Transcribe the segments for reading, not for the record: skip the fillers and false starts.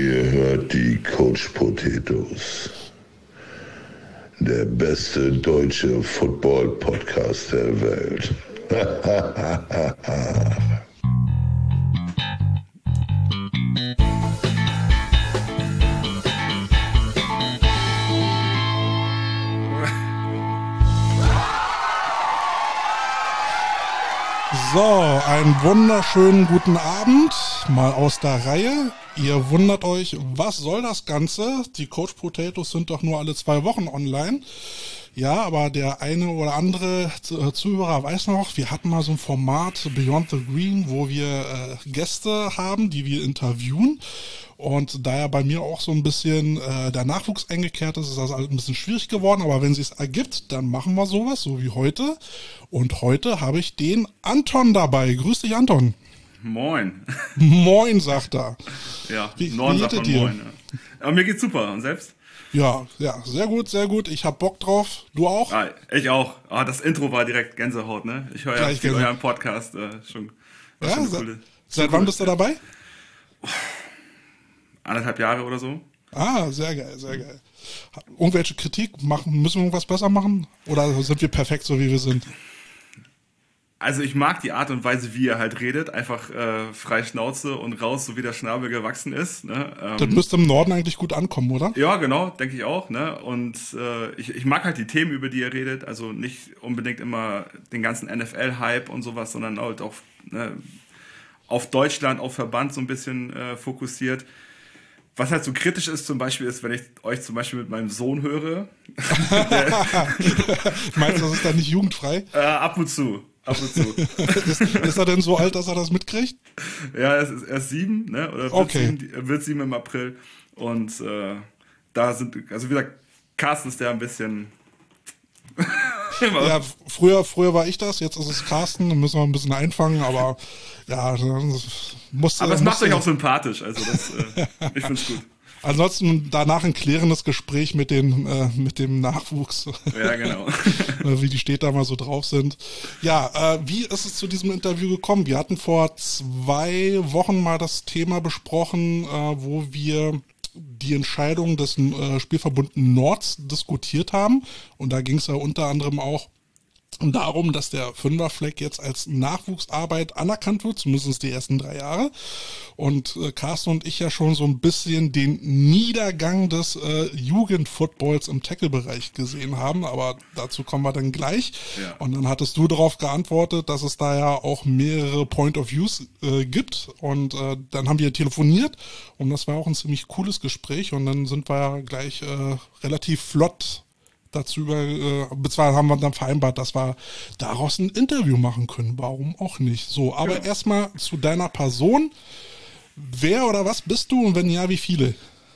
Ihr hört die Coach Potatoes. Der beste deutsche Football-Podcast der Welt. So, einen wunderschönen guten Abend, mal aus der Reihe. Ihr wundert euch, was soll das Ganze? Die Coach Potatoes sind doch nur alle 2 Wochen online. Ja, aber der eine oder andere Zuhörer weiß noch, wir hatten mal so ein Format Beyond the Green, wo wir Gäste haben, die wir interviewen. Und da ja bei mir auch so ein bisschen der Nachwuchs eingekehrt ist, ist das halt ein bisschen schwierig geworden. Aber wenn es sich ergibt, dann machen wir sowas, so wie heute. Und heute habe ich den Anton dabei. Grüß dich, Anton. Moin. Moin, sagt er. Ja, wie Norden geht sagt es man dir? Moin. Ja. Aber mir geht's super. Und selbst? Ja, sehr gut, sehr gut. Ich hab Bock drauf. Du auch? Ah, ich auch. Ah, das Intro war direkt Gänsehaut, ne? Ich höre ja Gleich viel Gänsehaut. euren Podcast. Schon Ja, eine coole, seit wann bist du dabei? 1,5 Jahre oder so. Ah, sehr geil, sehr geil. Irgendwelche Kritik machen? Müssen wir irgendwas besser machen? Oder sind wir perfekt, so wie wir sind? Also ich mag die Art und Weise, wie ihr halt redet. Einfach frei Schnauze und raus, so wie der Schnabel gewachsen ist. Ne? Das müsste im Norden eigentlich gut ankommen, oder? Ja, genau, denke ich auch. Ne? Und ich mag halt die Themen, über die ihr redet. Also nicht unbedingt immer den ganzen NFL-Hype und sowas, sondern halt auch auf Deutschland, auf Verband so ein bisschen fokussiert. Was halt so kritisch ist zum Beispiel, ist, wenn ich euch zum Beispiel mit meinem Sohn höre. Meinst du, das ist dann nicht jugendfrei? Ab und zu. Ist er denn so alt, dass er das mitkriegt? Ja, er ist 7, ne? Oder wird 7 im April. Und da sind, also wie gesagt, Carsten ist der ein bisschen. Ja, früher war ich das, jetzt ist es Carsten, dann müssen wir ein bisschen einfangen, aber ja, aber es macht euch auch sympathisch, also das, ich find's gut. Ansonsten danach ein klärendes Gespräch mit dem Nachwuchs. Ja, genau. Wie die Städter mal so drauf sind. Ja, wie ist es zu diesem Interview gekommen? Wir hatten vor 2 Wochen mal das Thema besprochen, wo wir die Entscheidung des Spielverbund Nords diskutiert haben. Und da ging es ja unter anderem auch darum, dass der Fünferfleck jetzt als Nachwuchsarbeit anerkannt wird, zumindest die ersten 3 Jahre. Und Carsten und ich ja schon so ein bisschen den Niedergang des Jugendfootballs im Tackle-Bereich gesehen haben, aber dazu kommen wir dann gleich. Ja. Und dann hattest du darauf geantwortet, dass es da ja auch mehrere Point of Views gibt. Und dann haben wir telefoniert und das war auch ein ziemlich cooles Gespräch. Und dann sind wir ja gleich relativ flott dazu beziehungsweise haben wir dann vereinbart, dass wir daraus ein Interview machen können. Warum auch nicht? So, aber ja. Erstmal zu deiner Person. Wer oder was bist du und wenn ja, wie viele?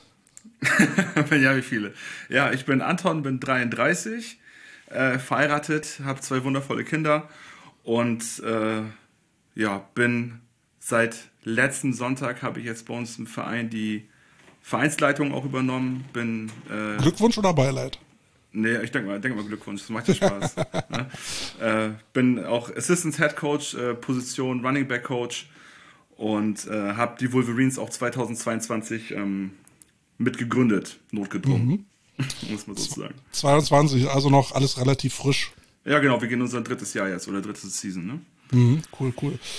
Wenn ja, wie viele? Ja, ich bin Anton, bin 33, verheiratet, habe 2 wundervolle Kinder und bin seit letzten Sonntag habe ich jetzt bei uns im Verein die Vereinsleitung auch übernommen. Glückwunsch oder Beileid? Nee, ich denke mal Glückwunsch, das macht ja Spaß. Ne? Bin auch Assistant Head Coach, Position Running Back Coach und habe die Wolverines auch 2022 mitgegründet, notgedrungen, muss man so sagen. 22, also noch alles relativ frisch. Ja genau, wir gehen unser 3. Jahr jetzt oder 3. Season. Ne? Cool.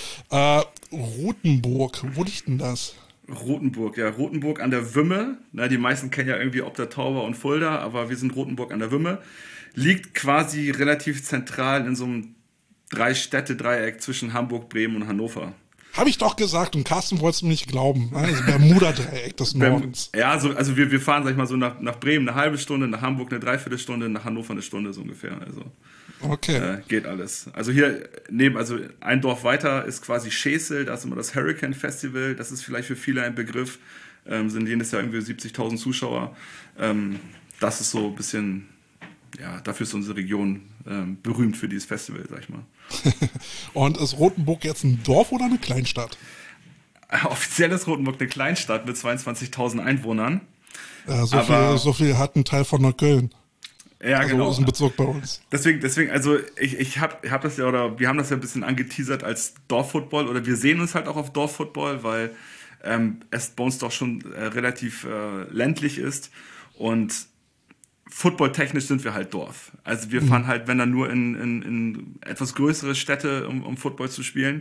Rothenburg, wo liegt denn das? Rothenburg an der Wümme. Na, die meisten kennen ja irgendwie Obda-Tauber und Fulda, aber wir sind Rothenburg an der Wümme. Liegt quasi relativ zentral in so einem 3-Städte-Dreieck zwischen Hamburg, Bremen und Hannover. Habe ich doch gesagt und Carsten wollte es mir nicht glauben. Also Bermuda-Dreieck des Nordens. Ja, also wir fahren, sag ich mal, so nach Bremen eine halbe Stunde, nach Hamburg eine Dreiviertelstunde, nach Hannover eine Stunde so ungefähr. Also okay. Geht alles. Also hier ein Dorf weiter ist quasi Schesel, da ist immer das Hurricane Festival, das ist vielleicht für viele ein Begriff, sind jedes Jahr irgendwie 70.000 Zuschauer. Das ist so ein bisschen, ja, dafür ist unsere Region berühmt für dieses Festival, sag ich mal. Und ist Rothenburg jetzt ein Dorf oder eine Kleinstadt? Offiziell ist Rothenburg eine Kleinstadt mit 22.000 Einwohnern. So viel hat ein Teil von Neukölln. Ja, also genau. Ist ein Bezirk bei uns. Deswegen, also ich hab das ja, oder wir haben das ja ein bisschen angeteasert als Dorffootball, oder wir sehen uns halt auch auf Dorffootball, weil es bei uns doch schon relativ ländlich ist und footballtechnisch sind wir halt Dorf. Also wir fahren halt, wenn dann nur in etwas größere Städte, um Football zu spielen.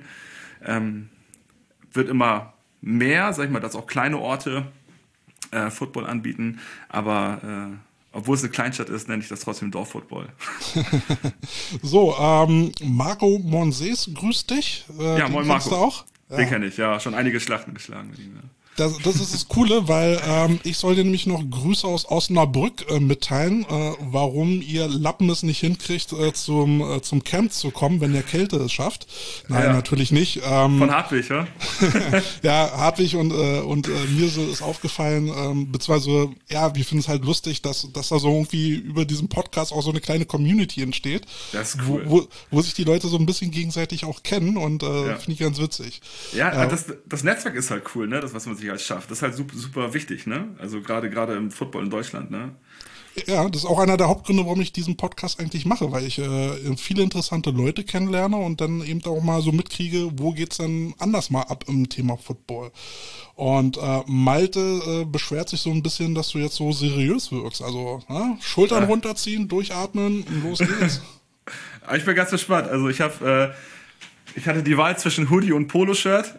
Wird immer mehr, sag ich mal, dass auch kleine Orte Football anbieten, aber obwohl es eine Kleinstadt ist, nenne ich das trotzdem Dorffootball. So, Marco Monsees grüßt dich. Ja, moin Marco. Du auch? Den kenne ich, ja, schon einige Schlachten geschlagen mit ihm. Ja. Das ist das Coole, weil ich soll dir nämlich noch Grüße aus Osnabrück mitteilen, warum ihr Lappen es nicht hinkriegt, zum Camp zu kommen, wenn ihr Kälte es schafft. Nein, Ja. natürlich nicht. Von Hartwig, ja? Ja, Hartwig und mir ist aufgefallen, beziehungsweise, ja, wir finden es halt lustig, dass da so irgendwie über diesen Podcast auch so eine kleine Community entsteht. Das ist cool. Wo sich die Leute so ein bisschen gegenseitig auch kennen und finde ich ganz witzig. Ja, das Netzwerk ist halt cool, ne? Das, was man sich halt schafft. Das ist halt super, super wichtig, ne? Also gerade im Football in Deutschland, ne? Ja, das ist auch einer der Hauptgründe, warum ich diesen Podcast eigentlich mache, weil ich viele interessante Leute kennenlerne und dann eben auch mal so mitkriege, wo geht's denn anders mal ab im Thema Football. Und Malte beschwert sich so ein bisschen, dass du jetzt so seriös wirkst. Also Schultern runterziehen, durchatmen und los geht's. Ich bin ganz gespannt. Also ich hatte die Wahl zwischen Hoodie und Poloshirt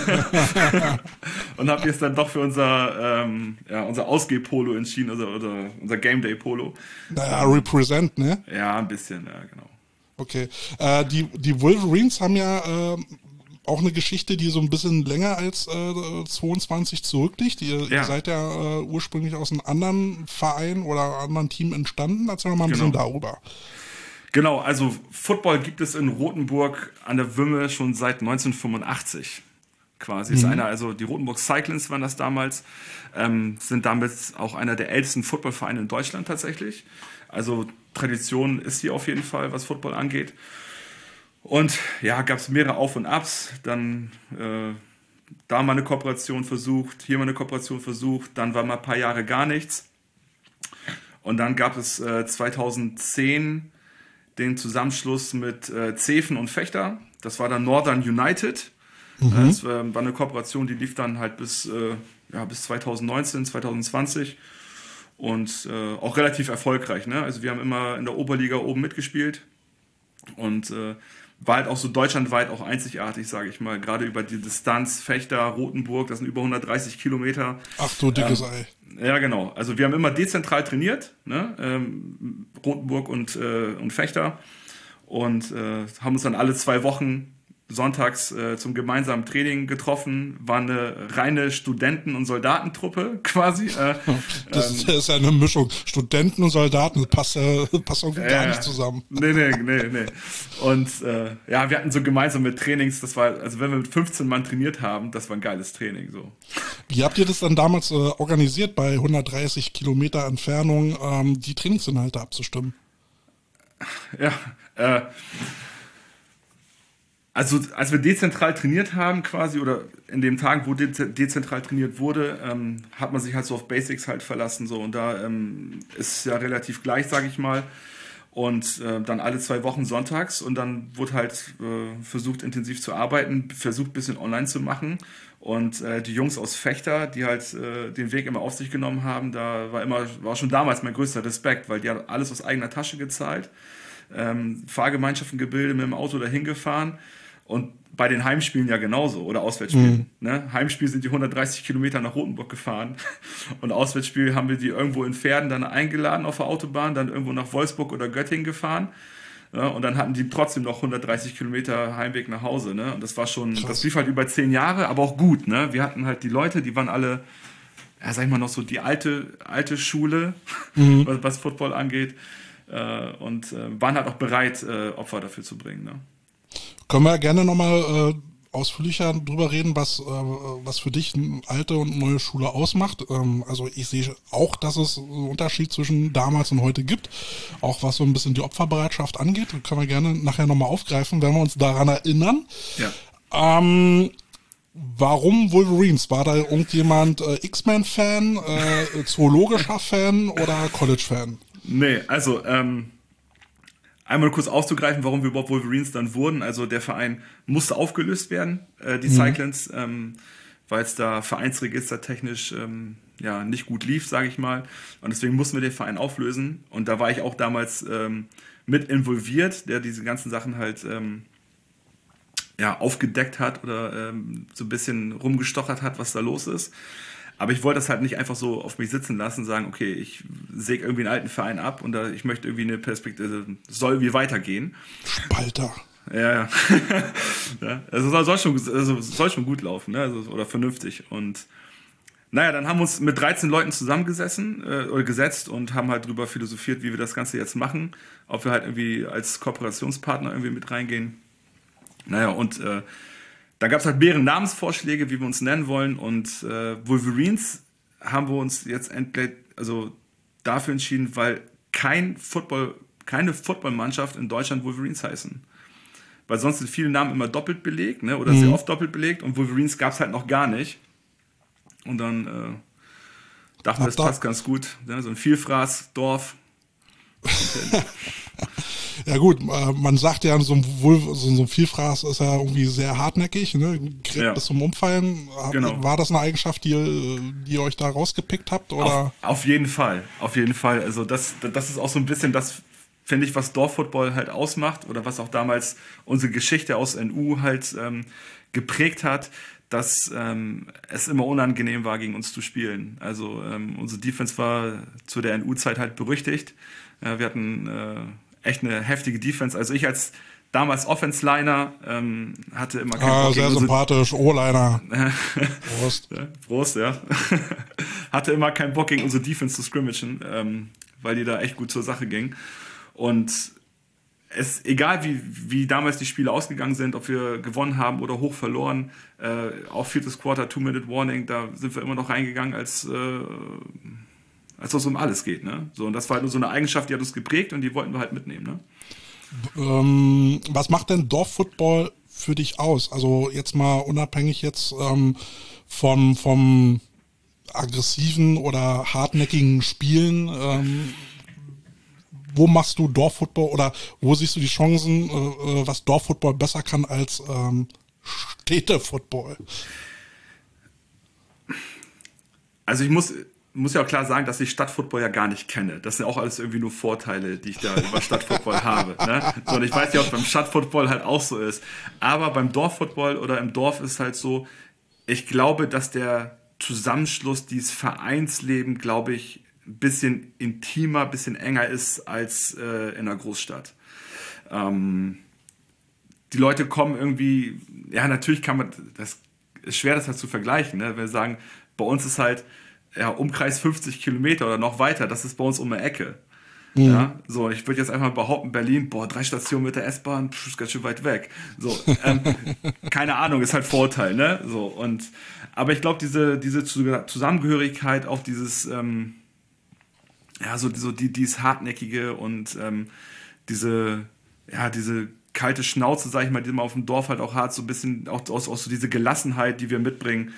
und habe jetzt dann doch für unser Ausgeh-Polo entschieden, oder unser Game Day Polo. Naja, represent, ne? Ja, ein bisschen, ja, genau. Okay. Die Wolverines haben ja auch eine Geschichte, die so ein bisschen länger als 22 zurückliegt. Ihr seid ja ursprünglich aus einem anderen Verein oder anderen Team entstanden. Erzähl doch mal ein bisschen darüber. Genau, also Football gibt es in Rothenburg an der Wümme schon seit 1985 quasi. Also die Rothenburg Cyclones waren das damals, sind damit auch einer der ältesten Footballvereine in Deutschland tatsächlich. Also Tradition ist hier auf jeden Fall, was Football angeht. Und ja, gab es mehrere Auf und Abs, dann da mal eine Kooperation versucht, hier mal eine Kooperation versucht, dann war mal ein paar Jahre gar nichts. Und dann gab es 2010 den Zusammenschluss mit Zeven und Vechta. Das war dann Northern United. Das war eine Kooperation, die lief dann halt bis 2019, 2020 und auch relativ erfolgreich. Ne? Also wir haben immer in der Oberliga oben mitgespielt und war halt auch so deutschlandweit auch einzigartig, sage ich mal. Gerade über die Distanz Vechta, Rothenburg, das sind über 130 Kilometer. Ach du dickes Ei. Ja, genau. Also wir haben immer dezentral trainiert, ne? Rothenburg und Vechta und haben uns dann alle 2 Wochen sonntags zum gemeinsamen Training getroffen. War eine reine Studenten- und Soldatentruppe quasi. Das ist ja eine Mischung. Studenten und Soldaten, das passt irgendwie gar nicht zusammen. Nee. Und wir hatten so gemeinsame Trainings, das war, also wenn wir mit 15 Mann trainiert haben, das war ein geiles Training. So. Wie habt ihr das dann damals organisiert, bei 130 Kilometer Entfernung die Trainingsinhalte abzustimmen? Ja, also als wir dezentral trainiert haben quasi, oder in den Tagen, wo dezentral trainiert wurde, hat man sich halt so auf Basics halt verlassen. So. Und da ist ja relativ gleich, sage ich mal. Und dann alle 2 Wochen sonntags. Und dann wurde halt versucht, intensiv zu arbeiten, versucht, ein bisschen online zu machen. Und die Jungs aus Vechta, die halt den Weg immer auf sich genommen haben, da war schon damals mein größter Respekt, weil die haben alles aus eigener Tasche gezahlt, Fahrgemeinschaften gebildet, mit dem Auto dahin gefahren. Und bei den Heimspielen ja genauso, oder Auswärtsspielen. Ne? Heimspiel sind die 130 Kilometer nach Rothenburg gefahren. Und Auswärtsspiel haben wir die irgendwo in Verden dann eingeladen auf der Autobahn, dann irgendwo nach Wolfsburg oder Göttingen gefahren. Ja, und dann hatten die trotzdem noch 130 Kilometer Heimweg nach Hause. Ne? Und das war schon, krass. Das lief halt über 10 Jahre, aber auch gut. Ne? Wir hatten halt die Leute, die waren alle, ja, sag ich mal, noch so die alte Schule, was Football angeht. Und waren halt auch bereit, Opfer dafür zu bringen. Ne? Können wir gerne nochmal ausführlicher drüber reden, was für dich eine alte und neue Schule ausmacht. Also ich sehe auch, dass es einen Unterschied zwischen damals und heute gibt. Auch was so ein bisschen die Opferbereitschaft angeht. Können wir gerne nachher nochmal aufgreifen, wenn wir uns daran erinnern. Ja. Warum Wolverines? War da irgendjemand X-Men-Fan, zoologischer Fan oder College-Fan? Nee, also einmal kurz aufzugreifen, warum wir überhaupt Wolverines dann wurden. Also der Verein musste aufgelöst werden, die Cyclones. weil es da vereinsregistertechnisch nicht gut lief, sage ich mal. Und deswegen mussten wir den Verein auflösen. Und da war ich auch damals mit involviert, der diese ganzen Sachen halt aufgedeckt hat oder so ein bisschen rumgestochert hat, was da los ist. Aber ich wollte das halt nicht einfach so auf mich sitzen lassen und sagen, okay, ich säge irgendwie einen alten Verein ab und ich möchte irgendwie eine Perspektive, soll irgendwie weitergehen. Spalter. Ja. Ja, also soll schon gut laufen, ne? Oder vernünftig. Und naja, dann haben wir uns mit 13 Leuten zusammengesessen oder gesetzt und haben halt drüber philosophiert, wie wir das Ganze jetzt machen, ob wir halt irgendwie als Kooperationspartner irgendwie mit reingehen. Naja, und da gab es halt mehrere Namensvorschläge, wie wir uns nennen wollen. Und Wolverines haben wir uns jetzt endlich dafür entschieden, weil keine Footballmannschaft in Deutschland Wolverines heißen. Weil sonst sind viele Namen immer doppelt belegt, ne? Oder sehr oft doppelt belegt. Und Wolverines gab es halt noch gar nicht. Und dann dachten wir, das passt ganz gut. Ne? So ein Vielfraßdorf. Ja gut, man sagt ja, so ein Vielfraß ist ja irgendwie sehr hartnäckig, ne? Gräbt bis zum Umfallen. Genau. War das eine Eigenschaft, die ihr euch da rausgepickt habt? Oder? Auf jeden Fall. Also das ist auch so ein bisschen das, finde ich, was Dorffootball halt ausmacht oder was auch damals unsere Geschichte aus NU halt geprägt hat, dass es immer unangenehm war, gegen uns zu spielen. Also unsere Defense war zu der NU-Zeit halt berüchtigt. Wir hatten echt eine heftige Defense. Also ich als damals Offense-Liner hatte immer keinen Bock. Sehr sympathisch, O-Liner. Prost. Prost, ja. Hatte immer keinen Bock, gegen unsere Defense zu scrimmagen, weil die da echt gut zur Sache ging. Und egal wie damals die Spiele ausgegangen sind, ob wir gewonnen haben oder hoch verloren, auch viertes Quarter, 2-Minute Warning, da sind wir immer noch reingegangen, als es um alles geht, ne? So, und das war halt nur so eine Eigenschaft, die hat uns geprägt und die wollten wir halt mitnehmen, ne? Was macht denn Dorffootball für dich aus? Also jetzt mal unabhängig jetzt vom aggressiven oder hartnäckigen Spielen, wo machst du Dorffootball oder wo siehst du die Chancen, was Dorffootball besser kann als Städtefootball? Also ich muss ja auch klar sagen, dass ich Stadtfootball ja gar nicht kenne. Das sind auch alles irgendwie nur Vorteile, die ich da über Stadtfootball habe. Ne? So, und ich weiß ja, ob beim Stadtfootball halt auch so ist. Aber beim Dorffootball oder im Dorf ist halt so, ich glaube, dass der Zusammenschluss, dieses Vereinsleben, glaube ich, ein bisschen intimer, ein bisschen enger ist als in einer Großstadt. Die Leute kommen irgendwie, ja, natürlich das ist schwer, das halt zu vergleichen. Ne? Wir sagen, bei uns ist halt Umkreis 50 Kilometer oder noch weiter, das ist bei uns um eine Ecke. Mhm. Ja, so, ich würde jetzt einfach behaupten, Berlin, 3 Stationen mit der S-Bahn, ist ganz schön weit weg. So, keine Ahnung, ist halt Vorteil, ne? So, aber ich glaube, diese Zusammengehörigkeit, auch dieses, dieses Hartnäckige und diese kalte Schnauze, sag ich mal, die man auf dem Dorf halt auch hat, so ein bisschen auch so diese Gelassenheit, die wir mitbringen.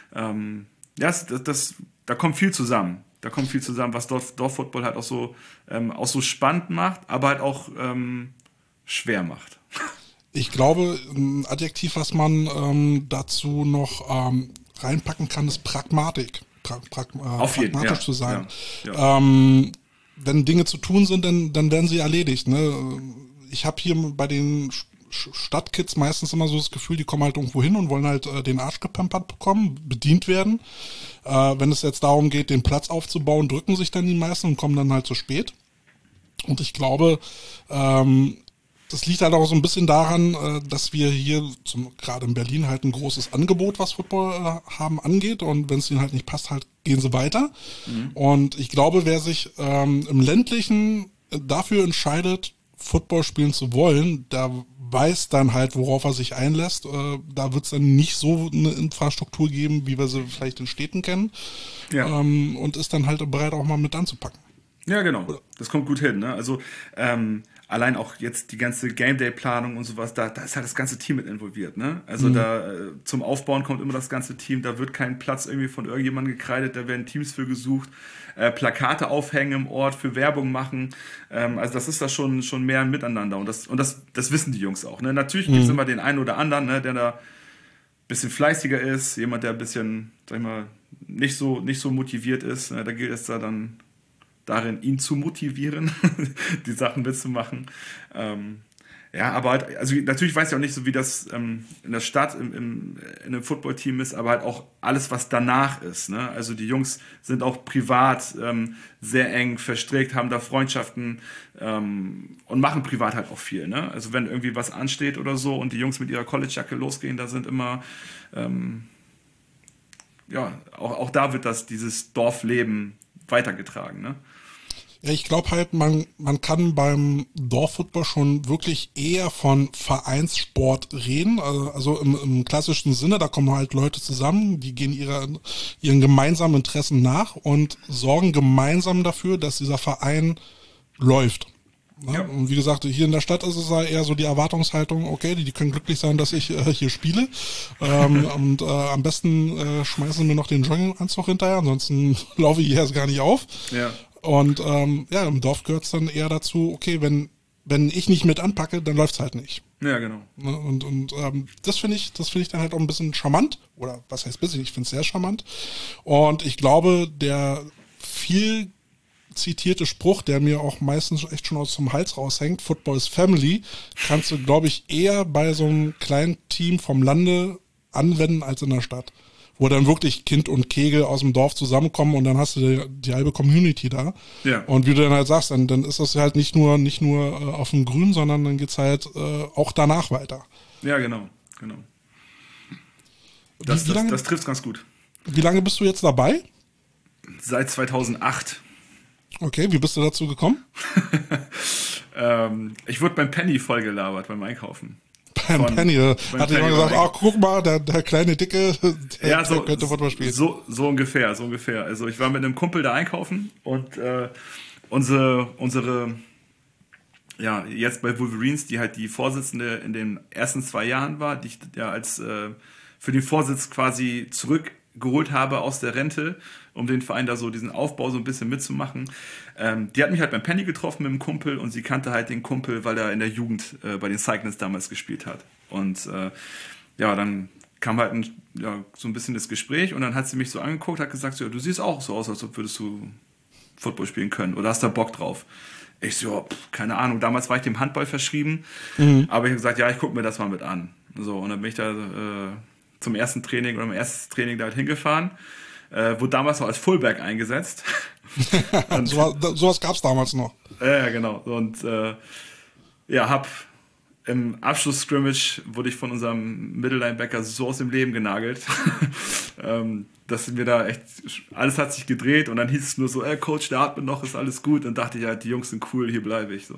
Da kommt viel zusammen. Was Dorffootball halt auch so spannend macht, aber halt auch schwer macht. Ich glaube, ein Adjektiv, was man dazu noch reinpacken kann, ist Pragmatik. Pragmatisch zu sein. Ja. Wenn Dinge zu tun sind, dann werden sie erledigt. Ne? Ich habe hier bei den Stadtkids meistens immer so das Gefühl, die kommen halt irgendwo hin und wollen halt den Arsch gepampert bekommen, bedient werden. Wenn es jetzt darum geht, den Platz aufzubauen, drücken sich dann die meisten und kommen dann halt zu spät. Und ich glaube, das liegt halt auch so ein bisschen daran, dass wir hier gerade in Berlin halt ein großes Angebot, was Football haben, angeht. Und wenn es ihnen halt nicht passt, halt gehen sie weiter. Mhm. Und ich glaube, wer sich im Ländlichen dafür entscheidet, Football spielen zu wollen, der weiß dann halt, worauf er sich einlässt. Da wird es dann nicht so eine Infrastruktur geben, wie wir sie vielleicht in Städten kennen. Ja. Und ist dann halt bereit, auch mal mit anzupacken. Ja, genau. Das kommt gut hin. Ne? Also allein auch jetzt die ganze Game-Day-Planung und sowas, da ist halt das ganze Team mit involviert. Ne? Also da zum Aufbauen kommt immer das ganze Team, da wird kein Platz irgendwie von irgendjemandem gekreidet, da werden Teams für gesucht, Plakate aufhängen im Ort, für Werbung machen. Also das ist da schon mehr ein Miteinander und das wissen die Jungs auch. Ne? Natürlich gibt es immer den einen oder anderen, ne, der da bisschen fleißiger ist, jemand, der ein bisschen, sag ich mal, nicht so motiviert ist. Da gilt es dann darin, ihn zu motivieren, die Sachen mitzumachen. Ja, aber halt, also natürlich weiß ich auch nicht so, wie das in der Stadt, in einem Footballteam ist, aber halt auch alles, was danach ist. Ne? Also die Jungs sind auch privat sehr eng verstrickt, haben da Freundschaften und machen privat halt auch viel. Ne? Also wenn irgendwie was ansteht oder so und die Jungs mit ihrer College-Jacke losgehen, da sind immer, ja, auch da wird dieses Dorfleben weitergetragen. Ne? Ja, ich glaube halt, man kann beim Dorffootball schon wirklich eher von Vereinssport reden. Also im klassischen Sinne, da kommen halt Leute zusammen, die gehen ihren gemeinsamen Interessen nach und sorgen gemeinsam dafür, dass dieser Verein läuft. Ja. Und wie gesagt, hier in der Stadt ist es ja eher so die Erwartungshaltung, okay, die können glücklich sein, dass ich hier spiele. Und am besten schmeißen sie mir noch den Jogginganzug hinterher, ansonsten laufe ich hier erst gar nicht auf. Ja. Und ja, im Dorf gehört es dann eher dazu, okay, wenn ich nicht mit anpacke, dann läuft's halt nicht. Ja, genau. Und das finde ich dann halt auch ein bisschen charmant. Oder was heißt bisschen? Ich finde es sehr charmant. Und ich glaube, der viel zitierte Spruch, der mir auch meistens echt schon aus dem Hals raushängt, Football is Family, kannst du, glaube ich, eher bei so einem kleinen Team vom Lande anwenden als in der Stadt. Wo dann wirklich Kind und Kegel aus dem Dorf zusammenkommen und dann hast du die halbe Community da. Ja. Und wie du dann halt sagst, dann ist das halt nicht nur auf dem Grün, sondern dann geht's halt auch danach weiter. Ja, genau. Das trifft's ganz gut. Wie lange bist du jetzt dabei? Seit 2008. Okay, wie bist du dazu gekommen? Ich wurde beim Penny vollgelabert beim Einkaufen. Beim Penny, hat jemand gesagt, guck mal, der kleine Dicke, der könnte Football spielen. So ungefähr. Also ich war mit einem Kumpel da einkaufen und unsere ja, jetzt bei Wolverines, die halt die Vorsitzende in den ersten 2 Jahren war, die ich ja als für den Vorsitz quasi zurückgeholt habe aus der Rente, um den Verein da so diesen Aufbau so ein bisschen mitzumachen. Die hat mich halt beim Penny getroffen mit dem Kumpel und sie kannte halt den Kumpel, weil er in der Jugend bei den Cyclones damals gespielt hat. Und ja, dann kam halt so ein bisschen das Gespräch und dann hat sie mich so angeguckt, hat gesagt, so, ja, du siehst auch so aus, als ob würdest du Football spielen können oder hast da Bock drauf. Ich so, keine Ahnung, damals war ich dem Handball verschrieben, aber ich habe gesagt, ja, ich gucke mir das mal mit an. So, und dann bin ich da zum ersten Training oder mein erstes Training da halt hingefahren. Wurde damals noch als Fullback eingesetzt. Sowas gab es damals noch. Ja, genau. Und ja, hab im Abschluss-Scrimmage wurde ich von unserem Middle-Linebacker so aus dem Leben genagelt, dass mir da echt, alles hat sich gedreht und dann hieß es nur so, Coach, der atmet noch, ist alles gut. Und dachte ich halt, die Jungs sind cool, hier bleibe ich so.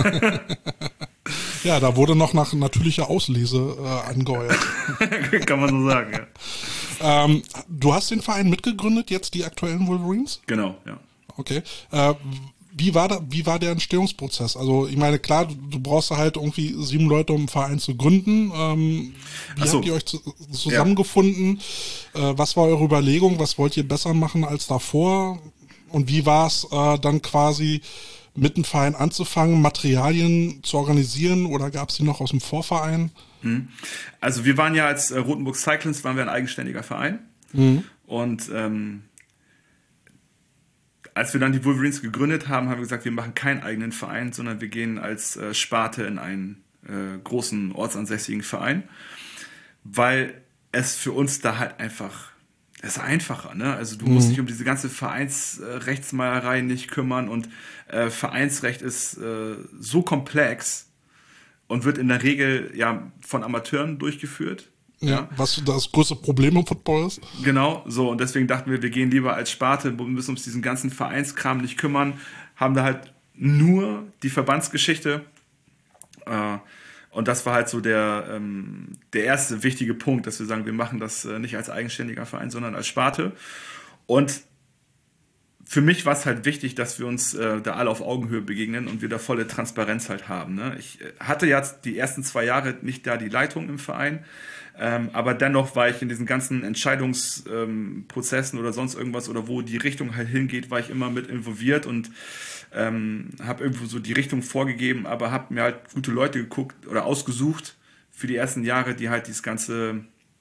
Ja, da wurde noch nach natürlicher Auslese angeheuert. Kann man so sagen, ja. Du hast den Verein mitgegründet, jetzt die aktuellen Wolverines? Genau, ja. Okay. Wie war der Entstehungsprozess? Also ich meine, klar, du brauchst halt irgendwie 7 Leute, um einen Verein zu gründen. Wie habt ihr euch zusammengefunden? Ja. Was war eure Überlegung? Was wollt ihr besser machen als davor? Und wie war es dann quasi mit dem Verein anzufangen, Materialien zu organisieren oder gab es die noch aus dem Vorverein? Also wir waren ja als Rotenburg Cyclones waren wir ein eigenständiger Verein und als wir dann die Wolverines gegründet haben, haben wir gesagt, wir machen keinen eigenen Verein, sondern wir gehen als Sparte in einen großen ortsansässigen Verein, weil es für uns da halt einfach, es ist einfacher, ne? Also du musst dich um diese ganze Vereinsrechtsmeierei nicht kümmern und Vereinsrecht ist so komplex und wird in der Regel ja von Amateuren durchgeführt. Ja, was das größte Problem im Football ist. Genau, so. Und deswegen dachten wir gehen lieber als Sparte, wir müssen uns diesen ganzen Vereinskram nicht kümmern, haben da halt nur die Verbandsgeschichte. Und das war halt so der erste wichtige Punkt, dass wir sagen, wir machen das nicht als eigenständiger Verein, sondern als Sparte. Und für mich war es halt wichtig, dass wir uns da alle auf Augenhöhe begegnen und wir da volle Transparenz halt haben. Ne? Ich hatte jetzt die ersten 2 Jahre nicht da die Leitung im Verein, aber dennoch war ich in diesen ganzen Entscheidungsprozessen oder sonst irgendwas oder wo die Richtung halt hingeht, war ich immer mit involviert und habe irgendwo so die Richtung vorgegeben, aber habe mir halt gute Leute geguckt oder ausgesucht für die ersten Jahre, die halt dieses ganze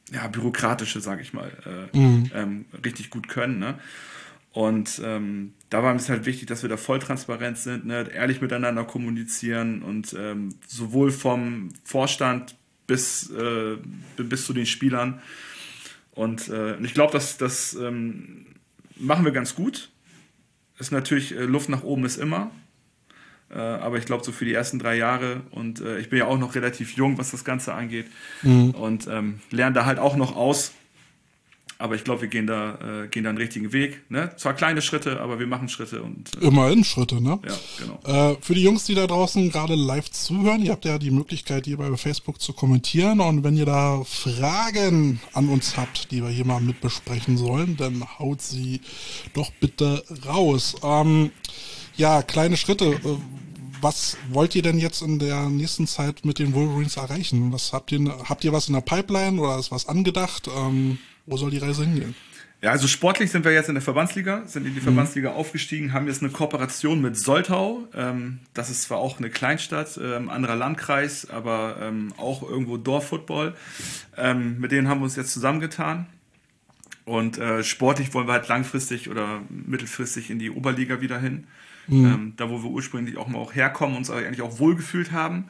ja, bürokratische, sage ich mal, richtig gut können. Ne? Und da war es halt wichtig, dass wir da voll transparent sind, ne? Ehrlich miteinander kommunizieren und sowohl vom Vorstand bis zu den Spielern. Und ich glaube, das machen wir ganz gut. Ist natürlich, Luft nach oben ist immer. Aber ich glaube, so für die ersten 3 Jahre und ich bin ja auch noch relativ jung, was das Ganze angeht und lerne da halt auch noch aus. Aber ich glaube, wir gehen da einen richtigen Weg. Ne? Zwar kleine Schritte, aber wir machen Schritte. Und immerhin Schritte, ne? Ja, genau. Für die Jungs, die da draußen gerade live zuhören, ihr habt ja die Möglichkeit, hier bei Facebook zu kommentieren. Und wenn ihr da Fragen an uns habt, die wir hier mal mit besprechen sollen, dann haut sie doch bitte raus. Ja, kleine Schritte. Was wollt ihr denn jetzt in der nächsten Zeit mit den Wolverines erreichen? Habt ihr was in der Pipeline oder ist was angedacht? Wo soll die Reise hingehen? Ja, also sportlich sind wir jetzt in der Verbandsliga, sind in die Verbandsliga aufgestiegen, haben jetzt eine Kooperation mit Soltau. Das ist zwar auch eine Kleinstadt, anderer Landkreis, aber auch irgendwo Dorffootball. Mit denen haben wir uns jetzt zusammengetan. Und sportlich wollen wir halt langfristig oder mittelfristig in die Oberliga wieder hin. Da, wo wir ursprünglich auch mal herkommen und uns eigentlich auch wohlgefühlt haben.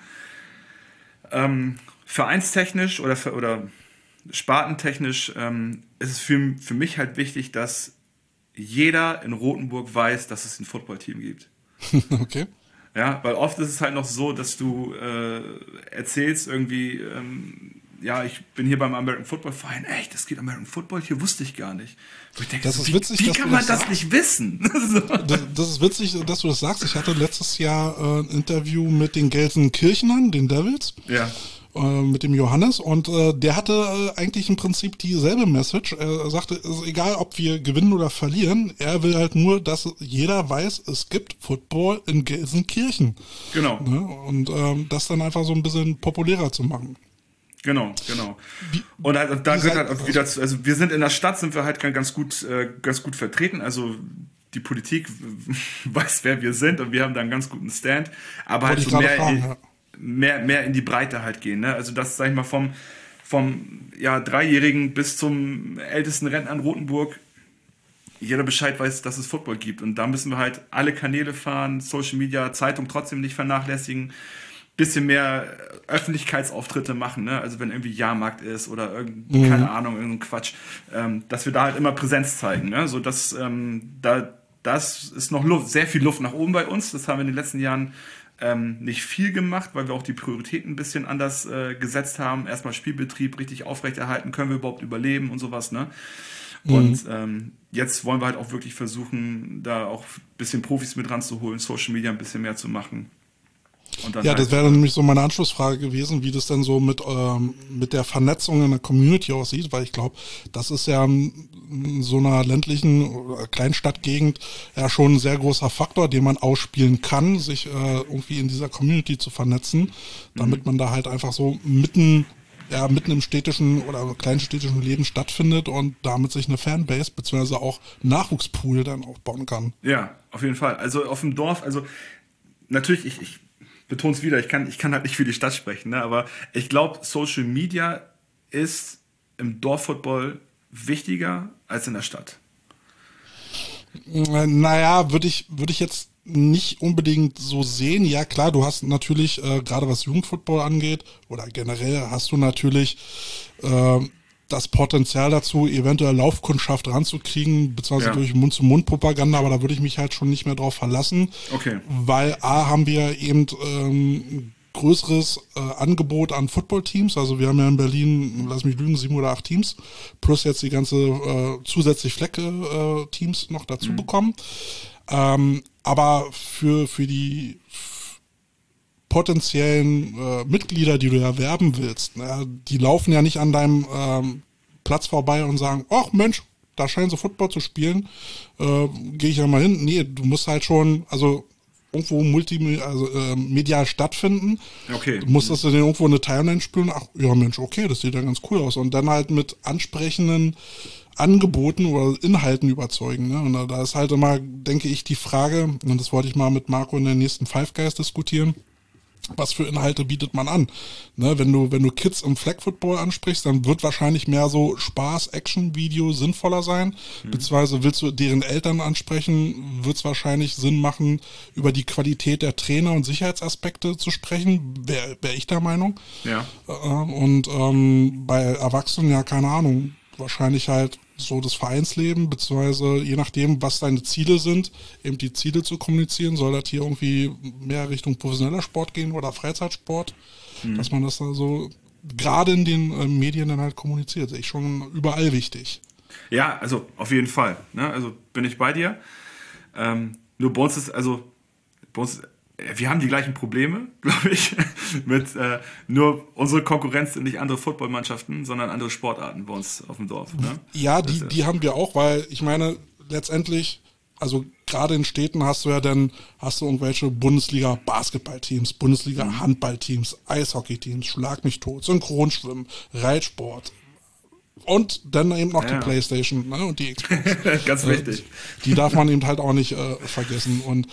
Vereinstechnisch oder spartentechnisch ist es für mich halt wichtig, dass jeder in Rothenburg weiß, dass es ein Footballteam gibt. Okay. Ja, weil oft ist es halt noch so, dass du erzählst irgendwie, ja, ich bin hier beim American Football Verein. Echt, das geht American Football? Hier wusste ich gar nicht. Ich denke, das ist witzig, wie kann man das nicht wissen? Das ist witzig, dass du das sagst. Ich hatte letztes Jahr ein Interview mit den Gelsenkirchenern, den Devils. Ja. Mit dem Johannes und der hatte eigentlich im Prinzip dieselbe Message. Er sagte, es ist egal, ob wir gewinnen oder verlieren, er will halt nur, dass jeder weiß, es gibt Football in Gelsenkirchen. Genau. Ne? Und das dann einfach so ein bisschen populärer zu machen. Genau. Und da gehört halt auch wieder, also wir sind in der Stadt, sind wir halt ganz gut vertreten, also die Politik weiß, wer wir sind und wir haben da einen ganz guten Stand, aber halt so mehr in die Breite halt gehen, ne? Also das, sag ich mal, vom 3-Jährigen bis zum ältesten Rentner in Rothenburg jeder Bescheid weiß, dass es Football gibt und da müssen wir halt alle Kanäle fahren, Social Media, Zeitung trotzdem nicht vernachlässigen, bisschen mehr Öffentlichkeitsauftritte machen, ne? Also wenn irgendwie Jahrmarkt ist oder keine Ahnung, irgendein Quatsch, dass wir da halt immer Präsenz zeigen, ne? So dass das ist noch sehr viel Luft nach oben bei uns, das haben wir in den letzten Jahren nicht viel gemacht, weil wir auch die Prioritäten ein bisschen anders gesetzt haben. Erstmal Spielbetrieb richtig aufrechterhalten, können wir überhaupt überleben und sowas, ne? Und jetzt wollen wir halt auch wirklich versuchen, da auch ein bisschen Profis mit ranzuholen, Social Media ein bisschen mehr zu machen. Und dann ja, halt, das wäre nämlich so meine Anschlussfrage gewesen, wie das denn so mit der Vernetzung in der Community aussieht, weil ich glaube, das ist ja in so einer ländlichen oder Kleinstadtgegend ja schon ein sehr großer Faktor, den man ausspielen kann, sich irgendwie in dieser Community zu vernetzen, damit man da halt einfach so mitten im städtischen oder kleinstädtischen Leben stattfindet und damit sich eine Fanbase bzw. auch Nachwuchspool dann aufbauen kann. Ja, auf jeden Fall. Also auf dem Dorf, also natürlich, ich betone es wieder, ich kann halt nicht für die Stadt sprechen, ne? Aber ich glaube, Social Media ist im Dorffootball wichtiger als in der Stadt. Naja, würde ich jetzt nicht unbedingt so sehen. Ja klar, du hast natürlich, gerade was Jugendfootball angeht, oder generell hast du natürlich das Potenzial dazu, eventuell Laufkundschaft ranzukriegen, beziehungsweise durch Mund-zu-Mund-Propaganda, aber da würde ich mich halt schon nicht mehr drauf verlassen. Okay. Weil A, haben wir eben größeres Angebot an Footballteams. Also wir haben ja in Berlin, lass mich lügen, 7 oder 8 Teams, plus jetzt die ganze zusätzlich Flecke-Teams noch dazu bekommen. Aber für die potenziellen Mitglieder, die du erwerben willst, die laufen ja nicht an deinem Platz vorbei und sagen, ach Mensch, da scheinen sie Football zu spielen, gehe ich ja mal hin. Nee, du musst halt schon, also irgendwo medial stattfinden. Okay. Du musst das dann irgendwo in eine Timeline spülen. Ach, ja Mensch, okay, das sieht ja ganz cool aus. Und dann halt mit ansprechenden Angeboten oder Inhalten überzeugen. Ne? Und da ist halt immer, denke ich, die Frage, und das wollte ich mal mit Marco in der nächsten Five Guys diskutieren, was für Inhalte bietet man an? Ne, wenn du Kids im Flag Football ansprichst, dann wird wahrscheinlich mehr so Spaß-Action-Video sinnvoller sein. Beziehungsweise willst du deren Eltern ansprechen, wird es wahrscheinlich Sinn machen, über die Qualität der Trainer und Sicherheitsaspekte zu sprechen. Wäre ich der Meinung. Ja. Und bei Erwachsenen, ja, keine Ahnung, wahrscheinlich halt so das Vereinsleben, beziehungsweise je nachdem, was deine Ziele sind, eben die Ziele zu kommunizieren. Soll das hier irgendwie mehr Richtung professioneller Sport gehen oder Freizeitsport? Dass man das also gerade in den Medien dann halt kommuniziert. Sehe ich schon überall wichtig. Ja, also auf jeden Fall. Ne? Also bin ich bei dir. Nur bei uns wir haben die gleichen Probleme, glaube ich, mit nur unsere Konkurrenz sind nicht andere Footballmannschaften, sondern andere Sportarten bei uns auf dem Dorf. Ne? Ja, die haben wir auch, weil ich meine, letztendlich, also gerade in Städten hast du irgendwelche Bundesliga-Basketballteams, Bundesliga-Handballteams, Eishockeyteams, Schlag mich tot, Synchronschwimmen, Reitsport. Und dann eben noch die Playstation, ne, und die Xbox. Ganz wichtig. Die darf man eben halt auch nicht vergessen. Und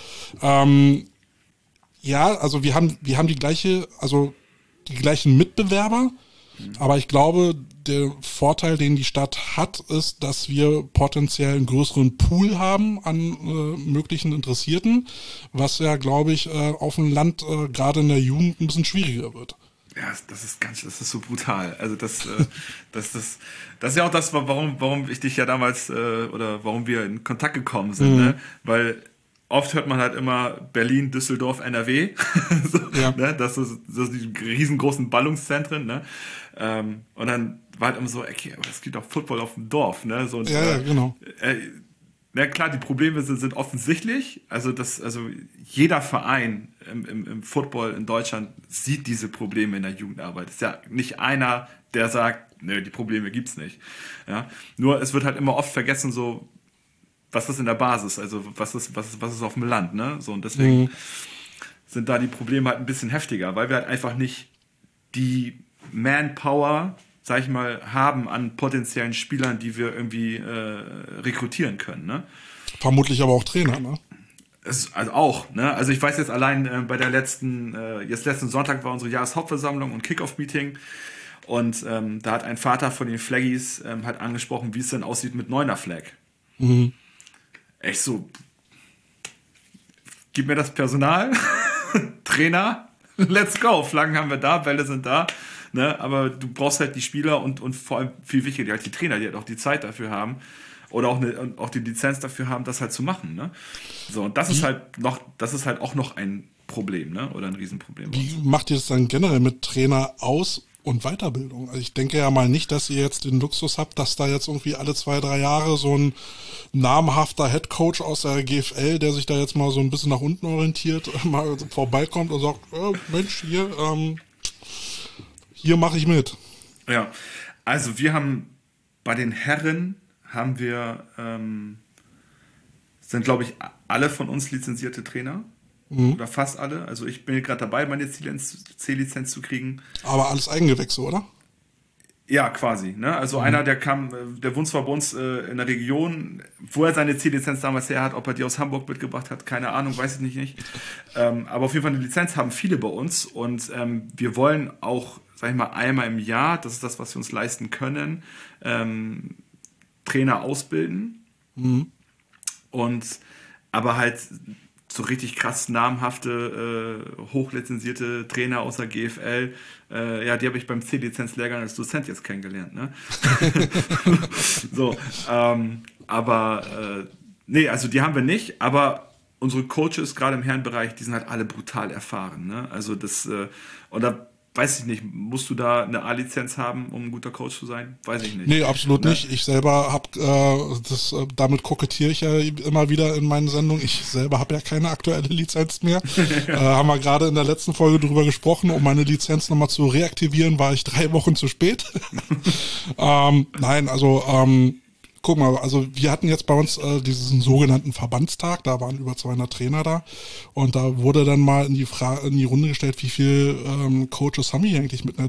ja, also wir haben die gleichen Mitbewerber, aber ich glaube, der Vorteil, den die Stadt hat, ist, dass wir potenziell einen größeren Pool haben an möglichen Interessierten, was ja, glaube ich, auf dem Land gerade in der Jugend ein bisschen schwieriger wird. Ja, das ist so brutal. Also das ist ja auch das, warum ich dich ja damals oder warum wir in Kontakt gekommen sind, ne? Weil oft hört man halt immer Berlin, Düsseldorf, NRW, so, ja. Ne? Das ist die riesengroßen Ballungszentren, ne? Und dann war halt immer so, okay, aber es gibt auch Football auf dem Dorf, ne? So, und, ja, genau. Na klar, die Probleme sind offensichtlich. Also jeder Verein im Football in Deutschland sieht diese Probleme in der Jugendarbeit. Es ist ja nicht einer, der sagt, nö, die Probleme gibt's nicht. Ja? Nur es wird halt immer oft vergessen, so was ist in der Basis, also was ist auf dem Land, ne? So, und deswegen sind da die Probleme halt ein bisschen heftiger, weil wir halt einfach nicht die Manpower, sag ich mal, haben an potenziellen Spielern, die wir irgendwie rekrutieren können, ne? Vermutlich aber auch Trainer, ne? Also auch, ne? Also ich weiß jetzt allein bei der letzten Sonntag war unsere Jahreshauptversammlung und Kickoff-Meeting und da hat ein Vater von den Flaggies halt angesprochen, wie es denn aussieht mit Neuner Flag. Echt so, gib mir das Personal, Trainer, let's go, Flaggen haben wir da, Bälle sind da, ne? Aber du brauchst halt die Spieler und vor allem viel wichtiger, halt die Trainer, die halt auch die Zeit dafür haben oder auch die Lizenz dafür haben, das halt zu machen, ne? So, und das ist halt auch noch ein Problem, ne? Oder ein Riesenproblem. Wie macht ihr das dann generell mit Trainer aus- und Weiterbildung? Also ich denke ja mal nicht, dass ihr jetzt den Luxus habt, dass da jetzt irgendwie alle 2-3 Jahre so ein namhafter Headcoach aus der GFL, der sich da jetzt mal so ein bisschen nach unten orientiert, mal vorbeikommt und sagt, Mensch, hier mache ich mit. Ja, also wir haben bei den Herren sind glaube ich alle von uns lizenzierte Trainer. Oder fast alle. Also ich bin gerade dabei, meine C-Lizenz zu kriegen. Aber alles Eigengewächse, oder? Ja, quasi. Ne? Also einer, der wohnt zwar bei uns in der Region, wo er seine C-Lizenz damals her hat, ob er die aus Hamburg mitgebracht hat, keine Ahnung, weiß ich nicht. Aber auf jeden Fall eine Lizenz haben viele bei uns und wir wollen auch, sag ich mal, einmal im Jahr, das ist das, was wir uns leisten können, Trainer ausbilden. Und aber halt so richtig krass namhafte, hochlizenzierte Trainer aus der GFL, die habe ich beim C-Lizenz-Lehrgang als Dozent jetzt kennengelernt, ne? So, nee, also die haben wir nicht, aber unsere Coaches, gerade im Herrenbereich, die sind halt alle brutal erfahren, ne? Also oder weiß ich nicht, musst du da eine A-Lizenz haben, um ein guter Coach zu sein? Weiß ich nicht. Nee, absolut nicht. Ich selber habe damit kokettiere ich ja immer wieder in meinen Sendungen. Ich selber habe ja keine aktuelle Lizenz mehr. Haben wir gerade in der letzten Folge drüber gesprochen, um meine Lizenz nochmal zu reaktivieren, war ich 3 Wochen zu spät. Nein, also guck mal, also wir hatten jetzt bei uns diesen sogenannten Verbandstag, da waren über 200 Trainer da und da wurde dann mal in die Runde gestellt, wie viel Coaches haben die eigentlich mit einer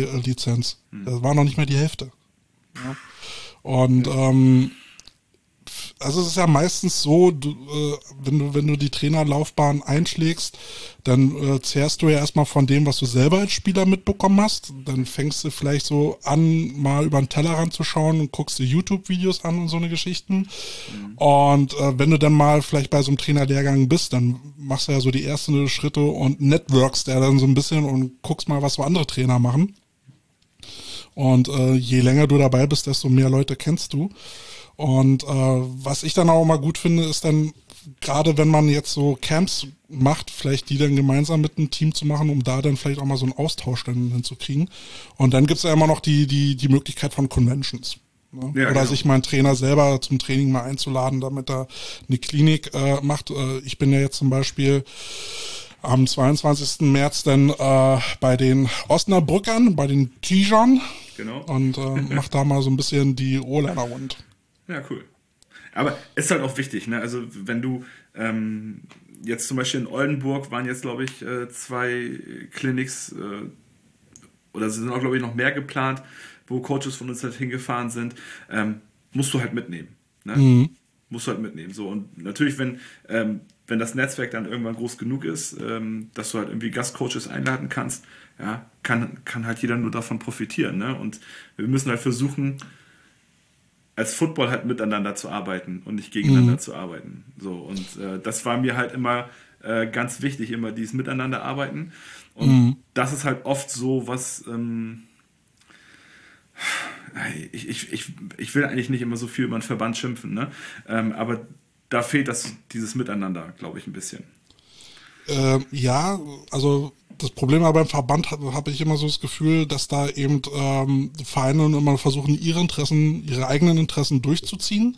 DOSB-Lizenz? Das war noch nicht mehr die Hälfte. Ja. Und also es ist ja meistens so, wenn du die Trainerlaufbahn einschlägst, dann zehrst du ja erstmal von dem, was du selber als Spieler mitbekommen hast. Dann fängst du vielleicht so an, mal über den Tellerrand zu schauen und guckst dir YouTube-Videos an und so eine Geschichten. Und wenn du dann mal vielleicht bei so einem Trainerlehrgang bist, dann machst du ja so die ersten Schritte und networkst ja dann so ein bisschen und guckst mal, was so andere Trainer machen. Und je länger du dabei bist, desto mehr Leute kennst du. Und was ich dann auch mal gut finde, ist dann, gerade wenn man jetzt so Camps macht, vielleicht die dann gemeinsam mit einem Team zu machen, um da dann vielleicht auch mal so einen Austausch dann hinzukriegen. Und dann gibt's ja immer noch die Möglichkeit von Conventions. Ne? Ja, oder genau. sich mal einen Trainer selber zum Training mal einzuladen, damit er eine Klinik macht. Ich bin ja jetzt zum Beispiel am 22. März dann bei den Osnabrückern, bei den Tijan. Genau. Und mach da mal so ein bisschen die O-Liner rund. Ja, cool. Aber ist halt auch wichtig, ne? Also wenn du jetzt zum Beispiel in Oldenburg waren jetzt, glaube ich, 2 Clinics oder sind auch, glaube ich, noch mehr geplant, wo Coaches von uns halt hingefahren sind, musst du halt mitnehmen. Ne? Musst du halt mitnehmen. So, und natürlich, wenn das Netzwerk dann irgendwann groß genug ist, dass du halt irgendwie Gastcoaches einladen kannst, ja, kann halt jeder nur davon profitieren. Ne? Und wir müssen halt versuchen, als Football halt miteinander zu arbeiten und nicht gegeneinander zu arbeiten. So, und das war mir halt immer ganz wichtig, immer dieses Miteinander arbeiten. Und das ist halt oft so, was ich will eigentlich nicht immer so viel über einen Verband schimpfen, ne? Aber da fehlt dieses Miteinander, glaube ich, ein bisschen. Ja, also das Problem aber beim Verband habe ich immer so das Gefühl, dass da eben Vereine immer versuchen, ihre eigenen Interessen durchzuziehen.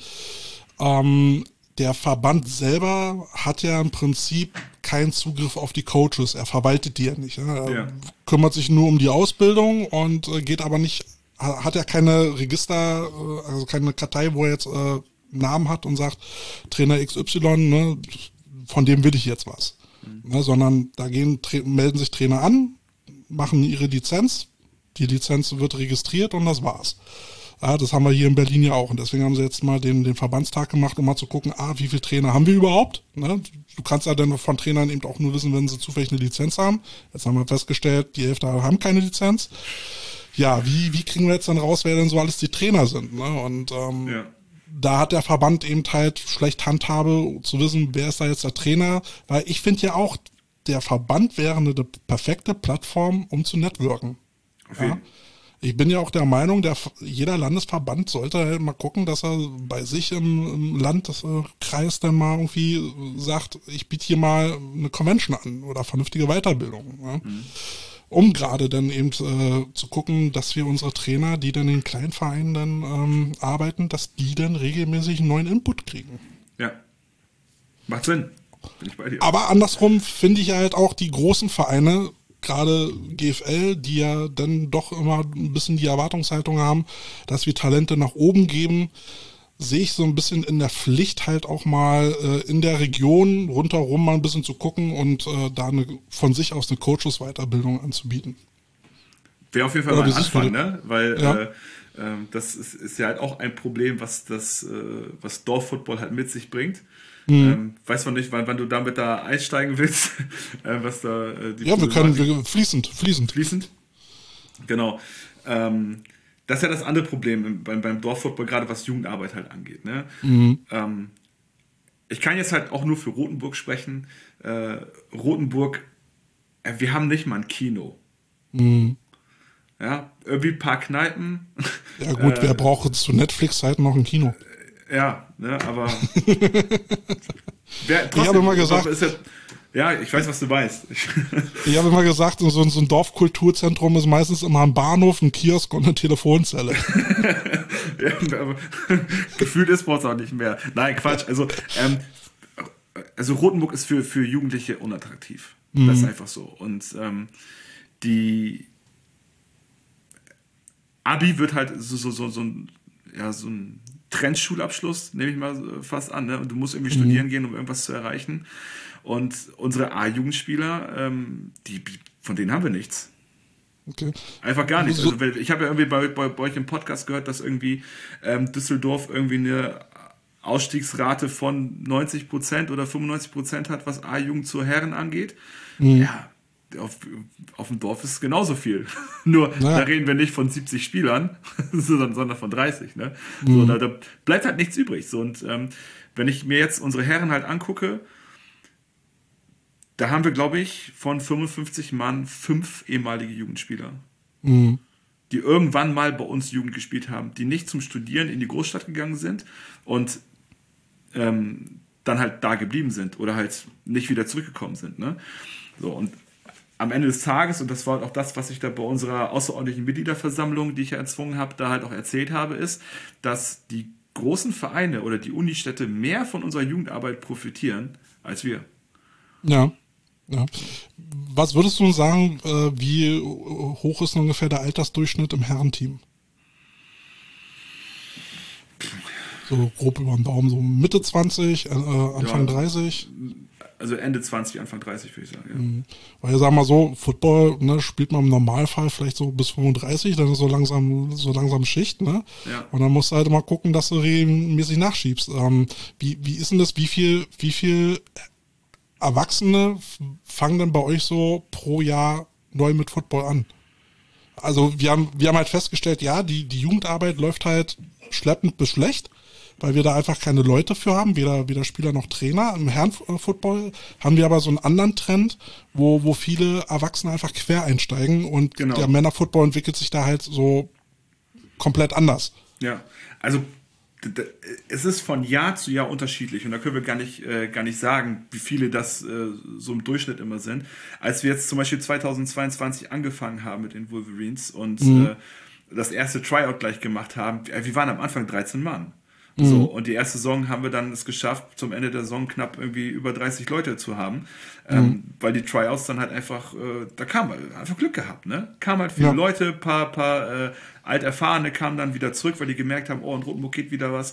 Der Verband selber hat ja im Prinzip keinen Zugriff auf die Coaches. Er verwaltet die ja nicht. Er kümmert sich nur um die Ausbildung und geht aber nicht, hat ja keine Register, also keine Kartei, wo er jetzt Namen hat und sagt, Trainer XY, ne, von dem will ich jetzt was. Ne, sondern da melden sich Trainer an, machen ihre Lizenz, die Lizenz wird registriert und das war's. Ja, das haben wir hier in Berlin ja auch und deswegen haben sie jetzt mal den Verbandstag gemacht, um mal zu gucken, wie viele Trainer haben wir überhaupt? Ne? Du kannst ja dann von Trainern eben auch nur wissen, wenn sie zufällig eine Lizenz haben. Jetzt haben wir festgestellt, die Hälfte haben keine Lizenz. Ja, wie kriegen wir jetzt dann raus, wer denn so alles die Trainer sind? Ne? Und da hat der Verband eben halt schlecht Handhabe zu wissen, wer ist da jetzt der Trainer, weil ich finde ja auch, der Verband wäre eine perfekte Plattform, um zu networken. Ja? Ich bin ja auch der Meinung, jeder Landesverband sollte halt mal gucken, dass er bei sich im Landkreis dann mal irgendwie sagt, ich biete hier mal eine Convention an oder vernünftige Weiterbildung. Ja? Um gerade dann eben zu gucken, dass wir unsere Trainer, die dann in kleinen Vereinen dann arbeiten, dass die dann regelmäßig einen neuen Input kriegen. Ja, macht Sinn. Bin ich bei dir. Aber andersrum finde ich halt auch die großen Vereine, gerade GFL, die ja dann doch immer ein bisschen die Erwartungshaltung haben, dass wir Talente nach oben geben, sehe ich so ein bisschen in der Pflicht halt auch mal in der Region rundherum mal ein bisschen zu gucken und da von sich aus eine Coaches-Weiterbildung anzubieten. Wäre auf jeden Fall mal ein Anfang, ne? Weil das ist ja halt auch ein Problem, was Dorffootball halt mit sich bringt. Weiß man nicht, wann du damit da einsteigen willst, was da wir können fließend. Fließend? Genau. Das ist ja das andere Problem beim Dorffootball, gerade was Jugendarbeit halt angeht. Ne? Ich kann jetzt halt auch nur für Rothenburg sprechen. Rothenburg, wir haben nicht mal ein Kino. Ja, irgendwie ein paar Kneipen. Ja gut, wer braucht zu Netflix-Zeiten noch ein Kino? Ja, ne, aber ich habe immer gesagt, ja, ich weiß, was du weißt. Ich habe immer gesagt, so ein Dorfkulturzentrum ist meistens immer ein Bahnhof, ein Kiosk und eine Telefonzelle. Ja, aber gefühlt ist es auch nicht mehr. Nein, Quatsch. Also Rothenburg ist für Jugendliche unattraktiv. Das ist einfach so. Und die Abi wird halt so ein Trendschulabschluss, nehme ich mal fast an, ne? Und du musst irgendwie studieren gehen, um irgendwas zu erreichen. Und unsere A-Jugendspieler, von denen haben wir nichts. Okay. Einfach gar nichts. Also, ich habe ja irgendwie bei euch im Podcast gehört, dass irgendwie Düsseldorf irgendwie eine Ausstiegsrate von 90% oder 95% hat, was A-Jugend zur Herren angeht. Ja, auf dem Dorf ist es genauso viel. Nur, da reden wir nicht von 70 Spielern, sondern von 30. Ne? So, da bleibt halt nichts übrig. So, und wenn ich mir jetzt unsere Herren halt angucke, da haben wir, glaube ich, von 55 Mann 5 ehemalige Jugendspieler, die irgendwann mal bei uns Jugend gespielt haben, die nicht zum Studieren in die Großstadt gegangen sind und dann halt da geblieben sind oder halt nicht wieder zurückgekommen sind. Ne? So, und am Ende des Tages, und das war auch das, was ich da bei unserer außerordentlichen Mitgliederversammlung, die ich ja erzwungen habe, da halt auch erzählt habe, ist, dass die großen Vereine oder die Unistädte mehr von unserer Jugendarbeit profitieren als wir. Ja. Was würdest du sagen, wie hoch ist ungefähr der Altersdurchschnitt im Herrenteam? So grob über den Daumen, so Mitte 20, Anfang 30? Also Ende 20, Anfang 30 würde ich sagen, ja. Weil ich sag mal so, Football, ne, spielt man im Normalfall vielleicht so bis 35, dann ist so langsam Schicht, ne? Ja. Und dann musst du halt mal gucken, dass du regelmäßig nachschiebst. Wie ist denn das, wie viel Erwachsene fangen denn bei euch so pro Jahr neu mit Football an? Also wir haben halt festgestellt, ja, die Jugendarbeit läuft halt schleppend bis schlecht, weil wir da einfach keine Leute für haben, weder Spieler noch Trainer. Im Herrenfootball haben wir aber so einen anderen Trend, wo viele Erwachsene einfach quer einsteigen und der Männerfootball entwickelt sich da halt so komplett anders. Ja, also es ist von Jahr zu Jahr unterschiedlich und da können wir gar nicht sagen, wie viele das so im Durchschnitt immer sind. Als wir jetzt zum Beispiel 2022 angefangen haben mit den Wolverines und das erste Tryout gleich gemacht haben, wir waren am Anfang 13 Mann. So, und die erste Saison haben wir dann es geschafft, zum Ende der Saison knapp irgendwie über 30 Leute zu haben, weil die Tryouts dann halt einfach, da kam einfach Glück gehabt, ne? Kamen halt viele Leute, paar Alterfahrene kamen dann wieder zurück, weil die gemerkt haben, oh, in Rothenburg geht wieder was.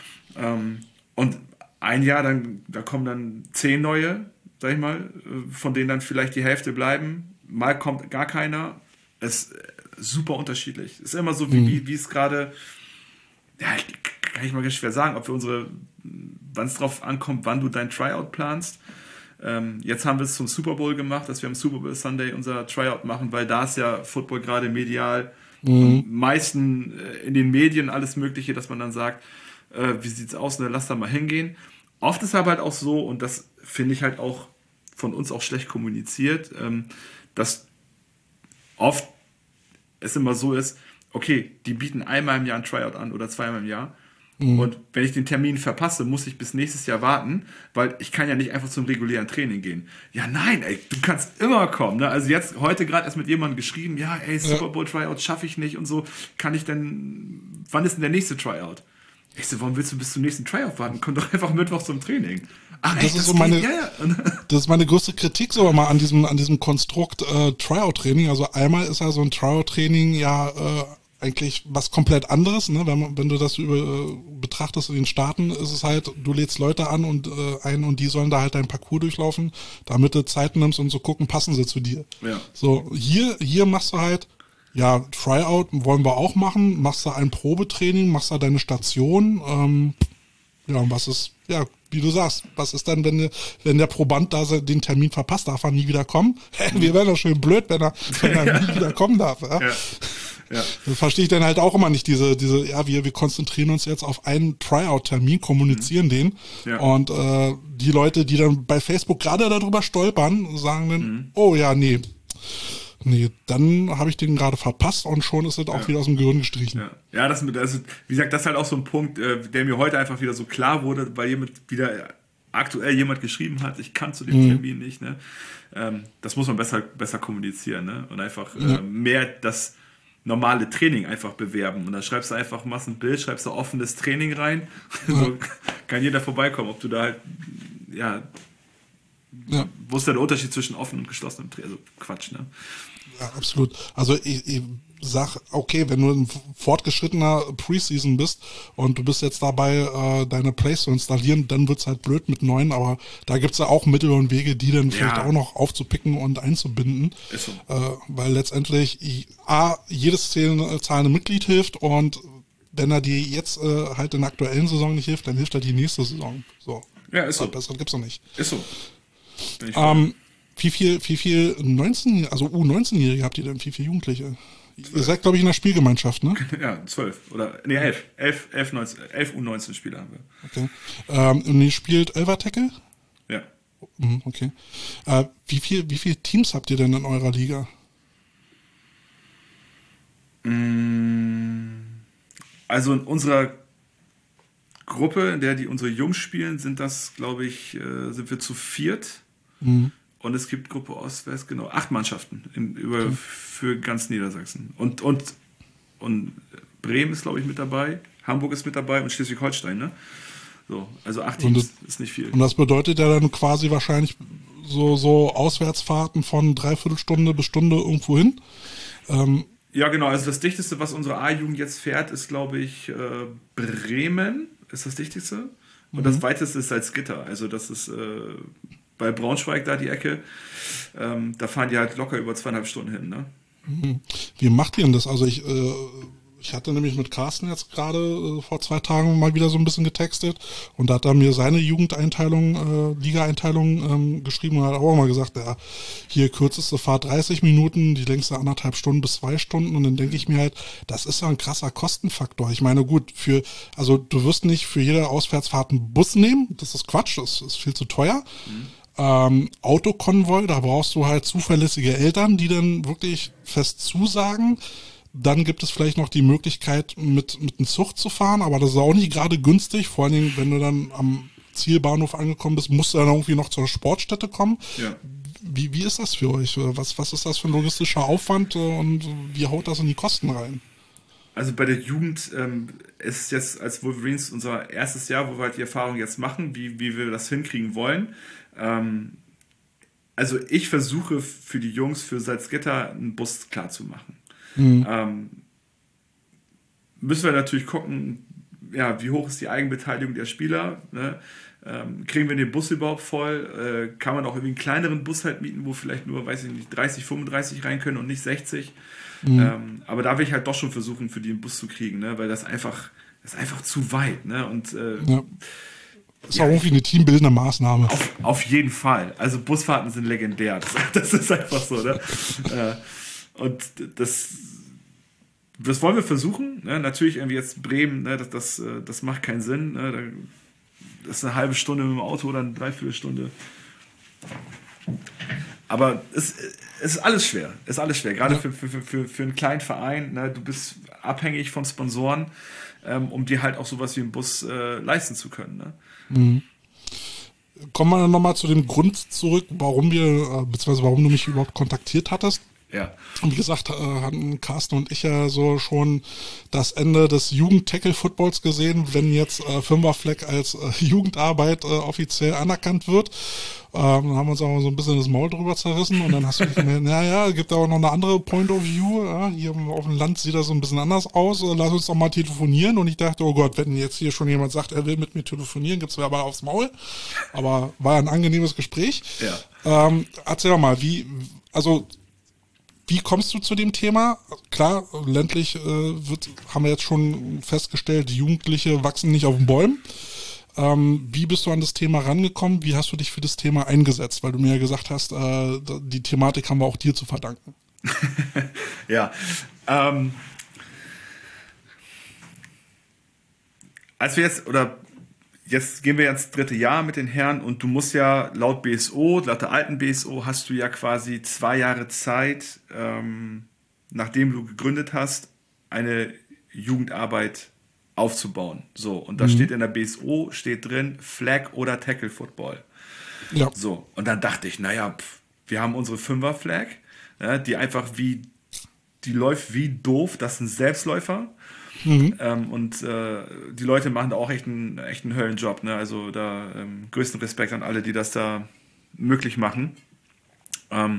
Und ein Jahr, da kommen dann 10 neue, sag ich mal, von denen dann vielleicht die Hälfte bleiben, mal kommt gar keiner. Es ist super unterschiedlich. Es ist immer so, wie es gerade, ja, kann ich mal ganz schwer sagen, ob wir wann es drauf ankommt, wann du dein Tryout planst. Jetzt haben wir es zum Super Bowl gemacht, dass wir am Super Bowl Sunday unser Tryout machen, weil da ist ja Football gerade medial, meisten in den Medien alles Mögliche, dass man dann sagt, wie sieht's aus, ne, lass da mal hingehen. Oft ist aber halt auch so, und das finde ich halt auch von uns auch schlecht kommuniziert, dass oft es immer so ist, okay, die bieten einmal im Jahr ein Tryout an oder zweimal im Jahr. Und wenn ich den Termin verpasse, muss ich bis nächstes Jahr warten, weil ich kann ja nicht einfach zum regulären Training gehen. Ja, nein, ey, du kannst immer kommen. Ne? Also jetzt heute gerade erst mit jemandem geschrieben, ja, ey, Super Bowl Tryout schaffe ich nicht und so. Wann ist denn der nächste Tryout? Ich so, warum willst du bis zum nächsten Tryout warten? Komm doch einfach Mittwoch zum Training. Ach, das ist so das ist meine größte Kritik so immer an diesem Konstrukt Tryout-Training. Also einmal ist ja so ein Tryout-Training eigentlich was komplett anderes, ne? Wenn du das betrachtest in den Staaten, ist es halt, du lädst Leute an und die sollen da halt deinen Parcours durchlaufen, damit du Zeit nimmst und so gucken, passen sie zu dir. Ja. So, hier machst du halt, ja, Tryout wollen wir auch machen, machst du ein Probetraining, machst da deine Station, und was ist, ja, wie du sagst, was ist dann, wenn der Proband da den Termin verpasst, darf er nie wieder kommen? Wir wären doch schön blöd, wenn er nie wieder kommen darf. Ja? Ja. Das verstehe ich dann halt auch immer nicht, wir konzentrieren uns jetzt auf einen Tryout-Termin, kommunizieren den und die Leute, die dann bei Facebook gerade darüber stolpern, sagen dann, oh ja, nee, dann habe ich den gerade verpasst und schon ist es auch wieder aus dem Gehirn gestrichen. Ja, das, wie gesagt, das ist halt auch so ein Punkt, der mir heute einfach wieder so klar wurde, weil aktuell jemand geschrieben hat, ich kann zu dem Termin nicht. Ne? Das muss man besser kommunizieren, ne? Und einfach mehr das normale Training einfach bewerben. Und dann schreibst du einfach, machst ein Bild, schreibst du offenes Training rein. So kann jeder vorbeikommen, ob du da halt, wo ist denn der Unterschied zwischen offen und geschlossenem Training? Also Quatsch, ne? Ja, absolut. Also ich sag, okay, wenn du ein fortgeschrittener Preseason bist und du bist jetzt dabei, deine Plays zu installieren, dann wird's halt blöd mit neuen, aber da gibt's ja auch Mittel und Wege, die dann vielleicht auch noch aufzupicken und einzubinden. Ist so. Weil letztendlich jedes zahlende Mitglied hilft und wenn er dir jetzt halt in der aktuellen Saison nicht hilft, dann hilft er die nächste Saison. So. Ja, ist so. Besser gibt's doch nicht. Ist so. Wie viel also U19-Jährige habt ihr denn? Wie viele Jugendliche? Ihr seid, glaube ich, in der Spielgemeinschaft, ne? Ja, 12. Oder, nee, 11. 11 U19-Spieler haben wir. Okay. Und ihr spielt Elfer-Tackle? Ja. Okay. Wie viele Teams habt ihr denn in eurer Liga? Also in unserer Gruppe, in der unsere Jungs spielen, sind das, glaube ich, sind wir zu 4. Und es gibt Gruppe Ost-West, genau, 8 Mannschaften für ganz Niedersachsen. Und Bremen ist, glaube ich, mit dabei, Hamburg ist mit dabei und Schleswig-Holstein, ne? So, also 8 Teams ist nicht viel. Und das bedeutet ja dann quasi wahrscheinlich so Auswärtsfahrten von 3/4 Stunde bis Stunde irgendwo hin. Ja, genau, also das Dichteste, was unsere A-Jugend jetzt fährt, ist, glaube ich, Bremen ist das Dichteste. Und das Weiteste ist Salzgitter. Also das ist bei Braunschweig da die Ecke. Da fahren die halt locker über 2,5 Stunden hin, ne? Wie macht ihr denn das? Also ich hatte nämlich mit Carsten jetzt gerade vor 2 Tagen mal wieder so ein bisschen getextet und da hat er mir seine Jugendeinteilung, Liga-Einteilung geschrieben und hat auch mal gesagt, ja, hier kürzeste Fahrt 30 Minuten, die längste 1,5 Stunden bis 2 Stunden und dann denke ich mir halt, das ist ja ein krasser Kostenfaktor. Ich meine, gut, also du wirst nicht für jede Auswärtsfahrt einen Bus nehmen, das ist Quatsch, das ist viel zu teuer. Autokonvoi, da brauchst du halt zuverlässige Eltern, die dann wirklich fest zusagen. Dann gibt es vielleicht noch die Möglichkeit, mit einem Zug zu fahren, aber das ist auch nicht gerade günstig. Vor allen Dingen, wenn du dann am Zielbahnhof angekommen bist, musst du dann irgendwie noch zur Sportstätte kommen. Ja. Wie ist das für euch? Was ist das für ein logistischer Aufwand und wie haut das in die Kosten rein? Also bei der Jugend ist jetzt als Wolverines unser erstes Jahr, wo wir halt die Erfahrung jetzt machen, wie wir das hinkriegen wollen. Also ich versuche für die Jungs, für Salzgitter einen Bus klar zu machen. Müssen wir natürlich gucken, ja, wie hoch ist die Eigenbeteiligung der Spieler, ne? Kriegen wir den Bus überhaupt voll, kann man auch irgendwie einen kleineren Bus halt mieten, wo vielleicht nur, weiß ich nicht, 30, 35 rein können und nicht 60, aber da will ich halt doch schon versuchen, für die einen Bus zu kriegen, ne? Weil das ist einfach zu weit, ne? Und ja. Ist auch irgendwie eine teambildende Maßnahme. Auf jeden Fall, also Busfahrten sind legendär, das ist einfach so, ne? Und das wollen wir versuchen. Ne? Natürlich irgendwie jetzt Bremen, ne? Das macht keinen Sinn. Ne? Das ist eine halbe Stunde mit dem Auto oder eine 3/4 Stunde. Aber es ist alles schwer. Gerade für einen kleinen Verein. Ne? Du bist abhängig von Sponsoren, um dir halt auch sowas wie einen Bus leisten zu können. Ne? Kommen wir dann nochmal zu dem Grund zurück, warum du mich überhaupt kontaktiert hattest. Ja. Und wie gesagt, hatten Carsten und ich ja so schon das Ende des Jugend-Tackle-Footballs gesehen, wenn jetzt Fünferfleck als Jugendarbeit offiziell anerkannt wird. Dann haben wir uns auch so ein bisschen das Maul drüber zerrissen und dann hast du gemerkt, naja, gibt da auch noch eine andere Point of View. Ja, hier auf dem Land sieht das so ein bisschen anders aus. Lass uns doch mal telefonieren. Und ich dachte, oh Gott, wenn jetzt hier schon jemand sagt, er will mit mir telefonieren, gibt's mir aber aufs Maul. Aber war ein angenehmes Gespräch. Ja. Erzähl doch mal, wie kommst du zu dem Thema? Klar, ländlich haben wir jetzt schon festgestellt, die Jugendliche wachsen nicht auf den Bäumen. Wie bist du an das Thema rangekommen? Wie hast du dich für das Thema eingesetzt? Weil du mir ja gesagt hast, die Thematik haben wir auch dir zu verdanken. Ja. Jetzt gehen wir ins 3. Jahr mit den Herren und du musst ja laut der alten BSO hast du ja quasi 2 Jahre Zeit, nachdem du gegründet hast, eine Jugendarbeit aufzubauen. So, und da steht in der BSO, drin, Flag oder Tackle Football. Ja. So, und dann dachte ich, naja, wir haben unsere 5er-Flag, die einfach die läuft wie doof, das ist ein Selbstläufer. Und die Leute machen da auch echt einen Höllenjob. Ne? Also da größten Respekt an alle, die das da möglich machen. Und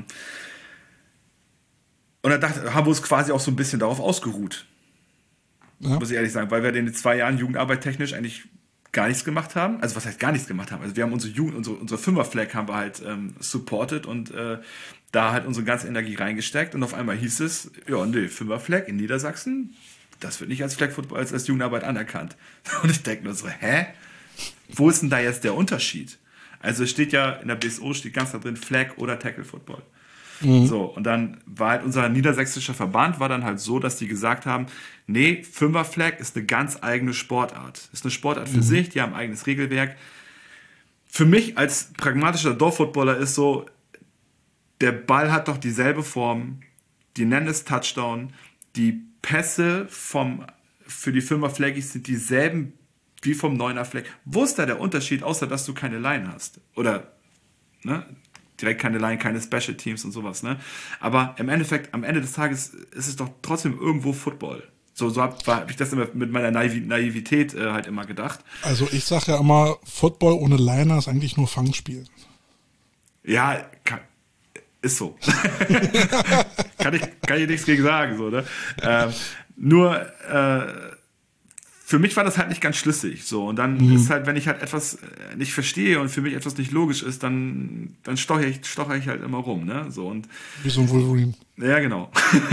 dann haben wir uns quasi auch so ein bisschen darauf ausgeruht. Ja. Muss ich ehrlich sagen, weil wir in den 2 Jahren Jugendarbeit technisch eigentlich gar nichts gemacht haben. Also was heißt gar nichts gemacht haben? Also wir haben unsere 5er-Flag haben wir halt supported und da halt unsere ganze Energie reingesteckt und auf einmal hieß es, ja, nee, 5er-Flag in Niedersachsen, das wird nicht als Flag Football, als Jugendarbeit anerkannt. Und ich denke nur so, hä? Wo ist denn da jetzt der Unterschied? Also es steht ja, in der BSO steht ganz da drin, Flag oder Tackle Football. So, und dann war halt unser niedersächsischer Verband, war dann halt so, dass die gesagt haben, nee, Fünfer-Flag ist eine ganz eigene Sportart. Ist eine Sportart für sich, die haben ein eigenes Regelwerk. Für mich als pragmatischer Dorffootballer ist so, der Ball hat doch dieselbe Form, die nennen es Touchdown, die Pässe für die Fünfer-Flaggies sind dieselben wie vom Neuner-Flag. Wo ist da der Unterschied, außer dass du keine Line hast? Oder, ne? Direkt keine Line, keine Special Teams und sowas, ne? Aber im Endeffekt, am Ende des Tages ist es doch trotzdem irgendwo Football. So hab ich das immer mit meiner Naivität halt immer gedacht. Also ich sage ja immer, Football ohne Liner ist eigentlich nur Fangspiel. Ja, ist so. kann ich nichts gegen sagen, so, ne? Nur, für mich war das halt nicht ganz schlüssig, so. Und dann ist halt, wenn ich halt etwas nicht verstehe und für mich etwas nicht logisch ist, dann stocher ich halt immer rum, ne? So, und wie so ein Wolverine. ja, genau.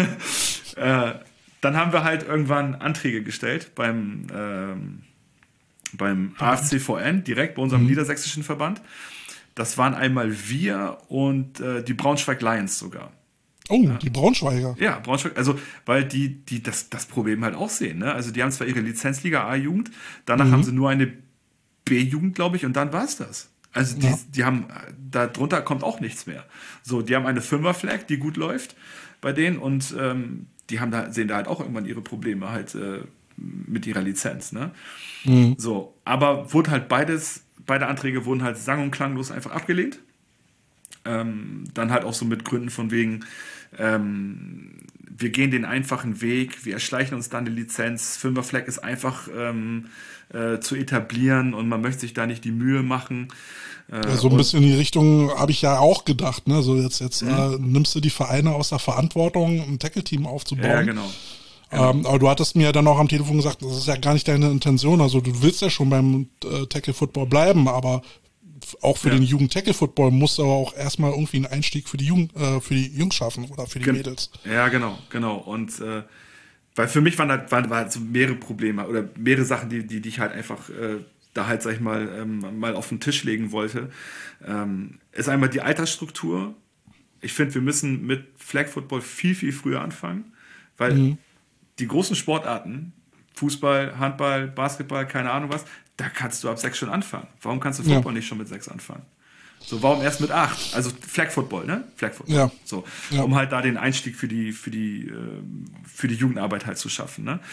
Dann haben wir halt irgendwann Anträge gestellt beim AFCVN, direkt bei unserem niedersächsischen Verband. Das waren einmal wir und die Braunschweig Lions sogar. Oh, die Braunschweiger. Ja, Braunschweig, also weil die das Problem halt auch sehen, ne? Also die haben zwar ihre Lizenzliga A-Jugend, danach haben sie nur eine B-Jugend, glaube ich, und dann war es das. Also die haben, da drunter kommt auch nichts mehr. So, die haben eine Fünfer-Flag, die gut läuft bei denen und die sehen da halt auch irgendwann ihre Probleme halt mit ihrer Lizenz, ne? So, aber wurde halt beide Anträge wurden halt sang- und klanglos einfach abgelehnt. Dann halt auch so mit Gründen von wegen, wir gehen den einfachen Weg, wir erschleichen uns dann eine Lizenz, Fünfer-Flag ist einfach zu etablieren und man möchte sich da nicht die Mühe machen. Ja, so ein bisschen in die Richtung habe ich ja auch gedacht, ne? So jetzt nimmst du die Vereine aus der Verantwortung, ein Tackle-Team aufzubauen. Ja, genau. Aber du hattest mir ja dann auch am Telefon gesagt, das ist ja gar nicht deine Intention. Also du willst ja schon beim Tackle-Football bleiben, aber auch für den Jugend-Tackle-Football musst du aber auch erstmal irgendwie einen Einstieg für die Jungs schaffen oder für die Mädels. Ja, genau. Und weil für mich waren so mehrere Probleme oder mehrere Sachen, die ich halt einfach da halt, sag ich mal, mal auf den Tisch legen wollte. Ist einmal die Altersstruktur. Ich finde, wir müssen mit Flag Football viel, viel früher anfangen, weil die großen Sportarten, Fußball, Handball, Basketball, keine Ahnung was, da kannst du ab 6 schon anfangen. Warum kannst du Football nicht schon mit 6 anfangen? So, warum erst mit 8? Also Flag Football, ne? Flag Football. Ja. So, um halt da den Einstieg für die Jugendarbeit halt zu schaffen, ne?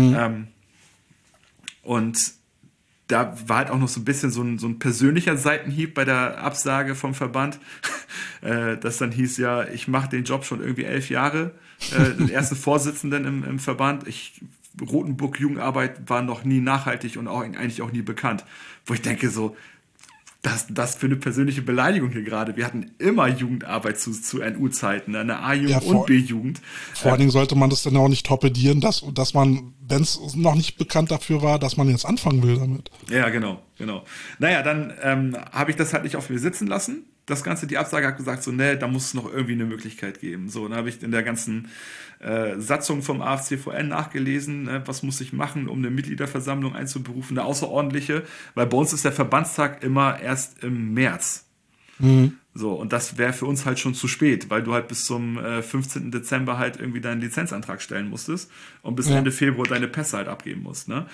Und da war halt auch noch so ein bisschen so ein persönlicher Seitenhieb bei der Absage vom Verband, das dann hieß, ja, ich mache den Job schon irgendwie 11 Jahre, den ersten Vorsitzenden im Verband. Rotenburg Jugendarbeit war noch nie nachhaltig und auch eigentlich auch nie bekannt. Wo ich denke so, das für eine persönliche Beleidigung hier gerade. Wir hatten immer Jugendarbeit zu NU-Zeiten, eine A-Jugend und B-Jugend. Vor allen Dingen sollte man das dann auch nicht torpedieren, dass man, wenn es noch nicht bekannt dafür war, dass man jetzt anfangen will damit. Ja, genau. Naja, dann habe ich das halt nicht auf mir sitzen lassen. Das Ganze, die Absage hat gesagt, so, ne, da muss es noch irgendwie eine Möglichkeit geben. So, dann habe ich in der ganzen Satzung vom AFCVN nachgelesen, was muss ich machen, um eine Mitgliederversammlung einzuberufen, eine außerordentliche, weil bei uns ist der Verbandstag immer erst im März. So, und das wäre für uns halt schon zu spät, weil du halt bis zum 15. Dezember halt irgendwie deinen Lizenzantrag stellen musstest und bis Ende Februar deine Pässe halt abgeben musst, ne?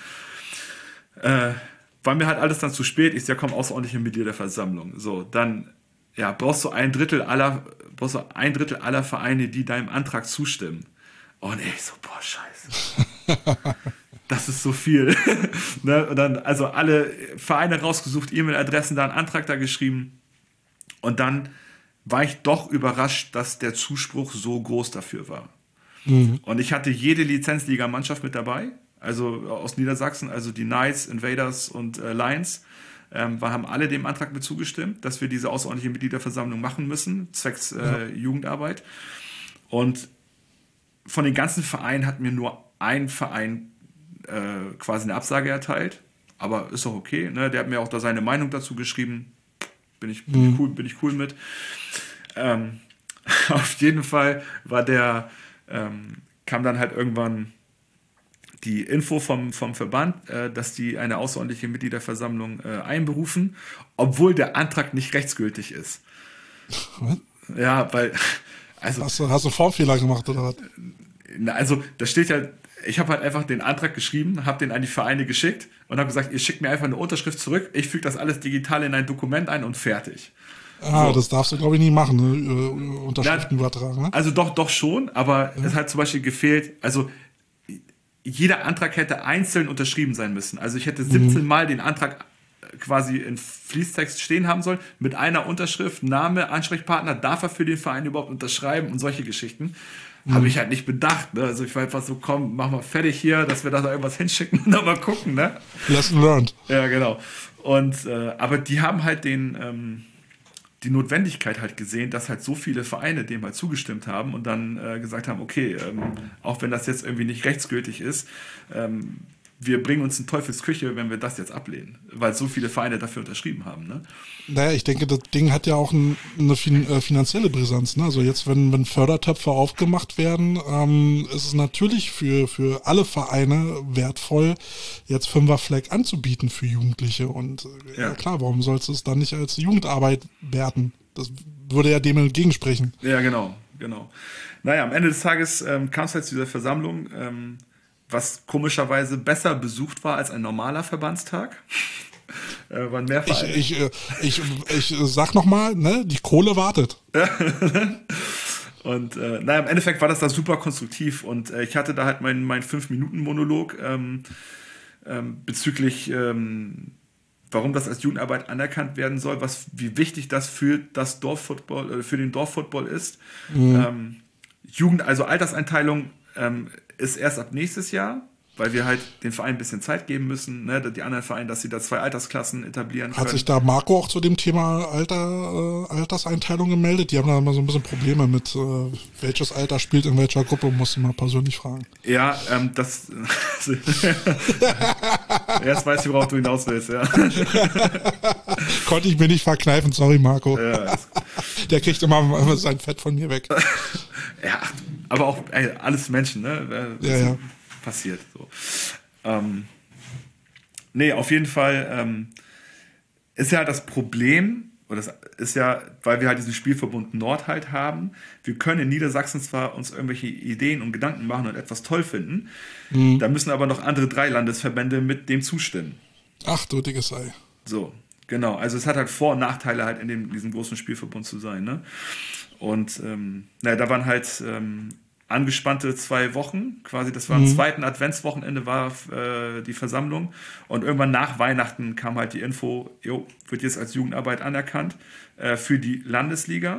War mir halt alles dann zu spät, ist ja kaum außerordentliche Mitgliederversammlung. So, dann brauchst du ein Drittel aller Vereine, die deinem Antrag zustimmen. Und ich so, boah, scheiße. Das ist so viel. Ne? Und dann also alle Vereine rausgesucht, E-Mail-Adressen, da einen Antrag da geschrieben. Und dann war ich doch überrascht, dass der Zuspruch so groß dafür war. Und ich hatte jede Lizenzliga-Mannschaft mit dabei, also aus Niedersachsen, also die Knights, Invaders und Lions. Wir haben alle dem Antrag mit zugestimmt, dass wir diese außerordentliche Mitgliederversammlung machen müssen, zwecks Jugendarbeit. Und von den ganzen Vereinen hat mir nur ein Verein quasi eine Absage erteilt. Aber ist doch okay, ne? Der hat mir auch da seine Meinung dazu geschrieben. Bin ich cool mit. Auf jeden Fall kam dann halt irgendwann die Info vom Verband, dass die eine außerordentliche Mitgliederversammlung einberufen, obwohl der Antrag nicht rechtsgültig ist. Was? Ja, weil... Also, hast du Formfehler gemacht oder was? Also, da steht ja, ich habe halt einfach den Antrag geschrieben, habe den an die Vereine geschickt und habe gesagt, ihr schickt mir einfach eine Unterschrift zurück, ich füge das alles digital in ein Dokument ein und fertig. So. Das darfst du, glaube ich, nie machen, ne? Unterschriften übertragen. Ne? Also doch schon, aber es hat zum Beispiel gefehlt, also jeder Antrag hätte einzeln unterschrieben sein müssen. Also ich hätte 17 Mal den Antrag quasi in Fließtext stehen haben sollen, mit einer Unterschrift, Name, Ansprechpartner, darf er für den Verein überhaupt unterschreiben und solche Geschichten. Habe ich halt nicht bedacht. Ne? Also ich war einfach so, komm, mach mal fertig hier, dass wir da irgendwas hinschicken und dann mal gucken. Ne? Lesson learned. Ja, genau. Und aber die haben halt die Notwendigkeit halt gesehen, dass halt so viele Vereine dem halt zugestimmt haben und dann gesagt haben, okay, auch wenn das jetzt irgendwie nicht rechtsgültig ist, wir bringen uns in Teufels Küche, wenn wir das jetzt ablehnen, weil so viele Vereine dafür unterschrieben haben. Ne? Naja, ich denke, das Ding hat ja auch eine finanzielle Brisanz. Ne? Also jetzt, wenn Fördertöpfe aufgemacht werden, ist es natürlich für alle Vereine wertvoll, jetzt Fünferfleck anzubieten für Jugendliche. Und ja klar, warum sollst du es dann nicht als Jugendarbeit werten? Das würde ja dem entgegensprechen. Ja, genau. Naja, am Ende des Tages kam es halt zu dieser Versammlung, was komischerweise besser besucht war als ein normaler Verbandstag. Waren mehr Vereine. Ich sag nochmal, ne, die Kohle wartet. Und im Endeffekt war das da super konstruktiv und ich hatte da halt meinen 5-Minuten-Monolog bezüglich warum das als Jugendarbeit anerkannt werden soll, wie wichtig das für das Dorffootball, für den Dorffootball ist. Also Alterseinteilung ist erst ab nächstes Jahr, weil wir halt den Verein ein bisschen Zeit geben müssen, ne, die anderen Vereine, dass sie da 2 Altersklassen etablieren können. Hat sich da Marco auch zu dem Thema Alterseinteilung gemeldet? Die haben da immer so ein bisschen Probleme mit, welches Alter spielt in welcher Gruppe, musst du mal persönlich fragen. Ja, das erst weiß ich, worauf du hinaus willst, ja. Konnte ich mir nicht verkneifen, sorry Marco. Ja, der kriegt immer sein Fett von mir weg. Ja, aber auch alles Menschen, ne? Ja. Passiert. So. Auf jeden Fall ist ja das Problem, oder das ist ja, weil wir halt diesen Spielverbund Nord halt haben, wir können in Niedersachsen zwar uns irgendwelche Ideen und Gedanken machen und etwas toll finden, da müssen aber noch andere 3 Landesverbände mit dem zustimmen. Ach du dickes Ei. So, genau. Also es hat halt Vor- und Nachteile halt in diesem großen Spielverbund zu sein. Ne? Und da waren halt angespannte 2 Wochen, quasi das war am 2. Adventswochenende war die Versammlung und irgendwann nach Weihnachten kam halt die Info, wird jetzt als Jugendarbeit anerkannt für die Landesliga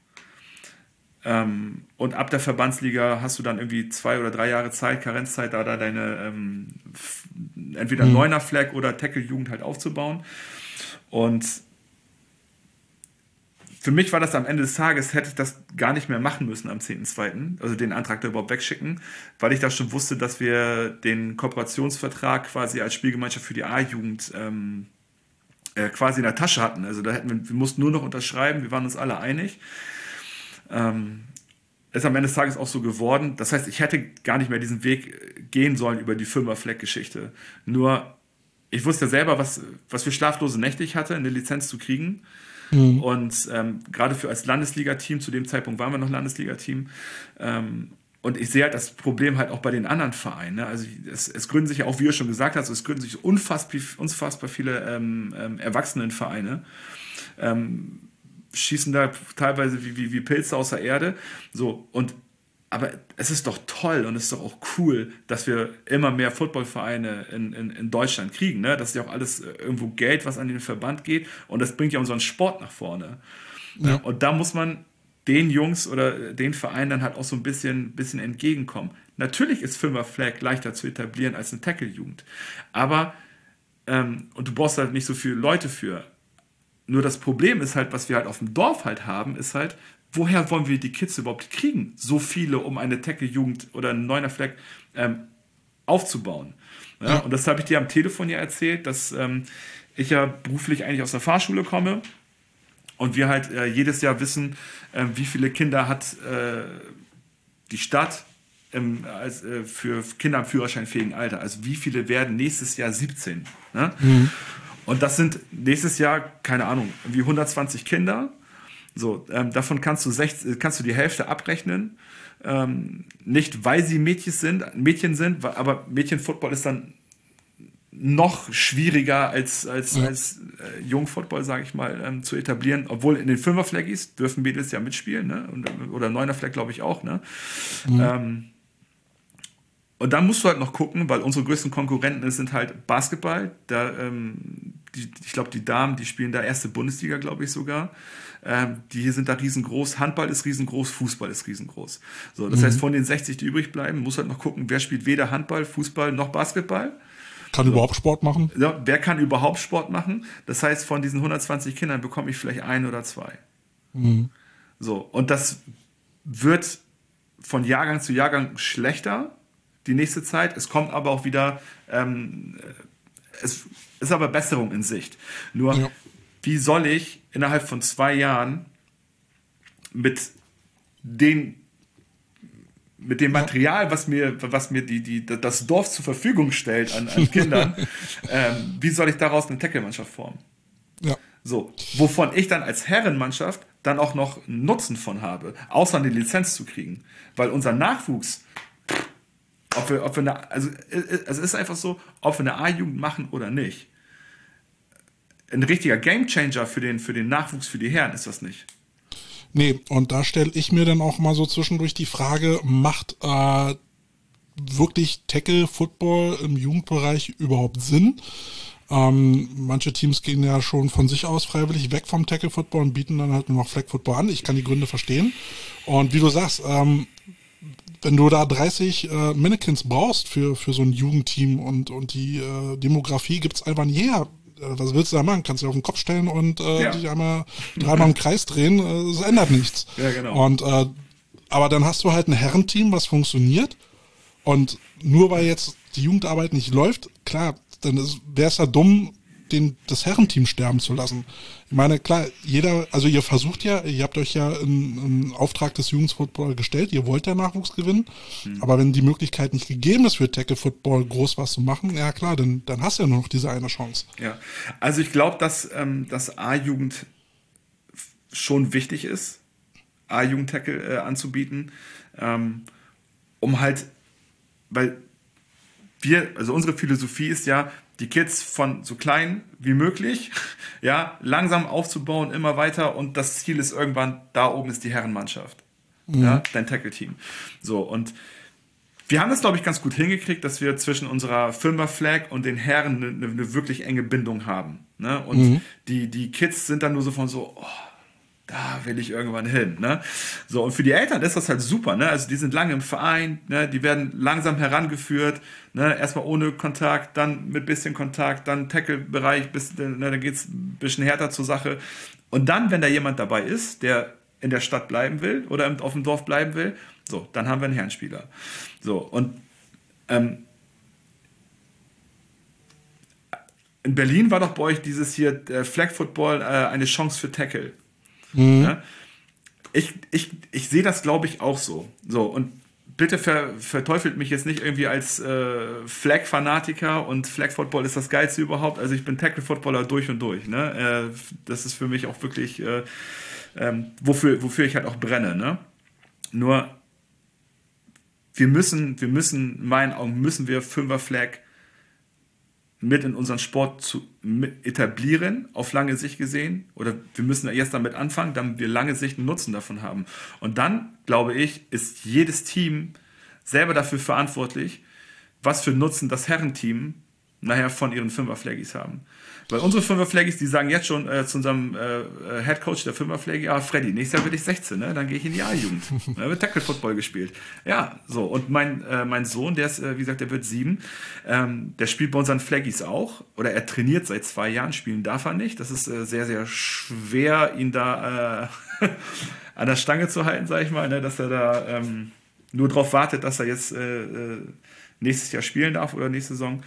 und ab der Verbandsliga hast du dann irgendwie 2 oder 3 Jahre Zeit, Karenzzeit, da deine entweder 9er Flag oder Tackle-Jugend halt aufzubauen und für mich war das am Ende des Tages, hätte ich das gar nicht mehr machen müssen am 10.2., also den Antrag da überhaupt wegschicken, weil ich da schon wusste, dass wir den Kooperationsvertrag quasi als Spielgemeinschaft für die A-Jugend quasi in der Tasche hatten. Also da wir mussten nur noch unterschreiben, wir waren uns alle einig. Ist am Ende des Tages auch so geworden. Das heißt, ich hätte gar nicht mehr diesen Weg gehen sollen über die 5er-Fleck-Geschichte. Nur, ich wusste ja selber, was für schlaflose Nächte ich hatte, eine Lizenz zu kriegen. Und gerade als Landesliga-Team, zu dem Zeitpunkt waren wir noch Landesliga-Team, und ich sehe halt das Problem halt auch bei den anderen Vereinen. Ne? Also es gründen sich ja auch, wie ihr schon gesagt habt, es gründen sich unfassbar viele Erwachsenenvereine, schießen da teilweise wie Pilze aus der Erde. So, aber es ist doch toll und es ist doch auch cool, dass wir immer mehr Footballvereine in Deutschland kriegen. Ne? Das ist ja auch alles irgendwo Geld, was an den Verband geht und das bringt ja unseren Sport nach vorne. Ja. Und da muss man den Jungs oder den Vereinen dann halt auch so ein bisschen entgegenkommen. Natürlich ist 5er Flag leichter zu etablieren als eine Tackle-Jugend. Aber, und du brauchst halt nicht so viele Leute für. Nur das Problem ist halt, was wir halt auf dem Dorf halt haben, ist halt, woher wollen wir die Kids überhaupt kriegen? So viele, um eine Tackle-Jugend oder einen 9er Flag aufzubauen. Ja? Und das habe ich dir am Telefon ja erzählt, dass ich ja beruflich eigentlich aus der Fahrschule komme und wir halt jedes Jahr wissen, wie viele Kinder hat die Stadt für Kinder im führerscheinfähigen Alter. Also wie viele werden nächstes Jahr 17? Ne? Und das sind nächstes Jahr, keine Ahnung, wie 120 Kinder. So, davon kannst du die Hälfte abrechnen. Nicht, weil sie Mädchen sind, aber Mädchenfootball ist dann noch schwieriger als Jungfootball, sage ich mal, zu etablieren. Obwohl in den Fünfer-Flaggies dürfen Mädels ja mitspielen, ne? Oder Neuner-Flag, glaube ich, auch. Ne? Und dann musst du halt noch gucken, weil unsere größten Konkurrenten sind halt Basketball. Ich glaube, die Damen, die spielen da erste Bundesliga, glaube ich sogar. Die sind da riesengroß. Handball ist riesengroß, Fußball ist riesengroß. So, das heißt, von den 60, die übrig bleiben, muss halt noch gucken, wer spielt weder Handball, Fußball noch Basketball. Kann überhaupt Sport machen? Ja, wer kann überhaupt Sport machen? Das heißt, von diesen 120 Kindern bekomme ich vielleicht 1 oder 2. So, und das wird von Jahrgang zu Jahrgang schlechter, die nächste Zeit. Es kommt aber auch wieder, es ist aber Besserung in Sicht. Nur, wie soll ich innerhalb von 2 Jahren mit dem Material, was mir das Dorf zur Verfügung stellt an Kindern, wie soll ich daraus eine Tackle-Mannschaft formen? Ja. So, wovon ich dann als Herrenmannschaft dann auch noch einen Nutzen von habe, außer eine Lizenz zu kriegen. Weil unser Nachwuchs, also es ist einfach so, ob wir eine A-Jugend machen oder nicht. Ein richtiger Gamechanger für den Nachwuchs, für die Herren ist das nicht. Nee, und da stelle ich mir dann auch mal so zwischendurch die Frage, macht wirklich Tackle-Football im Jugendbereich überhaupt Sinn? Manche Teams gehen ja schon von sich aus freiwillig weg vom Tackle-Football und bieten dann halt nur noch Flag-Football an. Ich kann die Gründe verstehen. Und wie du sagst, wenn du da 30 Mannequins brauchst für so ein Jugendteam und die Demografie gibt's einfach nie her. Was willst du da machen? Kannst du auf den Kopf stellen und dich einmal 3-mal im Kreis drehen. Es ändert nichts. Ja, genau. Und aber dann hast du halt ein Herrenteam, was funktioniert. Und nur weil jetzt die Jugendarbeit nicht läuft, klar, dann wäre es ja dumm, das Herrenteam sterben zu lassen. Ich meine, klar, ihr versucht ja, ihr habt euch ja einen Auftrag des Jugendfootball gestellt, ihr wollt ja Nachwuchs gewinnen, aber wenn die Möglichkeit nicht gegeben ist für Tackle Football groß was zu machen, ja klar, dann hast du ja nur noch diese eine Chance. Ja, also ich glaube, dass A-Jugend schon wichtig ist, A-Jugend-Tackle anzubieten, um halt, weil also unsere Philosophie ist ja, die Kids von so klein wie möglich, ja, langsam aufzubauen, immer weiter, und das Ziel ist irgendwann, da oben ist die Herrenmannschaft, ja, dein Tackle-Team. So, und wir haben das, glaube ich, ganz gut hingekriegt, dass wir zwischen unserer Fünfer-Flag und den Herren eine wirklich enge Bindung haben, ne? Und die Kids sind dann nur so von so, oh, da will ich irgendwann hin, ne? So, und für die Eltern ist das halt super, ne? Also die sind lange im Verein, ne? Die werden langsam herangeführt, ne? Erstmal ohne Kontakt, dann mit bisschen Kontakt, dann Tackle-Bereich, ne? Dann geht's ein bisschen härter zur Sache. Und dann, wenn da jemand dabei ist, der in der Stadt bleiben will oder auf dem Dorf bleiben will, so, dann haben wir einen Herrenspieler. So, und in Berlin war doch bei euch dieses hier Flag Football eine Chance für Tackle. Ja? Ich sehe das, glaube ich, auch so. So, und bitte verteufelt mich jetzt nicht irgendwie als Flag-Fanatiker, und Flag-Football ist das Geilste überhaupt. Also ich bin Tackle-Footballer durch und durch. Ne? Das ist für mich auch wirklich, wofür ich halt auch brenne. Ne? Nur, wir müssen, in meinen Augen, müssen wir Fünfer-Flag mit in unseren Sport etablieren, auf lange Sicht gesehen, oder wir müssen erst damit anfangen, damit wir lange Sicht einen Nutzen davon haben. Und dann, glaube ich, ist jedes Team selber dafür verantwortlich, was für Nutzen das Herrenteam nachher von ihren Fünfer-Flaggies haben. Weil unsere Fünfer-Flaggies, die sagen jetzt schon zu unserem Headcoach der Fünfer-Flaggie, ja, Freddy, nächstes Jahr werde ich 16, ne? Dann gehe ich in die A-Jugend. Da wird Tackle-Football gespielt. Ja, so. Und mein Sohn, der ist, wie gesagt, der wird 7, der spielt bei unseren Flaggies auch, oder er trainiert seit 2 Jahren, spielen darf er nicht. Das ist sehr, sehr schwer, ihn da an der Stange zu halten, sag ich mal, ne? Dass er da nur drauf wartet, dass er jetzt nächstes Jahr spielen darf oder nächste Saison.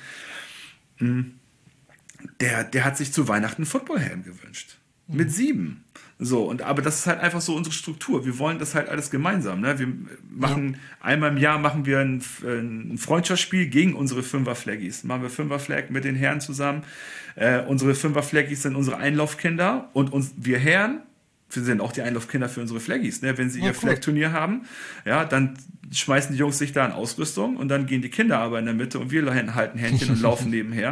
Der hat sich zu Weihnachten einen Footballhelm gewünscht. Mit 7. So, aber das ist halt einfach so unsere Struktur. Wir wollen das halt alles gemeinsam. Ne? Wir machen einmal im Jahr machen wir ein Freundschaftsspiel gegen unsere Fünfer-Flaggies. Machen wir Fünfer-Flag mit den Herren zusammen. Unsere Fünfer-Flaggies sind unsere Einlaufkinder und wir Herren, wir sind auch die Einlaufkinder für unsere Flaggies. Ne? Wenn sie ihr Flag-Turnier haben, ja, dann schmeißen die Jungs sich da in Ausrüstung und dann gehen die Kinder aber in der Mitte und wir halten Händchen und laufen nebenher.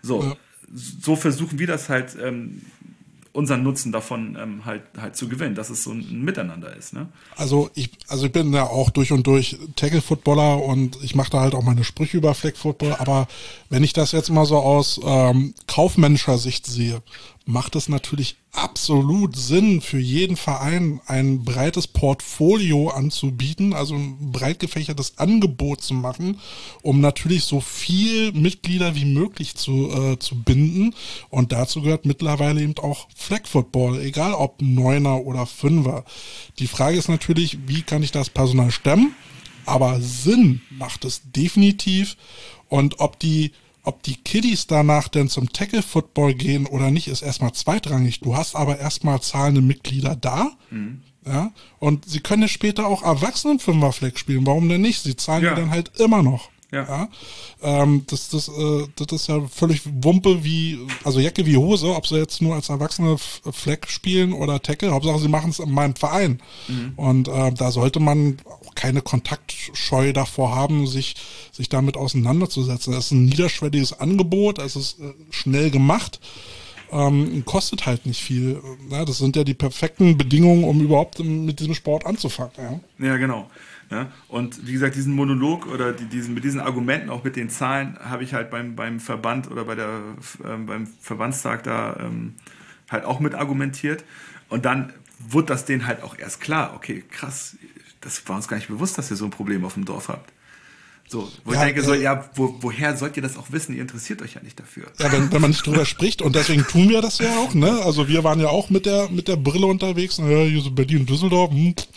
So versuchen wir das halt unseren Nutzen davon halt zu gewinnen, dass es so ein Miteinander ist. Ne? Also ich bin ja auch durch und durch Tackle-Footballer und ich mache da halt auch meine Sprüche über Flag-Football, aber wenn ich das jetzt mal so aus kaufmännischer Sicht sehe, macht es natürlich absolut Sinn, für jeden Verein ein breites Portfolio anzubieten, also ein breit gefächertes Angebot zu machen, um natürlich so viel Mitglieder wie möglich zu binden. Und dazu gehört mittlerweile eben auch Flag Football, egal ob Neuner oder Fünfer. Die Frage ist natürlich, wie kann ich das Personal stemmen? Aber Sinn macht es definitiv. Und ob die Kiddies danach denn zum Tackle-Football gehen oder nicht, ist erstmal zweitrangig. Du hast aber erstmal zahlende Mitglieder da. Ja, und sie können ja später auch Erwachsenen-Fünfer-Flag spielen. Warum denn nicht? Sie zahlen ja dann halt immer noch. Ja. Das ist ja völlig Wumpe also Jacke wie Hose, ob sie jetzt nur als Erwachsene Flag spielen oder Tackle. Hauptsache, sie machen es in meinem Verein. Und da sollte man auch keine Kontaktscheu davor haben, sich damit auseinanderzusetzen. Das ist ein niederschwelliges Angebot, es ist schnell gemacht. Kostet halt nicht viel. Ja, das sind ja die perfekten Bedingungen, um überhaupt mit diesem Sport anzufangen. Ja, genau. Ja, und wie gesagt, diesen Monolog oder mit diesen Argumenten, auch mit den Zahlen, habe ich halt beim Verband oder beim Verbandstag da halt auch mit argumentiert. Und dann wurde das denen halt auch erst klar, okay, krass, das war uns gar nicht bewusst, dass ihr so ein Problem auf dem Dorf habt. So, ich denke woher sollt ihr das auch wissen? Ihr interessiert euch ja nicht dafür. Ja, wenn man nicht drüber spricht, und deswegen tun wir das ja auch, ne? Also wir waren ja auch mit der Brille unterwegs, hier so Berlin und Düsseldorf,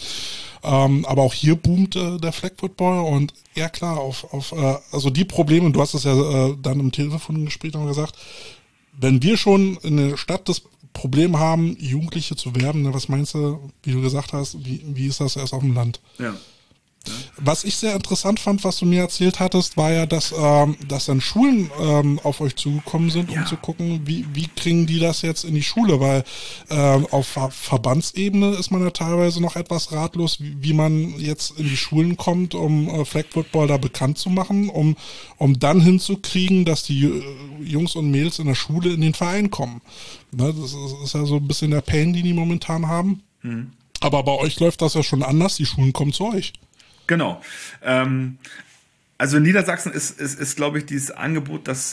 aber auch hier boomt der Flag Football und ja klar, also die Probleme, du hast es ja dann im Telefongespräch noch gesagt, wenn wir schon in der Stadt das Problem haben, Jugendliche zu werben, ne, was meinst du, wie du gesagt hast, wie ist das erst auf dem Land? Ja. Was ich sehr interessant fand, was du mir erzählt hattest, war ja, dass dann Schulen auf euch zugekommen sind, um zu gucken, wie kriegen die das jetzt in die Schule, weil auf Verbandsebene ist man ja teilweise noch etwas ratlos, wie man jetzt in die Schulen kommt, um Flag Football da bekannt zu machen, um dann hinzukriegen, dass die Jungs und Mädels in der Schule in den Verein kommen. Ne, das ist ja so ein bisschen der Pain, den die momentan haben. Aber bei euch läuft das ja schon anders, die Schulen kommen zu euch. Genau. Also in Niedersachsen ist glaube ich, dieses Angebot, dass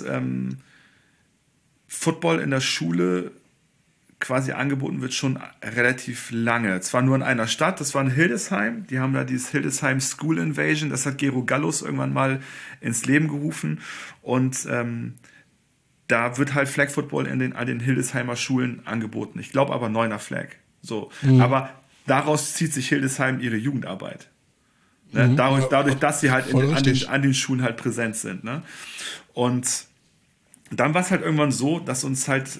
Football in der Schule quasi angeboten wird, schon relativ lange. Zwar nur in einer Stadt, das war in Hildesheim. Die haben da dieses Hildesheim School Invasion, das hat Gero Gallus irgendwann mal ins Leben gerufen. Und da wird halt Flag Football an den Hildesheimer Schulen angeboten. Ich glaube aber Neuner Flag. So. Aber daraus zieht sich Hildesheim ihre Jugendarbeit. Ne? Dadurch, dass sie halt an den Schulen halt präsent sind. Ne? Und dann war es halt irgendwann so, dass uns halt,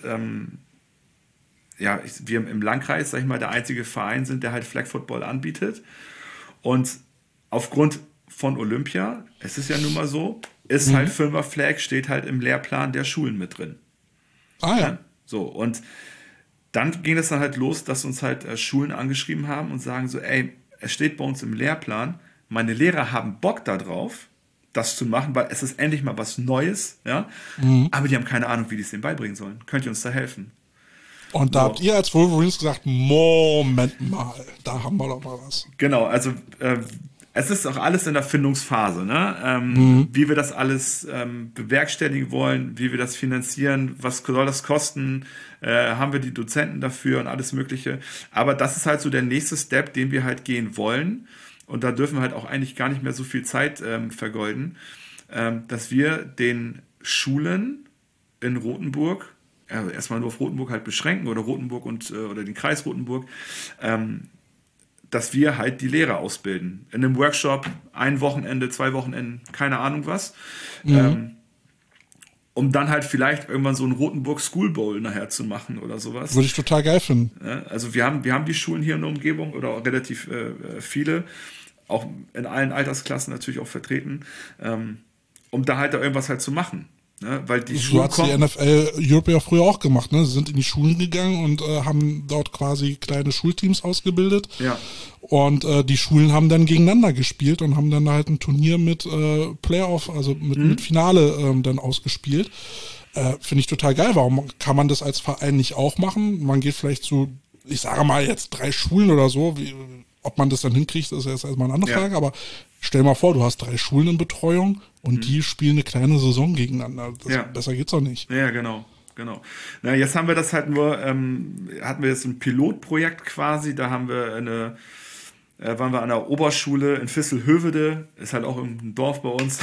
wir im Landkreis, sag ich mal, der einzige Verein sind, der halt Flag Football anbietet. Und aufgrund von Olympia, es ist ja nun mal so, ist halt Fünfer Flag, steht halt im Lehrplan der Schulen mit drin. Ah ja. Ne? So, und dann ging es dann halt los, dass uns halt Schulen angeschrieben haben und sagen so, ey, es steht bei uns im Lehrplan, meine Lehrer haben Bock da drauf, das zu machen, weil es ist endlich mal was Neues, ja, aber die haben keine Ahnung, wie die es denen beibringen sollen. Könnt ihr uns da helfen? Und da habt ihr als Wolverines gesagt, Moment mal, da haben wir doch mal was. Genau, also es ist auch alles in der Findungsphase, ne? Wie wir das alles bewerkstelligen wollen, wie wir das finanzieren, was soll das kosten, haben wir die Dozenten dafür und alles Mögliche. Aber das ist halt so der nächste Step, den wir halt gehen wollen. Und da dürfen wir halt auch eigentlich gar nicht mehr so viel Zeit vergeuden, dass wir den Schulen in Rothenburg, also erstmal nur auf Rothenburg halt beschränken oder Rothenburg oder den Kreis Rothenburg, dass wir halt die Lehrer ausbilden. In einem Workshop, ein Wochenende, 2 Wochenenden, keine Ahnung was. um dann halt vielleicht irgendwann so einen Rotenburg School Bowl nachher zu machen oder sowas. Würde ich total geil finden. Ja, also wir haben die Schulen hier in der Umgebung oder auch relativ viele, auch in allen Altersklassen natürlich auch vertreten, um da halt irgendwas halt zu machen. Ne? Weil die So hat die NFL Europe ja früher auch gemacht. Ne? Sie sind in die Schulen gegangen und haben dort quasi kleine Schulteams ausgebildet. Ja. Und die Schulen haben dann gegeneinander gespielt und haben dann halt ein Turnier mit Playoff, also mit Finale dann ausgespielt. Finde ich total geil. Warum kann man das als Verein nicht auch machen? Man geht vielleicht zu, ich sage mal jetzt 3 Schulen oder so. Ob man das dann hinkriegt, ist jetzt erstmal eine andere Frage. Aber stell mal vor, du hast 3 Schulen in Betreuung und die spielen eine kleine Saison gegeneinander. Besser geht's doch nicht. Ja, genau. Na, jetzt haben wir das halt nur, hatten wir jetzt ein Pilotprojekt quasi. Da haben wir waren wir an der Oberschule in Visselhövede, ist halt auch ein Dorf bei uns.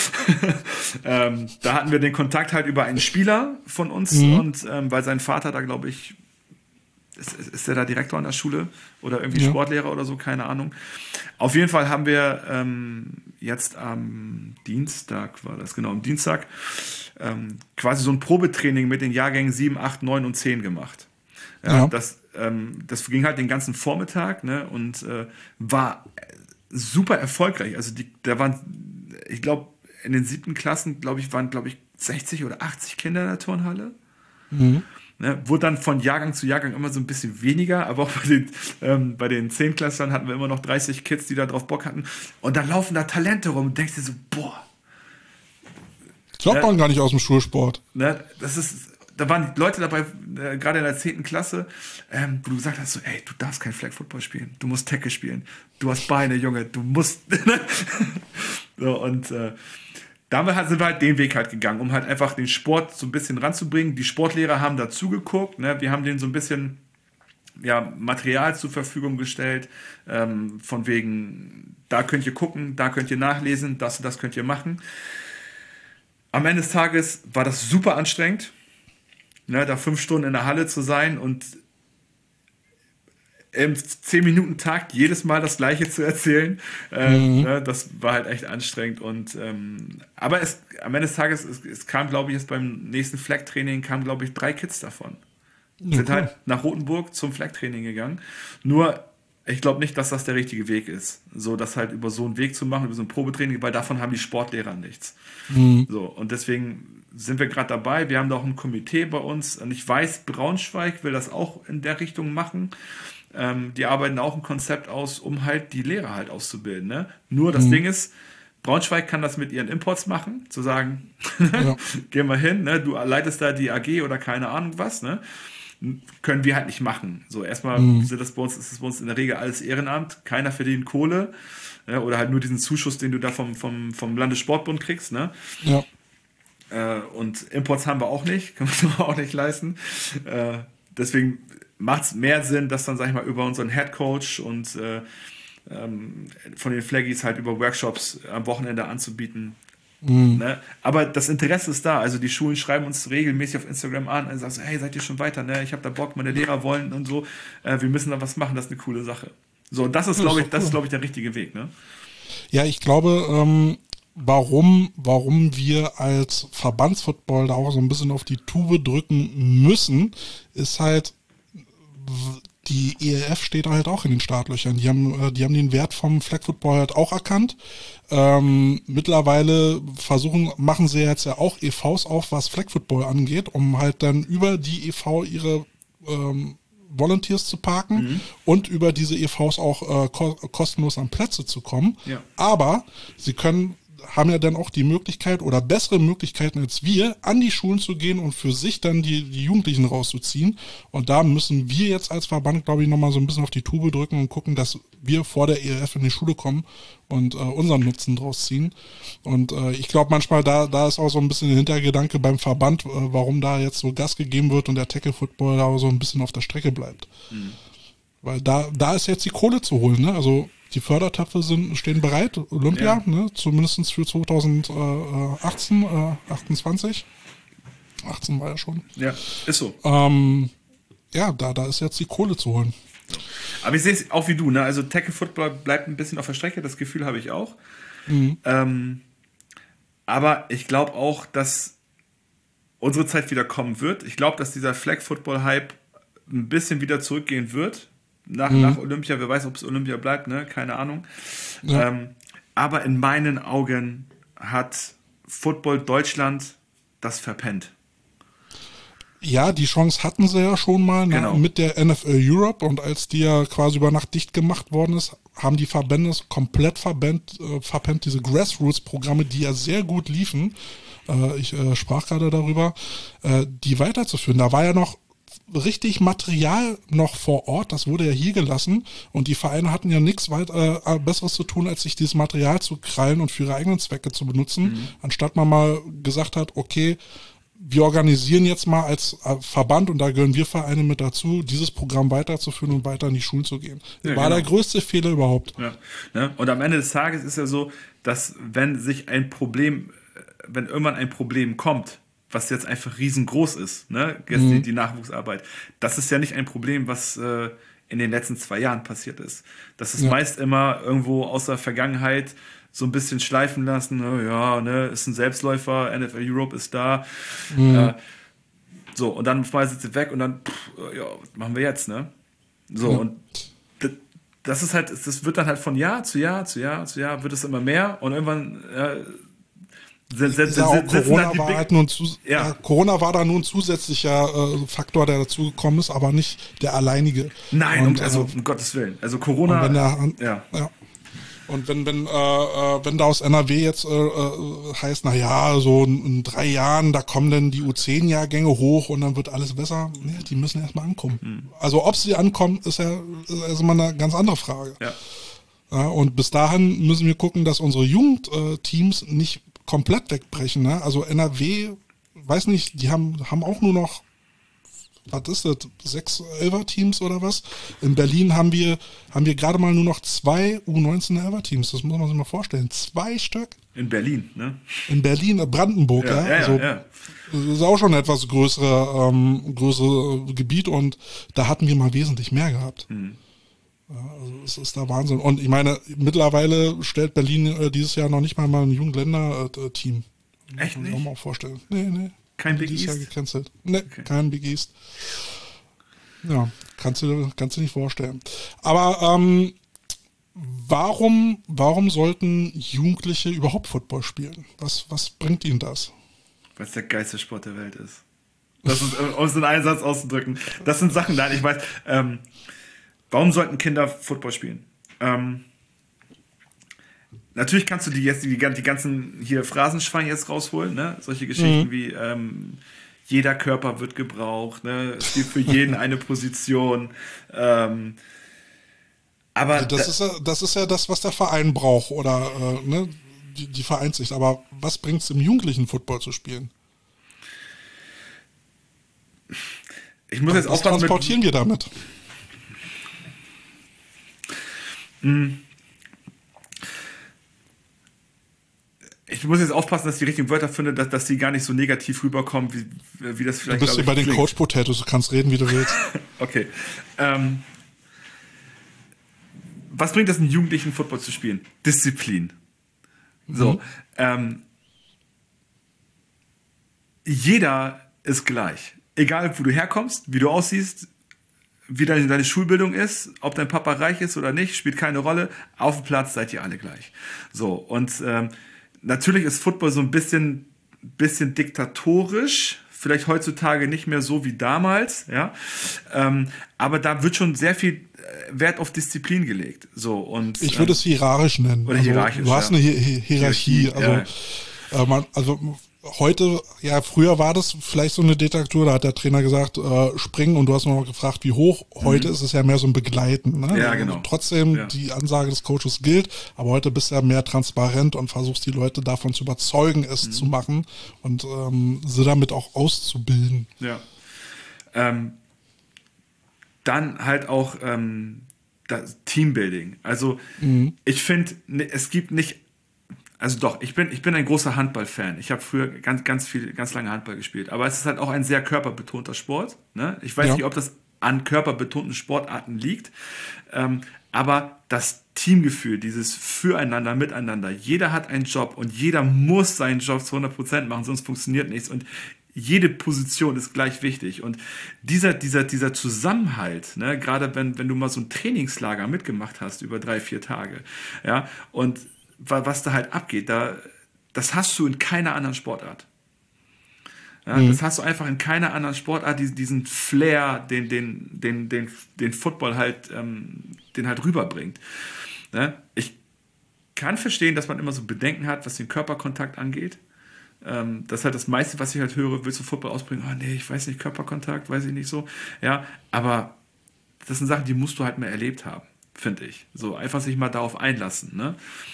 Da hatten wir den Kontakt halt über einen Spieler von uns und weil sein Vater da, glaube ich, ist der da Direktor an der Schule oder irgendwie Sportlehrer oder so, keine Ahnung. Auf jeden Fall haben wir jetzt am Dienstag, am Dienstag, quasi so ein Probetraining mit den Jahrgängen 7, 8, 9 und 10 gemacht. Ja. Das ging halt den ganzen Vormittag, ne, und war super erfolgreich. Also da waren, ich glaube, in den 7. Klassen, waren 60 oder 80 Kinder in der Turnhalle. Mhm. Ne, wurde dann von Jahrgang zu Jahrgang immer so ein bisschen weniger, aber auch bei den 10-Klässlern hatten wir immer noch 30 Kids, die da drauf Bock hatten. Und dann laufen da Talente rum und denkst dir so, boah. Glaubt man gar nicht aus dem Schulsport. Ne, da waren Leute dabei, gerade in der 10. Klasse, wo du gesagt hast, so, ey, du darfst kein Flag Football spielen, du musst Tackle spielen, du hast Beine, Junge, du musst. So, und damit sind wir halt den Weg halt gegangen, um halt einfach den Sport so ein bisschen ranzubringen. Die Sportlehrer haben dazu geguckt, ne? Wir haben denen so ein bisschen Material zur Verfügung gestellt, von wegen, da könnt ihr gucken, da könnt ihr nachlesen, das und das könnt ihr machen. Am Ende des Tages war das super anstrengend, ne, da 5 Stunden in der Halle zu sein und im 10-Minuten-Takt jedes Mal das Gleiche zu erzählen. Ne, das war halt echt anstrengend. Und aber am Ende des Tages, es kam, glaube ich, jetzt beim nächsten Flag-Training kamen, glaube ich, 3 Kids davon. Sind halt nach Rotenburg zum Flag-Training gegangen. Nur, ich glaube nicht, dass das der richtige Weg ist. So, das halt über so einen Weg zu machen, über so ein Probetraining, weil davon haben die Sportlehrer nichts. So, und deswegen sind wir gerade dabei. Wir haben da auch ein Komitee bei uns. Und ich weiß, Braunschweig will das auch in der Richtung machen. Die arbeiten auch ein Konzept aus, um halt die Lehrer halt auszubilden. Ne? Nur das Ding ist, Braunschweig kann das mit ihren Imports machen, zu sagen, geh mal hin, ne? Du leitest da die AG oder keine Ahnung was, ne? Können wir halt nicht machen. So, erstmal ist es bei uns in der Regel alles Ehrenamt, keiner verdient Kohle, ne? Oder halt nur diesen Zuschuss, den du da vom Landessportbund kriegst, ne? Ja. Und Imports haben wir auch nicht, können wir uns auch nicht leisten. Deswegen macht es mehr Sinn, das dann, sag ich mal, über unseren Headcoach und von den Flaggies halt über Workshops am Wochenende anzubieten. Ne? Aber das Interesse ist da. Also die Schulen schreiben uns regelmäßig auf Instagram an und sagen so, hey, seid ihr schon weiter? Ne? Ich habe da Bock, meine Lehrer wollen und so. Wir müssen da was machen, das ist eine coole Sache. So, und das ist, glaube ich, der richtige Weg. Ne? Ja, ich glaube, warum wir als Verbandsfootball da auch so ein bisschen auf die Tube drücken müssen, ist halt, die ELF steht halt auch in den Startlöchern. Die haben den Wert vom Flag Football halt auch erkannt. Mittlerweile machen sie jetzt ja auch EVs auf, was Flag Football angeht, um halt dann über die EV ihre Volunteers zu parken und über diese EVs auch kostenlos an Plätze zu kommen. Ja. Aber sie haben ja dann auch die Möglichkeit oder bessere Möglichkeiten als wir, an die Schulen zu gehen und für sich dann die Jugendlichen rauszuziehen. Und da müssen wir jetzt als Verband, glaube ich, nochmal so ein bisschen auf die Tube drücken und gucken, dass wir vor der ELF in die Schule kommen und unseren Nutzen draus ziehen. Und ich glaube manchmal, da ist auch so ein bisschen der Hintergedanke beim Verband, warum da jetzt so Gas gegeben wird und der Tackle-Football da so ein bisschen auf der Strecke bleibt. Weil da ist jetzt die Kohle zu holen, ne? Also die Fördertöpfe stehen bereit, Olympia, ne? Zumindest für 2018, 28. 18 war ja schon. Ja, ist so. Da ist jetzt die Kohle zu holen. Aber ich sehe es auch wie du, ne? Also Tackle Football bleibt ein bisschen auf der Strecke, das Gefühl habe ich auch. Aber ich glaube auch, dass unsere Zeit wieder kommen wird. Ich glaube, dass dieser Flag-Football-Hype ein bisschen wieder zurückgehen wird. Nach Olympia, wer weiß, ob es Olympia bleibt, ne? Keine Ahnung. Ja. Aber in meinen Augen hat Football Deutschland das verpennt. Ja, die Chance hatten sie ja schon mal Genau. mit der NFL Europe, und als die ja quasi über Nacht dicht gemacht worden ist, haben die Verbände es komplett verpennt, diese Grassroots-Programme, die ja sehr gut liefen. Ich sprach gerade darüber, die weiterzuführen. Da war ja noch richtig Material noch vor Ort, das wurde ja hier gelassen, und die Vereine hatten ja nichts Besseres zu tun, als sich dieses Material zu krallen und für ihre eigenen Zwecke zu benutzen, anstatt man mal gesagt hat, okay, wir organisieren jetzt mal als Verband, und da gehören wir Vereine mit dazu, dieses Programm weiterzuführen und weiter in die Schulen zu gehen. Ja, war genau. der größte Fehler überhaupt. Ja. Ne? Und am Ende des Tages ist ja so, dass wenn irgendwann ein Problem kommt, was jetzt einfach riesengroß ist, ne? Jetzt die Nachwuchsarbeit, das ist ja nicht ein Problem, was in den letzten 2 Jahren passiert ist. Das ist meist immer irgendwo aus der Vergangenheit so ein bisschen schleifen lassen, ist ein Selbstläufer, NFL Europe ist da, so, und dann schmeißt sie weg und dann, was machen wir jetzt, ne? So, und das ist halt, das wird dann halt von Jahr zu Jahr wird es immer mehr, und irgendwann Corona war da nur ein zusätzlicher Faktor, der dazugekommen ist, aber nicht der alleinige. Nein, und, um Gottes Willen. Also Corona. Und wenn da aus NRW jetzt heißt, so in 3 Jahren, da kommen dann die U10-Jahrgänge hoch und dann wird alles besser, die müssen erstmal ankommen. Also ob sie ankommen, ist ja immer eine ganz andere Frage. Ja. Ja, und bis dahin müssen wir gucken, dass unsere Jugendteams nicht komplett wegbrechen. Ne? Also NRW, weiß nicht, die haben auch nur noch, was ist das, 6 11er-Teams oder was? In Berlin haben wir gerade mal nur noch 2 U19-11er-Teams. Das muss man sich mal vorstellen. 2 Stück. In Berlin, ne? In Berlin, Brandenburg, ja. Das ist auch schon ein etwas größere Gebiet, und da hatten wir mal wesentlich mehr gehabt. Ja, also es ist der Wahnsinn. Und ich meine, mittlerweile stellt Berlin dieses Jahr noch nicht mal ein Jugendländer-Team. Echt nicht? Kann ich mir auch mal vorstellen. Nee. Kein Big dieses East? Jahr gecancelt. Nee, okay. Kein Big East. Ja, kannst du nicht vorstellen. Aber warum sollten Jugendliche überhaupt Football spielen? Was bringt ihnen das? Weil es der geilste Sport der Welt ist. Das ist, um es in einen Satz auszudrücken. Das sind Sachen, nein, ich weiß, warum sollten Kinder Football spielen? Natürlich kannst du die ganzen hier Phrasenschweine jetzt rausholen, ne? Solche Geschichten wie jeder Körper wird gebraucht, ne? Es gibt für jeden eine Position. Aber das ist ja das, was der Verein braucht, oder die Vereinssicht. Aber was bringt es im Jugendlichen, Football zu spielen? Ich muss jetzt was transportieren wir damit? Ich muss jetzt aufpassen, dass ich die richtigen Wörter finde, dass die gar nicht so negativ rüberkommen, wie das vielleicht. Du bist ja bei den Coach Potatoes, du kannst reden, wie du willst. Okay. Was bringt es einen Jugendlichen, Football zu spielen? Disziplin. So. Jeder ist gleich. Egal, wo du herkommst, wie du aussiehst, wie deine Schulbildung ist, ob dein Papa reich ist oder nicht, spielt keine Rolle. Auf dem Platz seid ihr alle gleich. So, und natürlich ist Football so ein bisschen diktatorisch, vielleicht heutzutage nicht mehr so wie damals, ja. Aber da wird schon sehr viel Wert auf Disziplin gelegt. So, und ich würde es hierarchisch nennen. Oder hierarchisch. Du hast eine Hierarchie. Heute, früher war das vielleicht so eine Diktatur, da hat der Trainer gesagt, springen, und du hast noch gefragt, wie hoch. Heute ist es ja mehr so ein Begleiten. Ne? Ja, genau. Trotzdem, die Ansage des Coaches gilt, aber heute bist du ja mehr transparent und versuchst die Leute davon zu überzeugen, es zu machen und sie damit auch auszubilden. Ja. Dann halt auch das Teambuilding. Also ich finde, es gibt nicht. Also doch, ich bin ein großer Handball-Fan. Ich habe früher ganz lange Handball gespielt. Aber es ist halt auch ein sehr körperbetonter Sport. Ne? Ich weiß nicht, ob das an körperbetonten Sportarten liegt. Aber das Teamgefühl, dieses Füreinander, Miteinander, jeder hat einen Job und jeder muss seinen Job zu 100% machen, sonst funktioniert nichts. Und jede Position ist gleich wichtig. Und dieser Zusammenhalt, ne, gerade wenn du mal so ein Trainingslager mitgemacht hast über 3-4 Tage, ja, und was da halt abgeht, das hast du in keiner anderen Sportart. Ja, das hast du einfach in keiner anderen Sportart, diesen Flair, den Football halt, den halt rüberbringt. Ne? Ich kann verstehen, dass man immer so Bedenken hat, was den Körperkontakt angeht. Das ist halt das meiste, was ich halt höre, willst du Football ausbringen? Oh nee, ich weiß nicht, Körperkontakt, weiß ich nicht so. Ja, aber das sind Sachen, die musst du halt mal erlebt haben, finde ich. So, einfach sich mal darauf einlassen. Ne?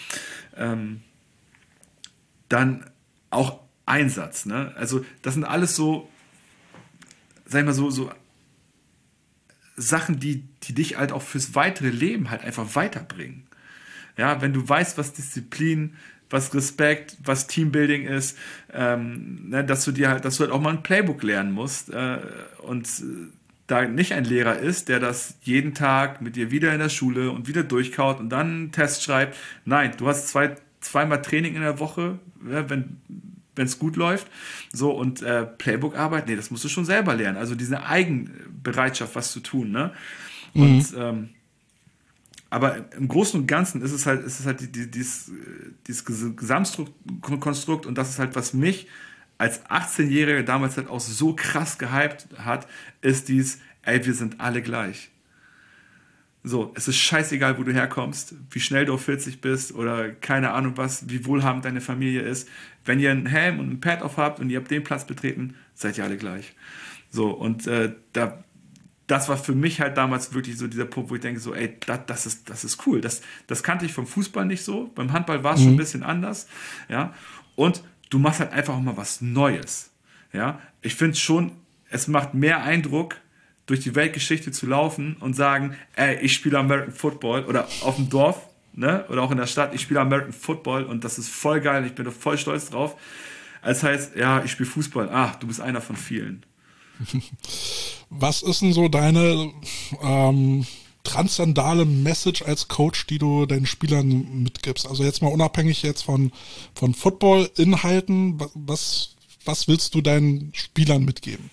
Dann auch Einsatz. Ne? Also, das sind alles so, sag ich mal, so Sachen, die dich halt auch fürs weitere Leben halt einfach weiterbringen. Ja, wenn du weißt, was Disziplin, was Respekt, was Teambuilding ist, ne, dass du halt auch mal ein Playbook lernen musst und da nicht ein Lehrer ist, der das jeden Tag mit dir wieder in der Schule und wieder durchkaut und dann einen Test schreibt. Nein, du hast zweimal Training in der Woche, ja, wenn es gut läuft. So, und Playbook-Arbeit, nee, das musst du schon selber lernen. Also diese Eigenbereitschaft, was zu tun, ne? Und aber im Großen und Ganzen ist es halt dieses Gesamtkonstrukt, und das ist halt, was mich als 18-Jähriger damals halt auch so krass gehypt hat, ist ey, wir sind alle gleich. So, es ist scheißegal, wo du herkommst, wie schnell du auf 40 bist oder keine Ahnung was, wie wohlhabend deine Familie ist. Wenn ihr einen Helm und ein Pad auf habt und ihr habt den Platz betreten, seid ihr alle gleich. So, und das war für mich halt damals wirklich so dieser Punkt, wo ich denke so, ey, das ist cool. Das kannte ich vom Fußball nicht so. Beim Handball war es schon ein bisschen anders. Ja, und du machst halt einfach auch mal was Neues. Ja, ich finde schon, es macht mehr Eindruck, durch die Weltgeschichte zu laufen und sagen, ey, ich spiele American Football, oder auf dem Dorf, ne, oder auch in der Stadt, ich spiele American Football und das ist voll geil, ich bin da voll stolz drauf. Als heißt, ja, ich spiele Fußball. Du bist einer von vielen. Was ist denn so deine transzendale Message als Coach, die du deinen Spielern mitgibst? Also jetzt mal unabhängig jetzt von Football-Inhalten, was willst du deinen Spielern mitgeben?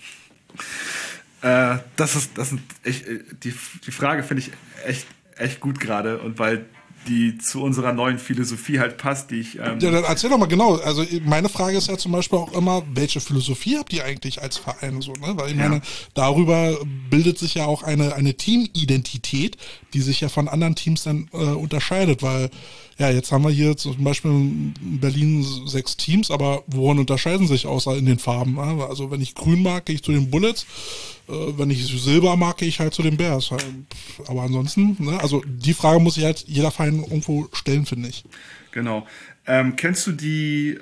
Die Frage finde ich echt gut gerade, und weil die zu unserer neuen Philosophie halt passt, die ich... Ja, dann erzähl doch mal genau. Also meine Frage ist ja zum Beispiel auch immer, welche Philosophie habt ihr eigentlich als Verein so, ne? Weil ich meine, darüber bildet sich ja auch eine Teamidentität, die sich ja von anderen Teams dann unterscheidet, weil ja, jetzt haben wir hier zum Beispiel in Berlin 6 Teams, aber worin unterscheiden sich außer in den Farben? Ne? Also wenn ich grün mag, gehe ich zu den Bullets, wenn ich Silber mag, gehe ich halt zu den Bears. Aber ansonsten, ne? Also die Frage muss sich halt jeder Verein irgendwo stellen, finde ich. Genau. Kennst du die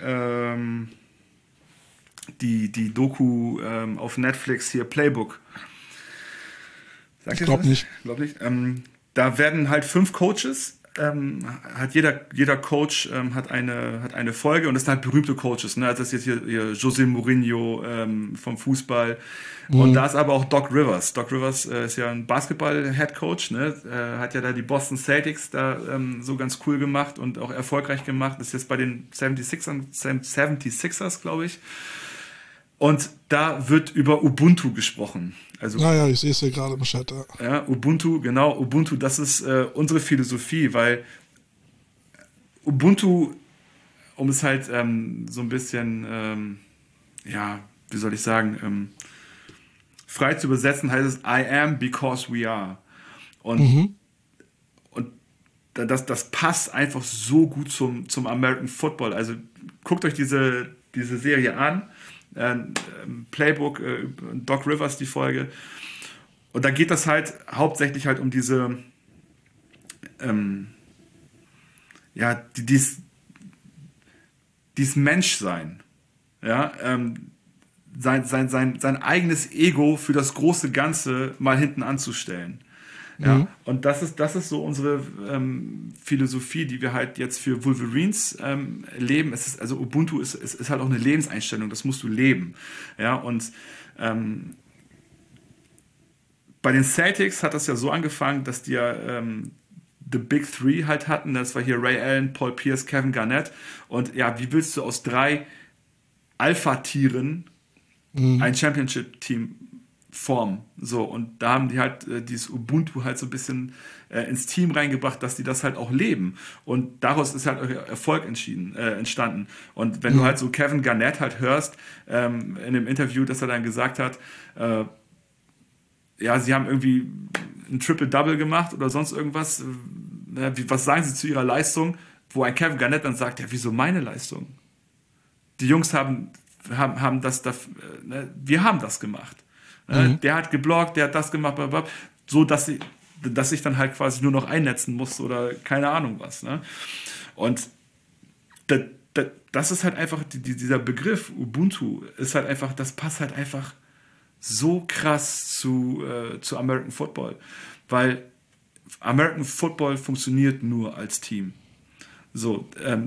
Doku auf Netflix hier, Playbook? Ich glaube nicht. Da werden halt 5 Coaches, hat jeder Coach hat eine Folge, und das sind halt berühmte Coaches, ne? Also das ist jetzt hier José Mourinho vom Fußball, und da ist aber auch Doc Rivers. Doc Rivers ist ja ein Basketball-Head-Coach, ne? Hat ja da die Boston Celtics da so ganz cool gemacht und auch erfolgreich gemacht. Ist jetzt bei den 76ers, glaube ich. Und da wird über Ubuntu gesprochen. Also, naja, ich sehe es hier gerade im Chat. Ja, Ubuntu, genau. Ubuntu, das ist unsere Philosophie, weil Ubuntu, um es halt so ein bisschen, wie soll ich sagen, frei zu übersetzen, heißt es I am because we are. Und das passt einfach so gut zum American Football. Also guckt euch diese Serie an. Playbook, Doc Rivers, die Folge. Und da geht das halt hauptsächlich halt um diese dieses Menschsein. Ja, sein eigenes Ego für das große Ganze mal hinten anzustellen. Ja, und das ist so unsere Philosophie, die wir halt jetzt für Wolverines leben. Also Ubuntu ist halt auch eine Lebenseinstellung, das musst du leben. Ja, und bei den Celtics hat das ja so angefangen, dass die ja The Big Three halt hatten. Das war hier Ray Allen, Paul Pierce, Kevin Garnett. Und ja, wie willst du aus 3 Alpha-Tieren ein Championship-Team formen. So, und da haben die halt dieses Ubuntu halt so ein bisschen ins Team reingebracht, dass die das halt auch leben. Und daraus ist halt Erfolg entstanden. Und wenn du halt so Kevin Garnett halt hörst, in dem Interview, dass er dann gesagt hat, ja, sie haben irgendwie ein Triple-Double gemacht oder sonst irgendwas. Was sagen sie zu ihrer Leistung? Wo ein Kevin Garnett dann sagt, ja, wieso meine Leistung? Die Jungs haben das, wir haben das gemacht. Der hat geblockt, der hat das gemacht, so dass ich dann halt quasi nur noch einnetzen musste oder keine Ahnung was. Ne? Und das ist halt einfach, dieser Begriff Ubuntu ist halt einfach, das passt halt einfach so krass zu American Football, weil American Football funktioniert nur als Team. So,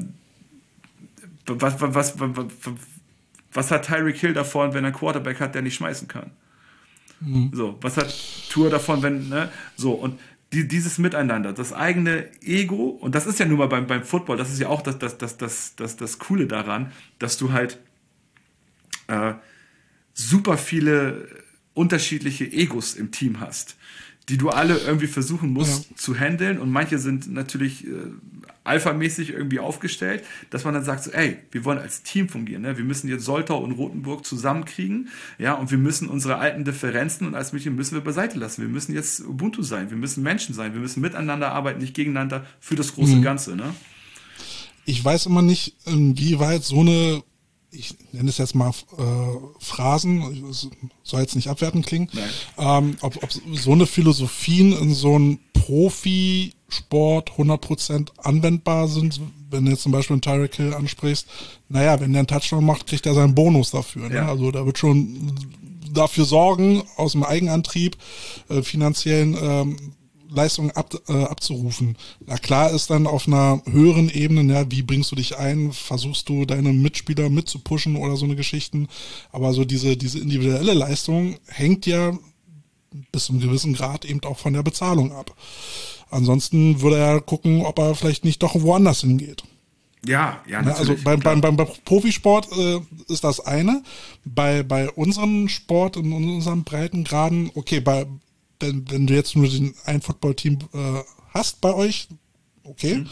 was hat Tyreek Hill davon, wenn er einen Quarterback hat, der nicht schmeißen kann? So, was hat Tour davon, wenn, ne? So, und dieses Miteinander, das eigene Ego, und das ist ja nun mal beim Football, das ist ja auch das Coole daran, dass du halt super viele unterschiedliche Egos im Team hast, die du alle irgendwie versuchen musst zu handeln, und manche sind natürlich alphamäßig irgendwie aufgestellt, dass man dann sagt so, ey, wir wollen als Team fungieren, ne? Wir müssen jetzt Soltau und Rothenburg zusammenkriegen, ja, und wir müssen unsere alten Differenzen und alles Mögliche müssen wir beiseite lassen. Wir müssen jetzt Ubuntu sein, wir müssen Menschen sein, wir müssen miteinander arbeiten, nicht gegeneinander für das große Ganze, ne? Ich weiß immer nicht, inwieweit so eine, ich nenne es jetzt mal Phrasen, soll jetzt nicht abwertend klingen, ob so eine Philosophien in so einem Profisport 100% anwendbar sind, wenn du jetzt zum Beispiel einen Tyreek Hill ansprichst, naja, wenn der einen Touchdown macht, kriegt er seinen Bonus dafür. Ne? Also da wird schon dafür sorgen, aus dem Eigenantrieb finanziellen Leistungen abzurufen. Na klar ist dann auf einer höheren Ebene, ja, wie bringst du dich ein, versuchst du deine Mitspieler mitzupushen oder so eine Geschichten, aber so diese individuelle Leistung hängt ja bis zu einem gewissen Grad eben auch von der Bezahlung ab. Ansonsten würde er gucken, ob er vielleicht nicht doch woanders hingeht. Ja, natürlich. Also beim Profisport ist das eine. Bei unserem Sport, in unseren Breitengraden, okay, wenn du jetzt nur ein Football-Team hast bei euch, okay.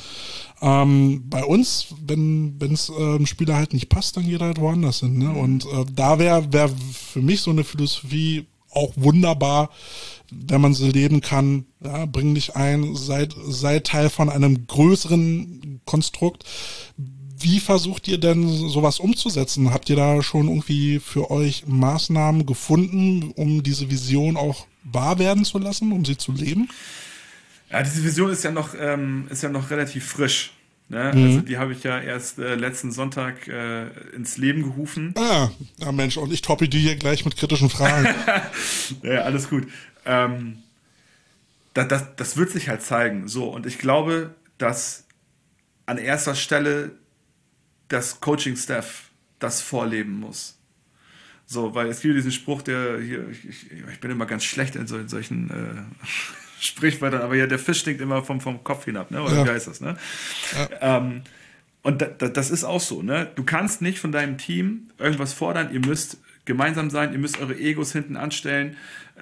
Bei uns, wenn es einem Spieler halt nicht passt, dann geht er halt woanders hin. Ne? Und da wäre für mich so eine Philosophie auch wunderbar, wenn man sie leben kann. Ja, bring dich ein, sei Teil von einem größeren Konstrukt. Wie versucht ihr denn sowas umzusetzen? Habt ihr da schon irgendwie für euch Maßnahmen gefunden, um diese Vision auch wahr werden zu lassen, um sie zu leben? Ja, diese Vision ist ja noch relativ frisch. Ne? Also die habe ich ja erst letzten Sonntag ins Leben gerufen. Ja Mensch, und ich toppe die hier gleich mit kritischen Fragen. Ja, alles gut. Das wird sich halt zeigen. So, und ich glaube, dass an erster Stelle das Coaching-Staff das vorleben muss. So, weil es gibt diesen Spruch, der hier, ich bin immer ganz schlecht in solchen Sprichwörtern, aber ja, der Fisch stinkt immer vom Kopf hinab, ne? Oder wie heißt das, ne? Ja. Und das ist auch so, ne? Du kannst nicht von deinem Team irgendwas fordern, ihr müsst gemeinsam sein, ihr müsst eure Egos hinten anstellen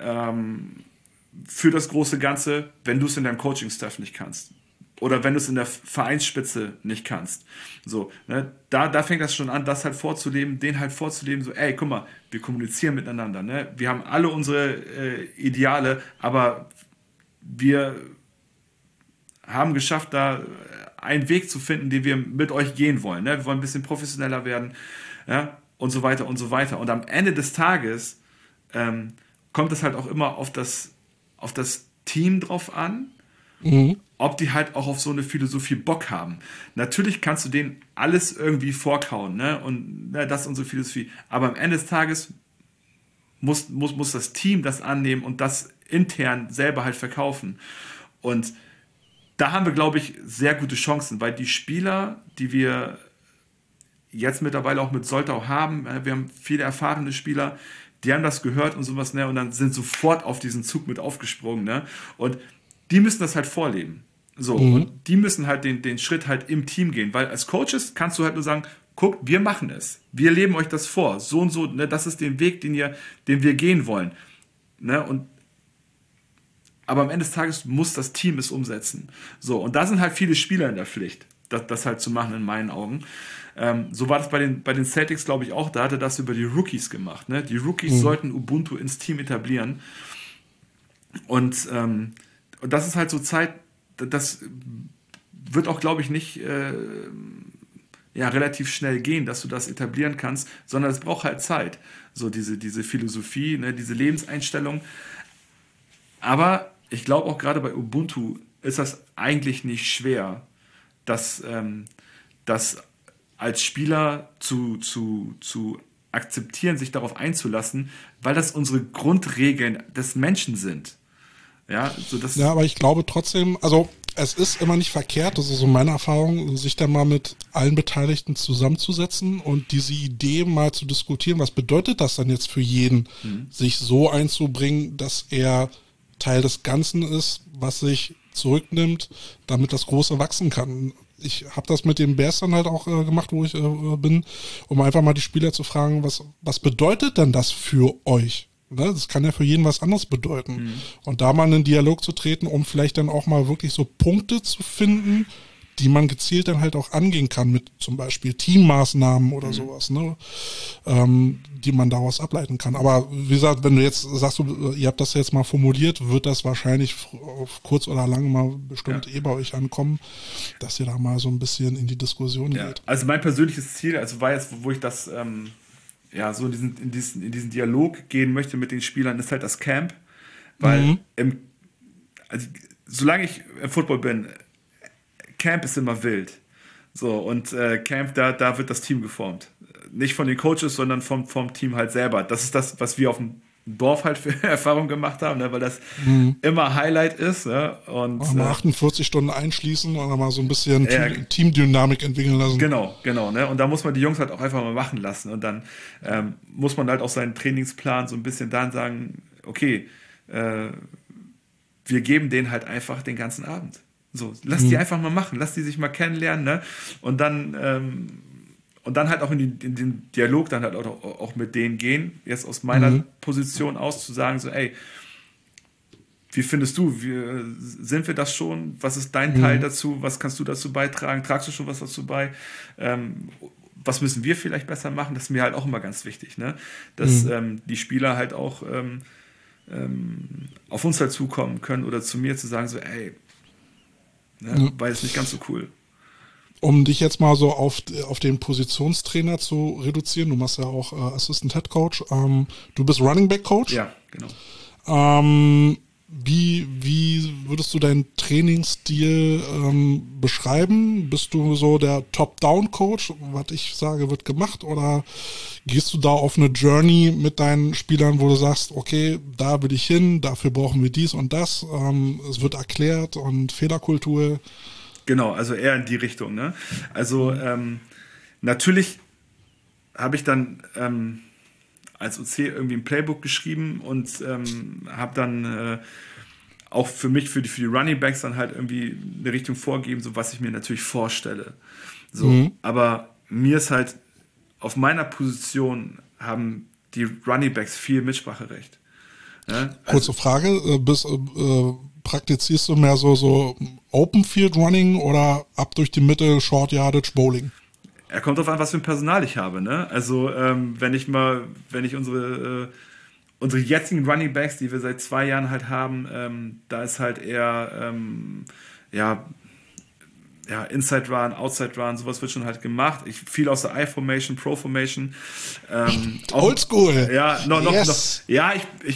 für das große Ganze, wenn du es in deinem Coaching-Staff nicht kannst. Oder wenn du es in der Vereinsspitze nicht kannst. So, ne? Da fängt das schon an, das halt vorzuleben, den halt vorzuleben, so, ey, guck mal, wir kommunizieren miteinander, ne? Wir haben alle unsere Ideale, aber wir haben geschafft, da einen Weg zu finden, den wir mit euch gehen wollen. Ne? Wir wollen ein bisschen professioneller werden, ja? Und so weiter und so weiter. Und am Ende des Tages kommt es halt auch immer auf das Team drauf an, ob die halt auch auf so eine Philosophie Bock haben. Natürlich kannst du denen alles irgendwie vorkauen, ne? Und das ist unsere Philosophie. Aber am Ende des Tages muss das Team das annehmen und das intern selber halt verkaufen. Und da haben wir, glaube ich, sehr gute Chancen, weil die Spieler, die wir jetzt mittlerweile auch mit Soltau haben, wir haben viele erfahrene Spieler, die haben das gehört und sowas, ne? Und dann sind sofort auf diesen Zug mit aufgesprungen, ne? Und die müssen das halt vorleben. So, und die müssen halt den Schritt halt im Team gehen, weil als Coaches kannst du halt nur sagen, guckt, wir machen es. Wir leben euch das vor. So und so, ne, das ist den Weg, den wir gehen wollen. Ne, aber am Ende des Tages muss das Team es umsetzen. So, und da sind halt viele Spieler in der Pflicht, das halt zu machen, in meinen Augen. So war das bei den Celtics, glaube ich, auch. Da hat er das über die Rookies gemacht. Ne? Die Rookies sollten Ubuntu ins Team etablieren. Und das ist halt so Zeit, das wird auch, glaube ich, nicht relativ schnell gehen, dass du das etablieren kannst, sondern es braucht halt Zeit. So diese Philosophie, ne, diese Lebenseinstellung. Aber ich glaube auch gerade bei Ubuntu ist das eigentlich nicht schwer, das als Spieler zu akzeptieren, sich darauf einzulassen, weil das unsere Grundregeln des Menschen sind. Ja, aber ich glaube trotzdem, also es ist immer nicht verkehrt, das ist so meine Erfahrung, sich dann mal mit allen Beteiligten zusammenzusetzen und diese Idee mal zu diskutieren, was bedeutet das dann jetzt für jeden, sich so einzubringen, dass er Teil des Ganzen ist, was sich zurücknimmt, damit das Große wachsen kann. Ich habe das mit den Bears dann halt auch gemacht, wo ich bin, um einfach mal die Spieler zu fragen, was bedeutet denn das für euch? Ne? Das kann ja für jeden was anderes bedeuten. Und da mal in einen Dialog zu treten, um vielleicht dann auch mal wirklich so Punkte zu finden, die man gezielt dann halt auch angehen kann, mit zum Beispiel Teammaßnahmen oder sowas, ne? Die man daraus ableiten kann. Aber wie gesagt, wenn du jetzt sagst, ihr habt das jetzt mal formuliert, wird das wahrscheinlich auf kurz oder lang mal bestimmt bei euch ankommen, dass ihr da mal so ein bisschen in die Diskussion geht. Also mein persönliches Ziel, also war jetzt, wo ich das so in diesen Dialog gehen möchte mit den Spielern, ist halt das Camp, weil solange ich im Football bin, Camp ist immer wild. So, und Camp, da wird das Team geformt. Nicht von den Coaches, sondern vom Team halt selber. Das ist das, was wir auf dem Dorf halt für Erfahrung gemacht haben, ne? Weil das immer Highlight ist. Ne? Und mal 48 Stunden einschließen und dann mal so ein bisschen Teamdynamik entwickeln lassen. Genau. Ne? Und da muss man die Jungs halt auch einfach mal machen lassen. Und dann muss man halt auch seinen Trainingsplan so ein bisschen dann sagen, okay, wir geben denen halt einfach den ganzen Abend. So, lass die einfach mal machen, lass die sich mal kennenlernen, ne? Und dann halt auch in den Dialog dann halt auch mit denen gehen, jetzt aus meiner Position aus zu sagen, so, ey, wie findest du, sind wir das schon? Was ist dein Teil dazu? Was kannst du dazu beitragen? Tragst du schon was dazu bei? Was müssen wir vielleicht besser machen? Das ist mir halt auch immer ganz wichtig, ne? Dass die Spieler halt auch auf uns halt zukommen können oder zu mir zu sagen, so, ey, war jetzt nicht ganz so cool. Um dich jetzt mal so auf den Positionstrainer zu reduzieren, du machst ja auch Assistant Head Coach, du bist Running Back Coach. Ja, genau. Wie würdest du deinen Trainingsstil beschreiben? Bist du so der Top-Down-Coach, was ich sage, wird gemacht? Oder gehst du da auf eine Journey mit deinen Spielern, wo du sagst, okay, da will ich hin, dafür brauchen wir dies und das, es wird erklärt und Fehlerkultur? Genau, also eher in die Richtung, ne? Also natürlich habe ich dann als OC irgendwie ein Playbook geschrieben und habe dann auch für mich, für die Running Backs dann halt irgendwie eine Richtung vorgeben, so was ich mir natürlich vorstelle. So, aber mir ist halt, auf meiner Position haben die Running Backs viel Mitspracherecht. Ja? Kurze Frage, praktizierst du mehr so Open Field Running oder ab durch die Mitte Short Yardage Bowling? Er kommt drauf an, was für ein Personal ich habe, ne? Also wenn ich unsere jetzigen Running Backs, die wir seit 2 Jahren halt haben, da ist halt eher Inside Run, Outside Run, sowas wird schon halt gemacht. Viel aus der I-Formation, Pro-Formation. Oldschool. Ja, noch. Ja,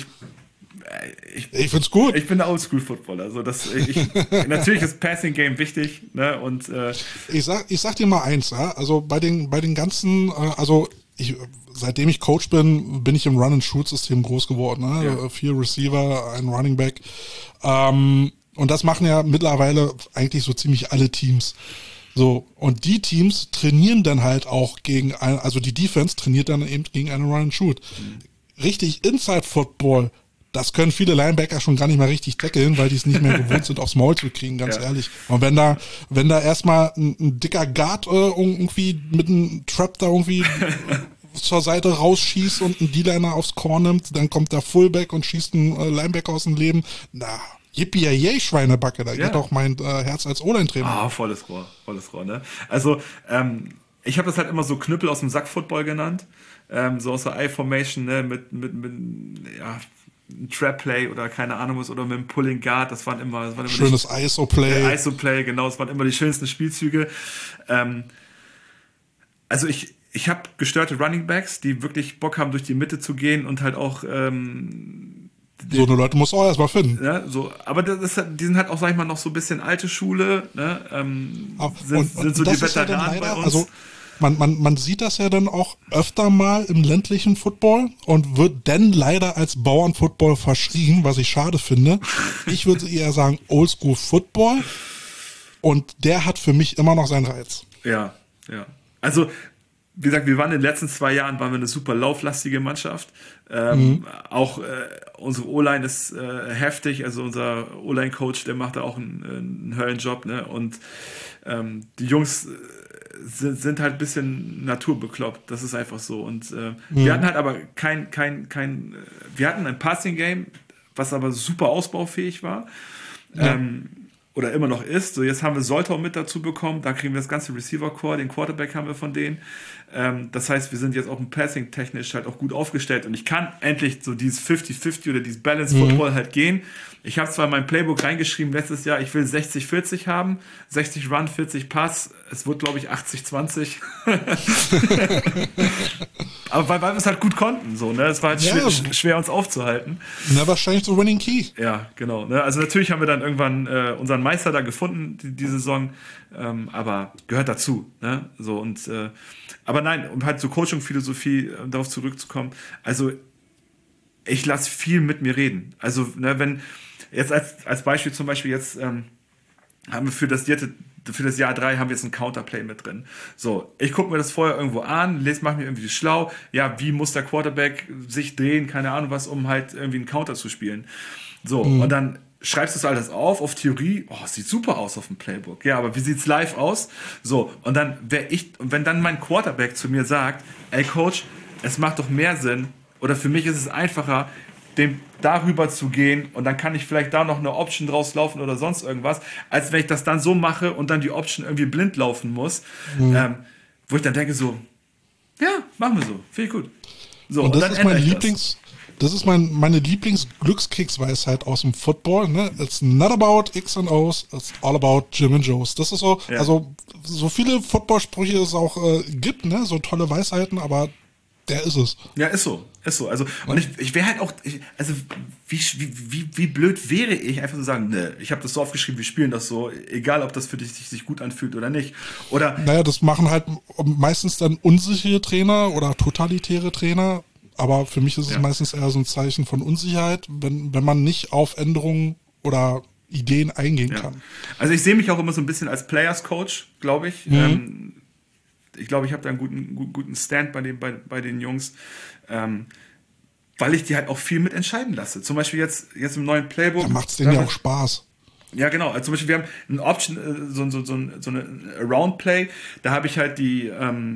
ich find's gut. Ich bin der Oldschool-Footballer. Also natürlich ist Passing Game wichtig, ne? Und ich sag dir mal eins, ja? Also bei den ganzen, seitdem ich Coach bin ich im Run-and-Shoot-System groß geworden. Ne? Ja. 4 Receiver, ein Running Back. Und das machen ja mittlerweile eigentlich so ziemlich alle Teams. So, und die Teams trainieren dann halt auch die Defense trainiert dann eben gegen einen Run-and-Shoot. Richtig Inside-Football, das können viele Linebacker schon gar nicht mehr richtig tackeln, weil die es nicht mehr gewohnt sind, aufs Maul zu kriegen, ganz ehrlich. Und wenn da erstmal ein dicker Guard irgendwie mit einem Trap da irgendwie zur Seite rausschießt und einen D-Liner aufs Korn nimmt, dann kommt der Fullback und schießt einen Linebacker aus dem Leben. Na, yippie Schweinebacke, da geht doch mein Herz als O-Line-Trainer. Ah, volles Rohr, ne? Also, ich habe das halt immer so Knüppel aus dem Sack-Football genannt, so aus der I-Formation, ne, mit ein Trap-Play oder keine Ahnung was, oder mit einem Pulling Guard, das waren immer schönes ISO-Play. ISO-Play, genau, das waren immer die schönsten Spielzüge. Also ich habe gestörte Running Backs, die wirklich Bock haben, durch die Mitte zu gehen und halt auch so eine Leute musst du auch erstmal finden. Ja, so, aber die sind halt auch, sag ich mal, noch so ein bisschen alte Schule, ne? Sind so die Veteranen bei uns. Also man sieht das ja dann auch öfter mal im ländlichen Football und wird dann leider als Bauernfootball verschrien, was ich schade finde. Ich würde eher sagen Oldschool Football, und der hat für mich immer noch seinen Reiz. Ja. Also, wie gesagt, wir waren in den letzten 2 Jahren eine super lauflastige Mannschaft. Auch unsere O-Line ist heftig, also unser O-Line-Coach, der macht da auch einen Höllenjob, ne? Und die Jungs sind halt ein bisschen naturbekloppt, das ist einfach so. Und wir hatten halt aber wir hatten ein Passing-Game, was aber super ausbaufähig war. Ja. Oder immer noch ist. So, jetzt haben wir Soltau mit dazu bekommen, da kriegen wir das ganze Receiver-Core, den Quarterback haben wir von denen. Das heißt, wir sind jetzt auch im Passing technisch halt auch gut aufgestellt, und ich kann endlich so dieses 50-50 oder dieses Balance-Football halt gehen. Ich habe zwar in mein Playbook reingeschrieben letztes Jahr, ich will 60-40 haben, 60 Run, 40 Pass, es wird glaube ich 80-20. Aber weil wir es halt gut konnten, so, ne? Es war halt schwer uns aufzuhalten. Never change the winning key. Ja, genau. Ne? Also natürlich haben wir dann irgendwann unseren Meister da gefunden, die Saison, aber gehört dazu. Ne? So, und aber nein, um halt zur Coaching-Philosophie darauf zurückzukommen, also ich lasse viel mit mir reden. Also, ne, wenn jetzt als Beispiel zum Beispiel jetzt haben wir für das Jahr 3 haben wir jetzt ein Counterplay mit drin. So, ich gucke mir das vorher irgendwo an, mache mir irgendwie schlau, ja, wie muss der Quarterback sich drehen, keine Ahnung was, um halt irgendwie einen Counter zu spielen. So, und dann schreibst du das alles auf Theorie, sieht super aus auf dem Playbook. Ja, aber wie sieht's live aus? So, und dann wenn dann mein Quarterback zu mir sagt, ey Coach, es macht doch mehr Sinn, oder für mich ist es einfacher, dem darüber zu gehen, und dann kann ich vielleicht da noch eine Option draus laufen oder sonst irgendwas, als wenn ich das dann so mache und dann die Option irgendwie blind laufen muss, wo ich dann denke so, ja, machen wir so, finde ich gut. So, und das ist mein das ist meine Lieblings-Glückskeksweisheit aus dem Football, ne? It's not about X and O's, it's all about Jim and Joes. Das ist so, also so viele Footballsprüche es auch gibt, ne? So tolle Weisheiten, aber der ist es. Ja, ist so. Also, und ich wäre halt auch, also wie blöd wäre ich, einfach zu sagen, ne, ich habe das so aufgeschrieben, wir spielen das so, egal ob das für dich sich gut anfühlt oder nicht. Oder naja, das machen halt meistens dann unsichere Trainer oder totalitäre Trainer, aber für mich ist es meistens eher so ein Zeichen von Unsicherheit, wenn man nicht auf Änderungen oder Ideen eingehen kann. Also ich sehe mich auch immer so ein bisschen als Players Coach, glaube ich. Ich glaube, ich habe da einen guten Stand bei den Jungs, weil ich die halt auch viel mit entscheiden lasse. Zum Beispiel jetzt im neuen Playbook. Da macht es denen ja auch Spaß. Ja, genau. Also zum Beispiel, wir haben ein Option, so eine Around Play, da habe ich halt die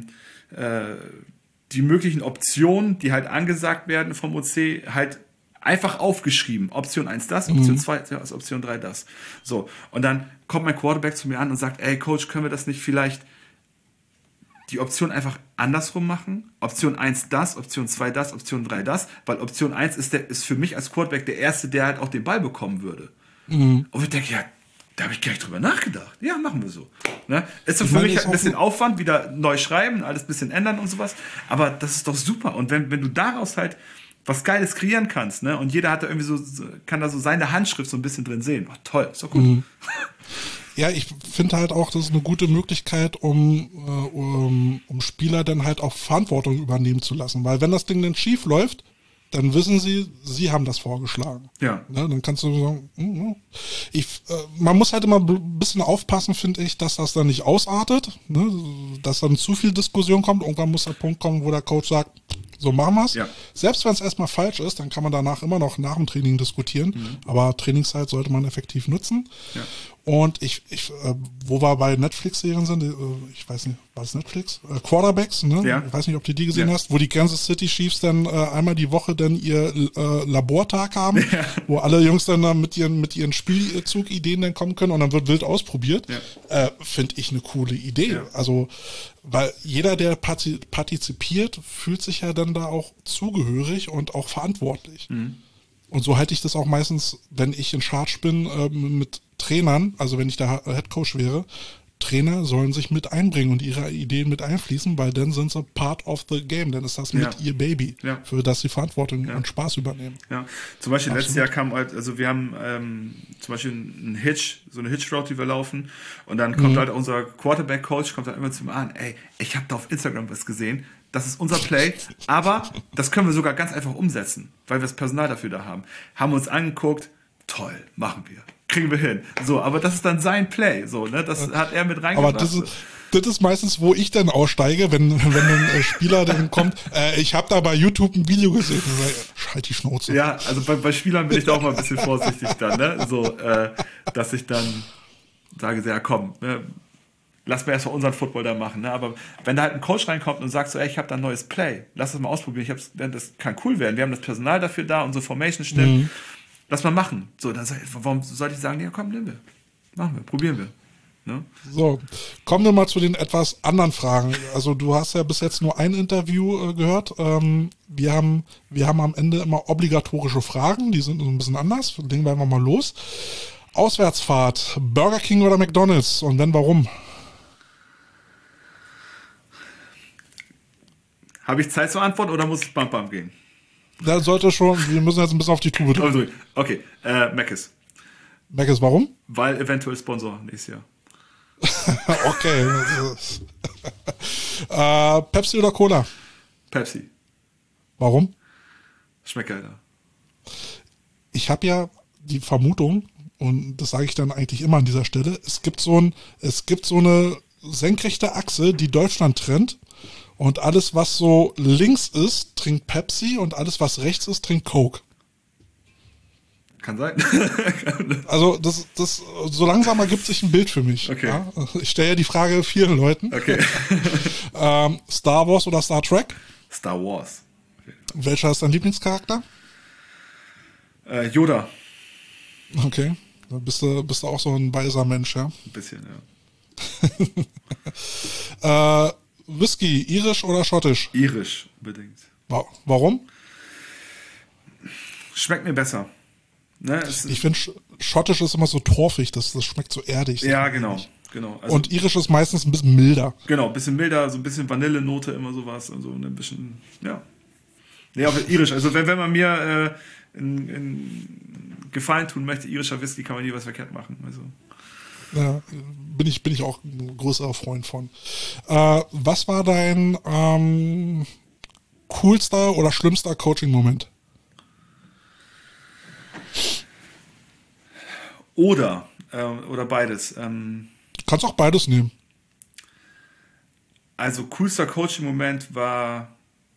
möglichen Optionen, die halt angesagt werden vom OC, halt einfach aufgeschrieben. Option 1 das, Option 2 das, Option 3 das. So. Und dann kommt mein Quarterback zu mir an und sagt, ey Coach, können wir das nicht vielleicht die Option einfach andersrum machen? Option 1 das, Option 2 das, Option 3 das, weil Option 1 ist für mich als Quarterback der Erste, der halt auch den Ball bekommen würde. Und ich denke, ja, da habe ich gar nicht drüber nachgedacht. Ja, machen wir so. Ne? Ist doch für mich halt ein bisschen Aufwand, wieder neu schreiben, alles ein bisschen ändern und sowas, aber das ist doch super. Und wenn du daraus halt was Geiles kreieren kannst, ne? Und jeder hat da irgendwie kann da so seine Handschrift so ein bisschen drin sehen. Toll, ist doch gut. Ja, ich finde halt auch, das ist eine gute Möglichkeit, um Spieler dann halt auch Verantwortung übernehmen zu lassen. Weil wenn das Ding dann schief läuft, dann wissen sie haben das vorgeschlagen. Ja. Ne, dann kannst du sagen, man muss halt immer ein bisschen aufpassen, finde ich, dass das dann nicht ausartet, ne, dass dann zu viel Diskussion kommt. Irgendwann muss der Punkt kommen, wo der Coach sagt, So machen wir's. Ja. Selbst wenn es erstmal falsch ist, dann kann man danach immer noch nach dem Training diskutieren. Aber Trainingszeit sollte man effektiv nutzen. Ja. Und wo wir bei Netflix-Serien sind, ich weiß nicht, war das Netflix? Quarterbacks, ne? Ja. Ich weiß nicht, ob du die gesehen hast, wo die Kansas City Chiefs dann einmal die Woche dann ihr Labortag haben, wo alle Jungs dann mit ihren Spielzugideen dann kommen können und dann wird wild ausprobiert. Ja. Finde ich eine coole Idee. Ja. Also, weil jeder, der partizipiert, fühlt sich ja dann da auch zugehörig und auch verantwortlich. Und so halte ich das auch meistens, wenn ich in Charge bin, mit Trainern, also wenn ich der Headcoach wäre, Trainer sollen sich mit einbringen und ihre Ideen mit einfließen, weil dann sind sie part of the game, dann ist das mit ihr Baby, für das sie Verantwortung und Spaß übernehmen. Ja, zum Beispiel letztes Jahr kam halt, also wir haben zum Beispiel so eine Hitch-Route, die wir laufen und dann kommt halt unser Quarterback-Coach, kommt halt immer zu mir an, ey, ich habe da auf Instagram was gesehen, das ist unser Play, aber das können wir sogar ganz einfach umsetzen, weil wir das Personal dafür da haben. Haben uns angeguckt, toll, machen wir. Kriegen wir hin. So, aber das ist dann sein Play. So, ne? Das hat er mit reingebracht. Aber das ist meistens, wo ich dann aussteige, wenn ein Spieler dann kommt. Ich habe da bei YouTube ein Video gesehen. Halt die Schnauze. Ja, also bei Spielern bin ich da auch mal ein bisschen vorsichtig dann. Ne? So, dass ich dann sage, ja komm, ne? Lass mir erstmal unseren Football da machen. Ne? Aber wenn da halt ein Coach reinkommt und sagt so, ey, ich habe da ein neues Play, lass das mal ausprobieren. Das kann cool werden. Wir haben das Personal dafür da, unsere Formation stimmt. Lass mal machen. So, dann warum sollte ich sagen, ja komm, nehmen wir. Machen wir, probieren wir. Ne? So, kommen wir mal zu den etwas anderen Fragen. Also du hast ja bis jetzt nur ein Interview gehört. Wir haben am Ende immer obligatorische Fragen, die sind ein bisschen anders. Legen wir einfach mal los. Auswärtsfahrt, Burger King oder McDonald's? Und wenn, warum? Habe ich Zeit zur Antwort oder muss ich bam gehen? Da sollte schon, wir müssen jetzt ein bisschen auf die Tube drücken. Okay, Mc's. Mc's, warum? Weil eventuell Sponsor nächstes Jahr. Okay. Pepsi oder Cola? Pepsi. Warum? Schmeckt geiler. Ich habe ja die Vermutung, und das sage ich dann eigentlich immer an dieser Stelle, es gibt so eine senkrechte Achse, die Deutschland trennt. Und alles, was so links ist, trinkt Pepsi und alles, was rechts ist, trinkt Coke. Kann sein. Also das so langsam ergibt sich ein Bild für mich. Okay. Ja? Ich stelle ja die Frage vielen Leuten. Okay. Star Wars oder Star Trek? Star Wars. Welcher ist dein Lieblingscharakter? Yoda. Okay. Da bist du auch so ein weiser Mensch, ja? Ein bisschen, ja. Whisky, irisch oder schottisch? Irisch, unbedingt. Warum? Schmeckt mir besser. Ne, ich finde, schottisch ist immer so torfig, das schmeckt so erdig. Ja, genau. Also, und irisch ist meistens ein bisschen milder. Genau, ein bisschen milder, so ein bisschen Vanillenote, immer sowas. Also ein bisschen, ja. Nee, aber irisch. Also wenn man mir einen Gefallen tun möchte, irischer Whisky, kann man nie was verkehrt machen. Also. Ja, bin ich auch ein größerer Freund von. Was war dein coolster oder schlimmster Coaching-Moment? Oder beides. Du kannst auch beides nehmen. Also coolster Coaching-Moment war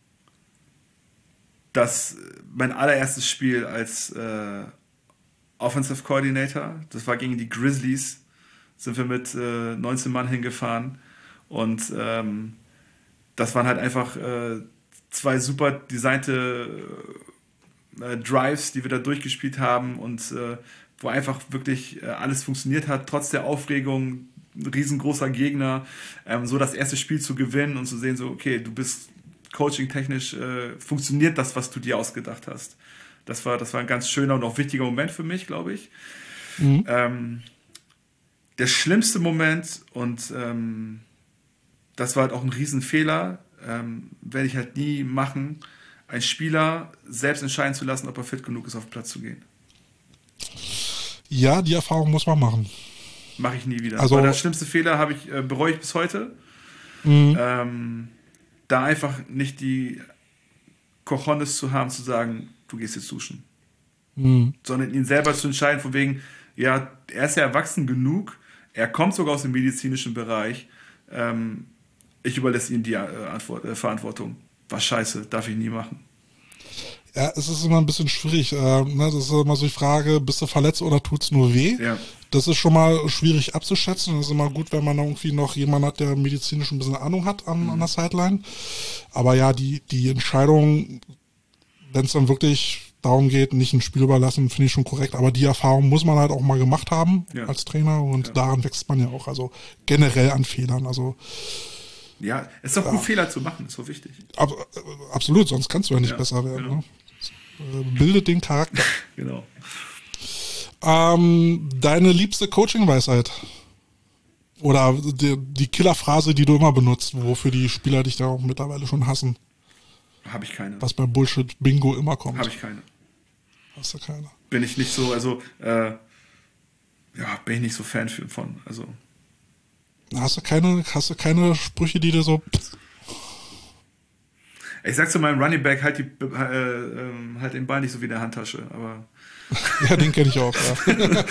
mein allererstes Spiel als Offensive Coordinator. Das war gegen die Grizzlies. Sind wir mit 19 Mann hingefahren und das waren halt einfach 2 super designte Drives, die wir da durchgespielt haben und wo einfach wirklich alles funktioniert hat, trotz der Aufregung, ein riesengroßer Gegner, so das erste Spiel zu gewinnen und zu sehen, so okay, du bist coaching-technisch, funktioniert das, was du dir ausgedacht hast. Das war ein ganz schöner und auch wichtiger Moment für mich, glaube ich. Der schlimmste Moment, und das war halt auch ein Riesenfehler, werde ich halt nie machen, einen Spieler selbst entscheiden zu lassen, ob er fit genug ist, auf den Platz zu gehen. Ja, die Erfahrung muss man machen. Mache ich nie wieder. Also, weil der schlimmste Fehler bereue ich bis heute. Da einfach nicht die Cojones zu haben, zu sagen, du gehst jetzt duschen. Sondern ihn selber zu entscheiden, von wegen, ja, er ist ja erwachsen genug, er kommt sogar aus dem medizinischen Bereich, ich überlasse ihm die Verantwortung. war scheiße, darf ich nie machen. Ja, es ist immer ein bisschen schwierig. Das ist immer so die Frage, bist du verletzt oder tut's nur weh? Ja. Das ist schon mal schwierig abzuschätzen. Es ist immer gut, wenn man irgendwie noch jemanden hat, der medizinisch ein bisschen Ahnung hat an der Sideline. Aber ja, die Entscheidung, wenn es dann wirklich darum geht, nicht ein Spiel überlassen, finde ich schon korrekt. Aber die Erfahrung muss man halt auch mal gemacht haben als Trainer. Und daran wächst man ja auch. Also generell an Fehlern. Also ja, es ist doch gut, Fehler zu machen, ist so wichtig. Absolut, sonst kannst du ja nicht besser werden. Genau. Ne? Bildet den Charakter. Genau. Deine liebste Coaching-Weisheit? Oder die Killerphrase, die du immer benutzt, wofür die Spieler dich da auch mittlerweile schon hassen? Habe ich keine. Was beim Bullshit-Bingo immer kommt. Habe ich keine. Hast du keine? Bin ich nicht so, also, bin ich nicht so Fan von. Also. Hast du keine Sprüche, die dir so... Ich sag zu meinem Running Back, halt den Ball nicht so wie in der Handtasche, aber... Ja, den kenne ich auch, ja.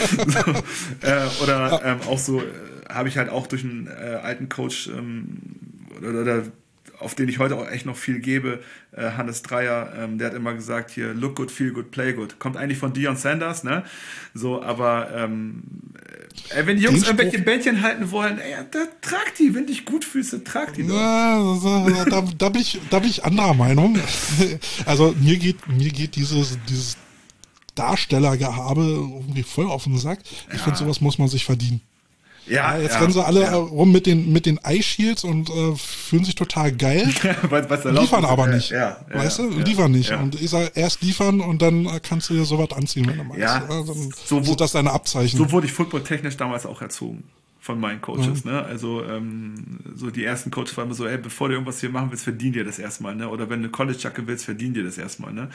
Auch so, habe ich halt auch durch einen alten Coach oder auf den ich heute auch echt noch viel gebe, Hannes Dreier, der hat immer gesagt, hier, look good, feel good, play good. Kommt eigentlich von Deion Sanders, ne? So, aber wenn die Jungs irgendwelche Bändchen halten wollen, trag die, wenn du dich gut fühlst, dann trag die doch. Ja, da bin ich anderer Meinung. Also mir geht dieses Darstellergehabe irgendwie voll auf den Sack. Ich finde, sowas muss man sich verdienen. Ja, jetzt rennen sie alle rum mit den Eye Shields und fühlen sich total geil. Liefern aber nicht. Weißt du? Liefern nicht. Ja. Und ich sage, erst liefern und dann kannst du dir sowas anziehen, wenn du meinst. Ja, dann sind das deine Abzeichen. So wurde ich footballtechnisch damals auch erzogen von meinen Coaches. Ne? Also so die ersten Coaches waren immer so, bevor du irgendwas hier machen willst, verdien dir das erstmal. Ne? Oder wenn du College-Jacke willst, verdien dir das erstmal. Ne?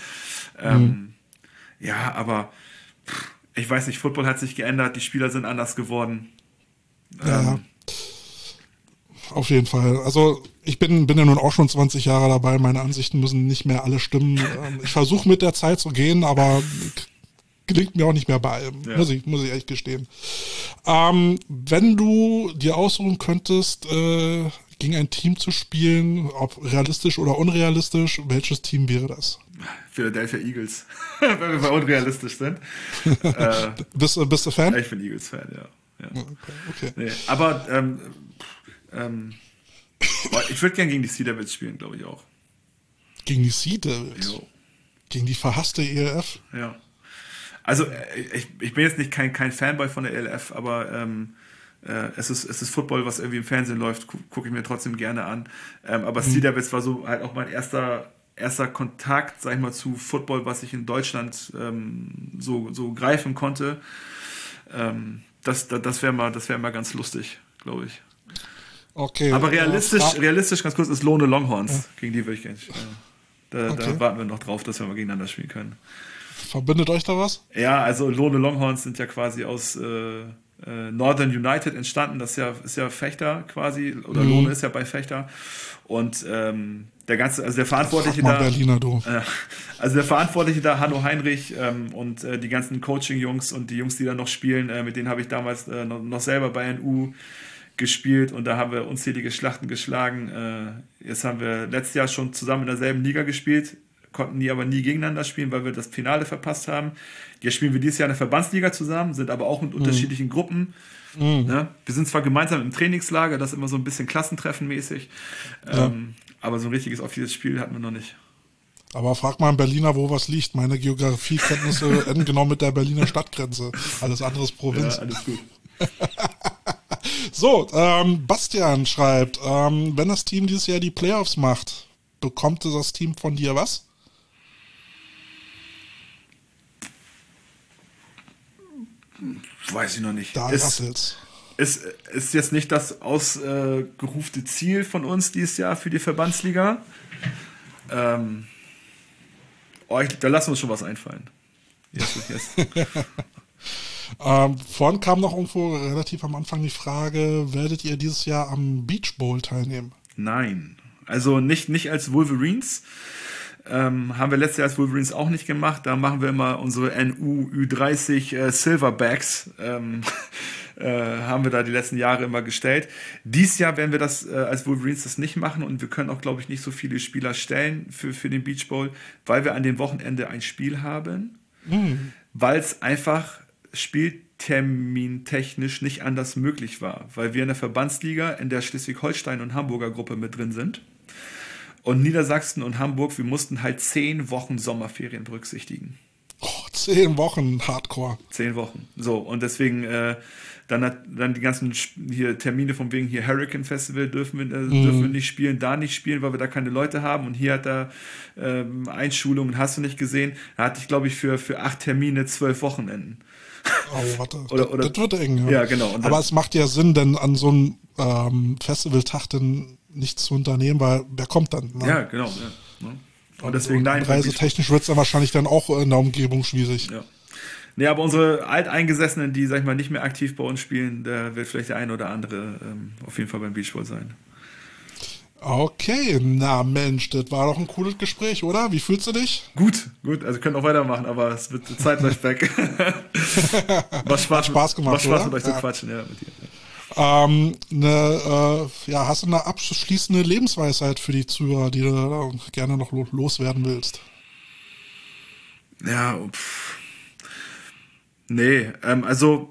Ja, aber ich weiß nicht, Football hat sich geändert, die Spieler sind anders geworden. Ja, auf jeden Fall. Also ich bin ja nun auch schon 20 Jahre dabei, meine Ansichten müssen nicht mehr alle stimmen. Ich versuche mit der Zeit zu gehen, aber gelingt mir auch nicht mehr bei allem, muss ich echt gestehen. Wenn du dir aussuchen könntest, gegen ein Team zu spielen, ob realistisch oder unrealistisch, welches Team wäre das? Philadelphia Eagles, wenn wir mal unrealistisch sind. Bist du Fan? Ich bin Eagles-Fan, ja. Okay. Nee, aber ich würde gerne gegen die Sea Devils spielen, glaube ich auch. Gegen die Sea Devils? Jo. Gegen die verhasste ELF? Ja. Also ich bin jetzt nicht kein Fanboy von der ELF, aber es ist Football, was irgendwie im Fernsehen läuft, gucke ich mir trotzdem gerne an. Aber Sea Devils war so halt auch mein erster Kontakt, sag ich mal, zu Football, was ich in Deutschland so greifen konnte. Das wäre mal ganz lustig, glaube ich. Okay. Aber realistisch ganz kurz, ist Lohne Longhorns. Gegen die würde ich gerne. Da warten wir noch drauf, dass wir mal gegeneinander spielen können. Verbindet euch da was? Ja, also Lohne Longhorns sind ja quasi aus Northern United entstanden. Das ist ja Fechter quasi, oder Lohne ist ja bei Fechter. Und der Verantwortliche da, Berliner, du. der Verantwortliche da, Hanno Heinrich und die ganzen Coaching-Jungs und die Jungs, die da noch spielen, mit denen habe ich damals noch selber bei NU gespielt und da haben wir unzählige Schlachten geschlagen. Jetzt haben wir letztes Jahr schon zusammen in derselben Liga gespielt, konnten aber nie gegeneinander spielen, weil wir das Finale verpasst haben. Jetzt spielen wir dieses Jahr in der Verbandsliga zusammen, sind aber auch mit unterschiedlichen Gruppen. Ne? Wir sind zwar gemeinsam im Trainingslager, das ist immer so ein bisschen Klassentreffen-mäßig, aber so ein richtiges offizielles Spiel hatten wir noch nicht. Aber frag mal einen Berliner, wo was liegt. Meine Geografiekenntnisse enden genau mit der Berliner Stadtgrenze. Alles andere ist Provinz. Ja, alles gut. So, Bastian schreibt, wenn das Team dieses Jahr die Playoffs macht, bekommt das Team von dir was? Weiß ich noch nicht. Da ist jetzt nicht das ausgerufte Ziel von uns dieses Jahr für die Verbandsliga. Da lassen wir uns schon was einfallen. Yes. Vorhin kam noch irgendwo relativ am Anfang die Frage, werdet ihr dieses Jahr am Beach Bowl teilnehmen? Nein, also nicht als Wolverines. Haben wir letztes Jahr als Wolverines auch nicht gemacht. Da machen wir immer unsere NU Ü30 Silverbacks. haben wir da die letzten Jahre immer gestellt. Dies Jahr werden wir das als Wolverines das nicht machen und wir können auch, glaube ich, nicht so viele Spieler stellen für den Beach Bowl, weil wir an dem Wochenende ein Spiel haben, weil es einfach spieltermintechnisch nicht anders möglich war, weil wir in der Verbandsliga in der Schleswig-Holstein- und Hamburger Gruppe mit drin sind. Und Niedersachsen und Hamburg, wir mussten halt 10 Wochen Sommerferien berücksichtigen. 10 Wochen Hardcore. 10 Wochen. So, und deswegen dann die ganzen hier Termine von wegen hier Hurricane Festival dürfen wir nicht spielen, da nicht spielen, weil wir da keine Leute haben. Und hier hat er Einschulungen, hast du nicht gesehen. Da hatte ich, glaube ich, für 8 Termine 12 Wochenenden. Oh, warte. Oder, das wird eng. Ja, ja genau. Und aber es macht ja Sinn, denn an so einem Festivaltag dann nichts zu unternehmen, weil wer kommt dann? Ne? Ja, genau. Ja, ne? Und deswegen nein. Reisetechnisch wird es dann wahrscheinlich dann auch in der Umgebung schwierig. Ja. Nee, aber unsere Alteingesessenen, die, sag ich mal, nicht mehr aktiv bei uns spielen, da wird vielleicht der eine oder andere auf jeden Fall beim Beach Bowl sein. Okay, na Mensch, das war doch ein cooles Gespräch, oder? Wie fühlst du dich? Gut, also wir können auch weitermachen, aber es wird Zeit gleich weg. Hat Spaß gemacht, Macht Spaß mit euch zu quatschen, ja, mit dir. Hast du eine abschließende Lebensweisheit für die Zuhörer, die du gerne noch loswerden willst? Ja, nee, also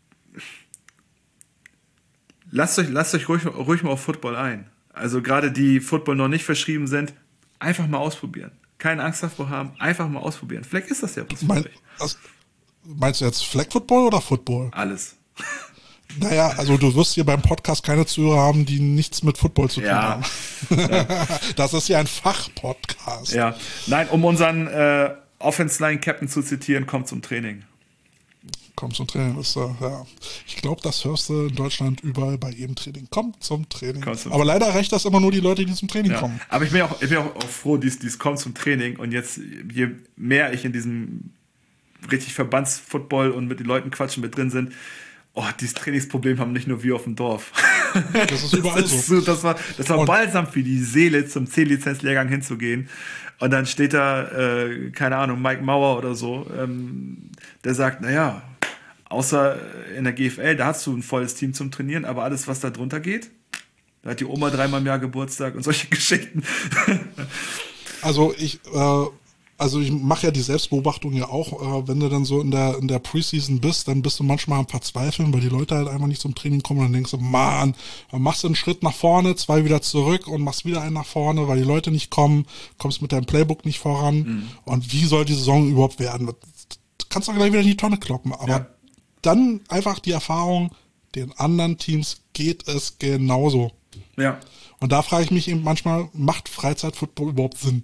lasst euch ruhig mal auf Football ein. Also gerade die Football noch nicht verschrieben sind, einfach mal ausprobieren. Keine Angst davor haben, einfach mal ausprobieren. Vielleicht ist das ja was für euch. Meinst du jetzt Flag Football oder Football? Alles. Naja, also du wirst hier beim Podcast keine Zuhörer haben, die nichts mit Football zu tun haben. Ja. Das ist ja ein Fachpodcast. Ja, nein, um unseren Offense-Line-Captain zu zitieren, kommt zum Training. Kommt zum Training. Ja. Ich glaube, das hörst du in Deutschland überall bei jedem Training. Kommt zum Training. Aber leider reicht das immer nur die Leute, die zum Training kommen. Aber ich bin auch froh, dies kommt zum Training. Und jetzt, je mehr ich in diesem richtig Verbandsfootball und mit den Leuten quatschen mit drin sind, dieses Trainingsproblem haben nicht nur wir auf dem Dorf. Das ist überall so. Das war balsam für die Seele, zum C-Lizenz-Lehrgang hinzugehen. Und dann steht da, keine Ahnung, Mike Mauer oder so, der sagt, naja, außer in der GFL, da hast du ein volles Team zum Trainieren, aber alles, was da drunter geht, da hat die Oma 3-mal im Jahr Geburtstag und solche Geschichten. Also ich mache ja die Selbstbeobachtung ja auch, wenn du dann so in der Preseason bist, dann bist du manchmal am Verzweifeln, weil die Leute halt einfach nicht zum Training kommen und dann denkst du, Mann, dann machst du einen Schritt nach vorne, 2 wieder zurück und machst wieder einen nach vorne, weil die Leute nicht kommen, kommst mit deinem Playbook nicht voran und wie soll die Saison überhaupt werden? Du kannst doch gleich wieder in die Tonne kloppen, aber dann einfach die Erfahrung, den anderen Teams geht es genauso. Ja. Und da frage ich mich eben manchmal, macht Freizeitfootball überhaupt Sinn?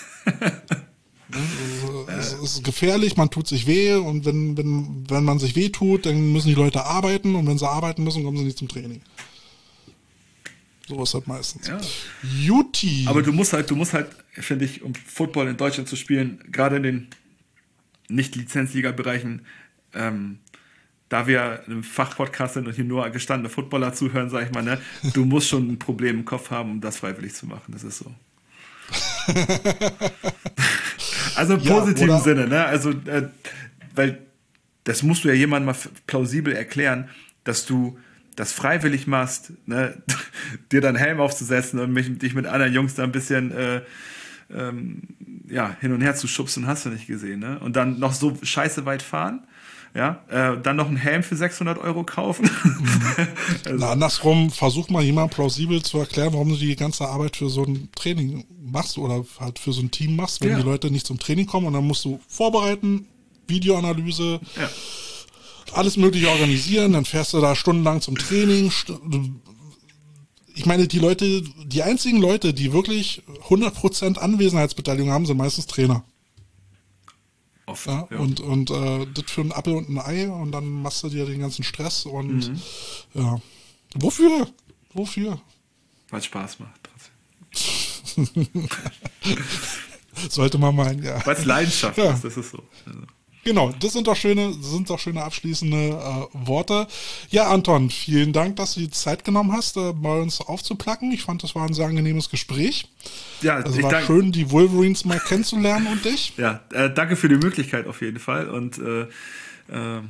Es ist gefährlich, man tut sich weh und wenn man sich weh tut, dann müssen die Leute arbeiten und wenn sie arbeiten müssen, kommen sie nicht zum Training. So ist das meistens. Ja. Juti. Aber du musst halt, finde ich, um Football in Deutschland zu spielen, gerade in den Nicht-Lizenzliga-Bereichen, da wir im Fachpodcast sind und hier nur gestandene Footballer zuhören, sag ich mal, ne, du musst schon ein Problem im Kopf haben, um das freiwillig zu machen. Das ist so. Also im positiven Sinne, ne? Also, weil das musst du ja jemandem mal plausibel erklären, dass du das freiwillig machst, ne? Dir dann Helm aufzusetzen und dich mit anderen Jungs da ein bisschen hin und her zu schubsen, hast du nicht gesehen, ne? Und dann noch so scheiße weit fahren. Ja, dann noch einen Helm für 600 € kaufen. Also. Andersrum, versuch mal jemand plausibel zu erklären, warum du die ganze Arbeit für so ein Training machst oder halt für so ein Team machst, wenn die Leute nicht zum Training kommen und dann musst du vorbereiten, Videoanalyse, alles mögliche organisieren, dann fährst du da stundenlang zum Training. Ich meine, die einzigen Leute, die wirklich 100% Anwesenheitsbeteiligung haben, sind meistens Trainer. Oft, ja. Und das für ein Apfel und ein Ei und dann machst du dir den ganzen Stress und ja. Wofür? Weil es Spaß macht. Sollte man meinen, ja. Weil es Leidenschaft ist, das ist so. Also. Genau, das sind doch schöne abschließende Worte. Ja, Anton, vielen Dank, dass du die Zeit genommen hast, bei uns aufzuplacken. Ich fand, das war ein sehr angenehmes Gespräch. Ja, es war schön, die Wolverines mal kennenzulernen und dich. Ja, danke für die Möglichkeit auf jeden Fall und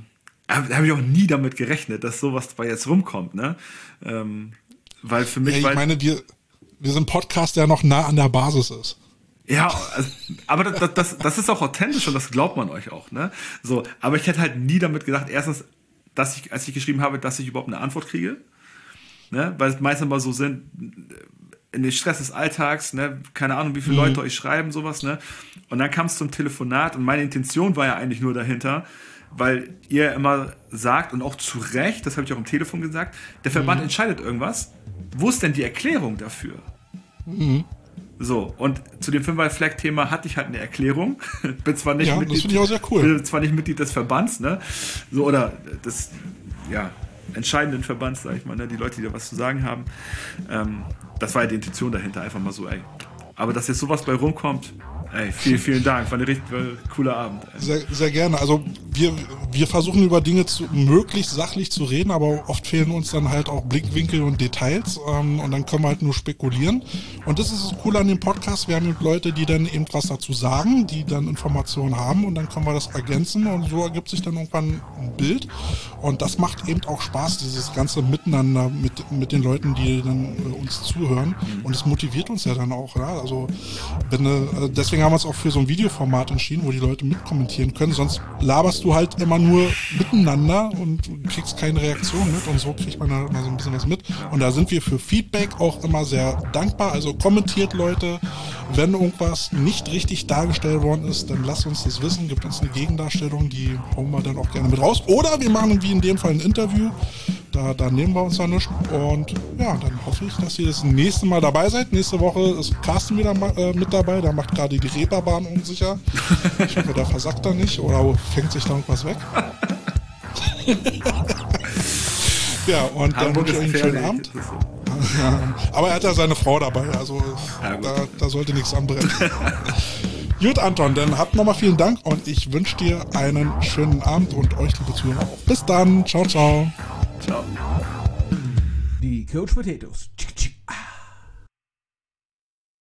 Da habe ich auch nie damit gerechnet, dass sowas bei jetzt rumkommt, ne? Weil für mich... Ja, ich meine, wir sind ein Podcast, der noch nah an der Basis ist. Ja, also, aber das ist auch authentisch und das glaubt man euch auch, ne? So, aber ich hätte halt nie damit gedacht, erstens, als ich geschrieben habe, dass ich überhaupt eine Antwort kriege, ne? Weil es meistens mal so sind, in den Stress des Alltags, ne? Keine Ahnung, wie viele Leute euch schreiben, sowas, ne? Und dann kam es zum Telefonat und meine Intention war ja eigentlich nur dahinter, weil ihr immer sagt und auch zu Recht, das habe ich auch am Telefon gesagt, der Verband entscheidet irgendwas. Wo ist denn die Erklärung dafür? So, und zu dem Fünfer-Flag-Thema hatte ich halt eine Erklärung. Bin zwar nicht Mitglied, das finde ich auch sehr cool. Bin zwar nicht Mitglied des Verbands, ne? So, oder des, entscheidenden Verbands, sag ich mal, ne? Die Leute, die da was zu sagen haben. Das war ja die Intention dahinter, einfach mal so, ey. Aber dass jetzt sowas bei rumkommt, ey, vielen Dank. War ein richtig cooler Abend. Sehr, sehr gerne. Also wir versuchen über Dinge möglichst sachlich zu reden, aber oft fehlen uns dann halt auch Blickwinkel und Details und dann können wir halt nur spekulieren. Und das ist das Coole an dem Podcast. Wir haben eben Leute, die dann eben was dazu sagen, die dann Informationen haben und dann können wir das ergänzen und so ergibt sich dann irgendwann ein Bild. Und das macht eben auch Spaß, dieses ganze Miteinander mit den Leuten, die dann uns zuhören. Und es motiviert uns ja dann auch. Ja? Also deswegen haben wir uns auch für so ein Videoformat entschieden, wo die Leute mitkommentieren können. Sonst laberst du halt immer nur miteinander und kriegst keine Reaktion mit. Und so kriegt man da mal so ein bisschen was mit. Und da sind wir für Feedback auch immer sehr dankbar. Also kommentiert, Leute, wenn irgendwas nicht richtig dargestellt worden ist, dann lasst uns das wissen. Gibt uns eine Gegendarstellung, die hauen wir dann auch gerne mit raus. Oder wir machen wie in dem Fall ein Interview. Da nehmen wir uns da nichts. Und ja, dann hoffe ich, dass ihr das nächste Mal dabei seid. Nächste Woche ist Carsten wieder mit dabei. Der macht gerade die Reeperbahn unsicher. Ich hoffe, der versackt da nicht oder fängt sich da irgendwas weg. Ja, und dann wünsche ich euch einen schönen Abend. Aber er hat ja seine Frau dabei, also da sollte nichts anbrennen. Gut, Anton, dann habt nochmal vielen Dank und ich wünsche dir einen schönen Abend und euch, liebe Zuhörer, auch. Bis dann. Ciao, ciao. Ciao. Die Coach Potatoes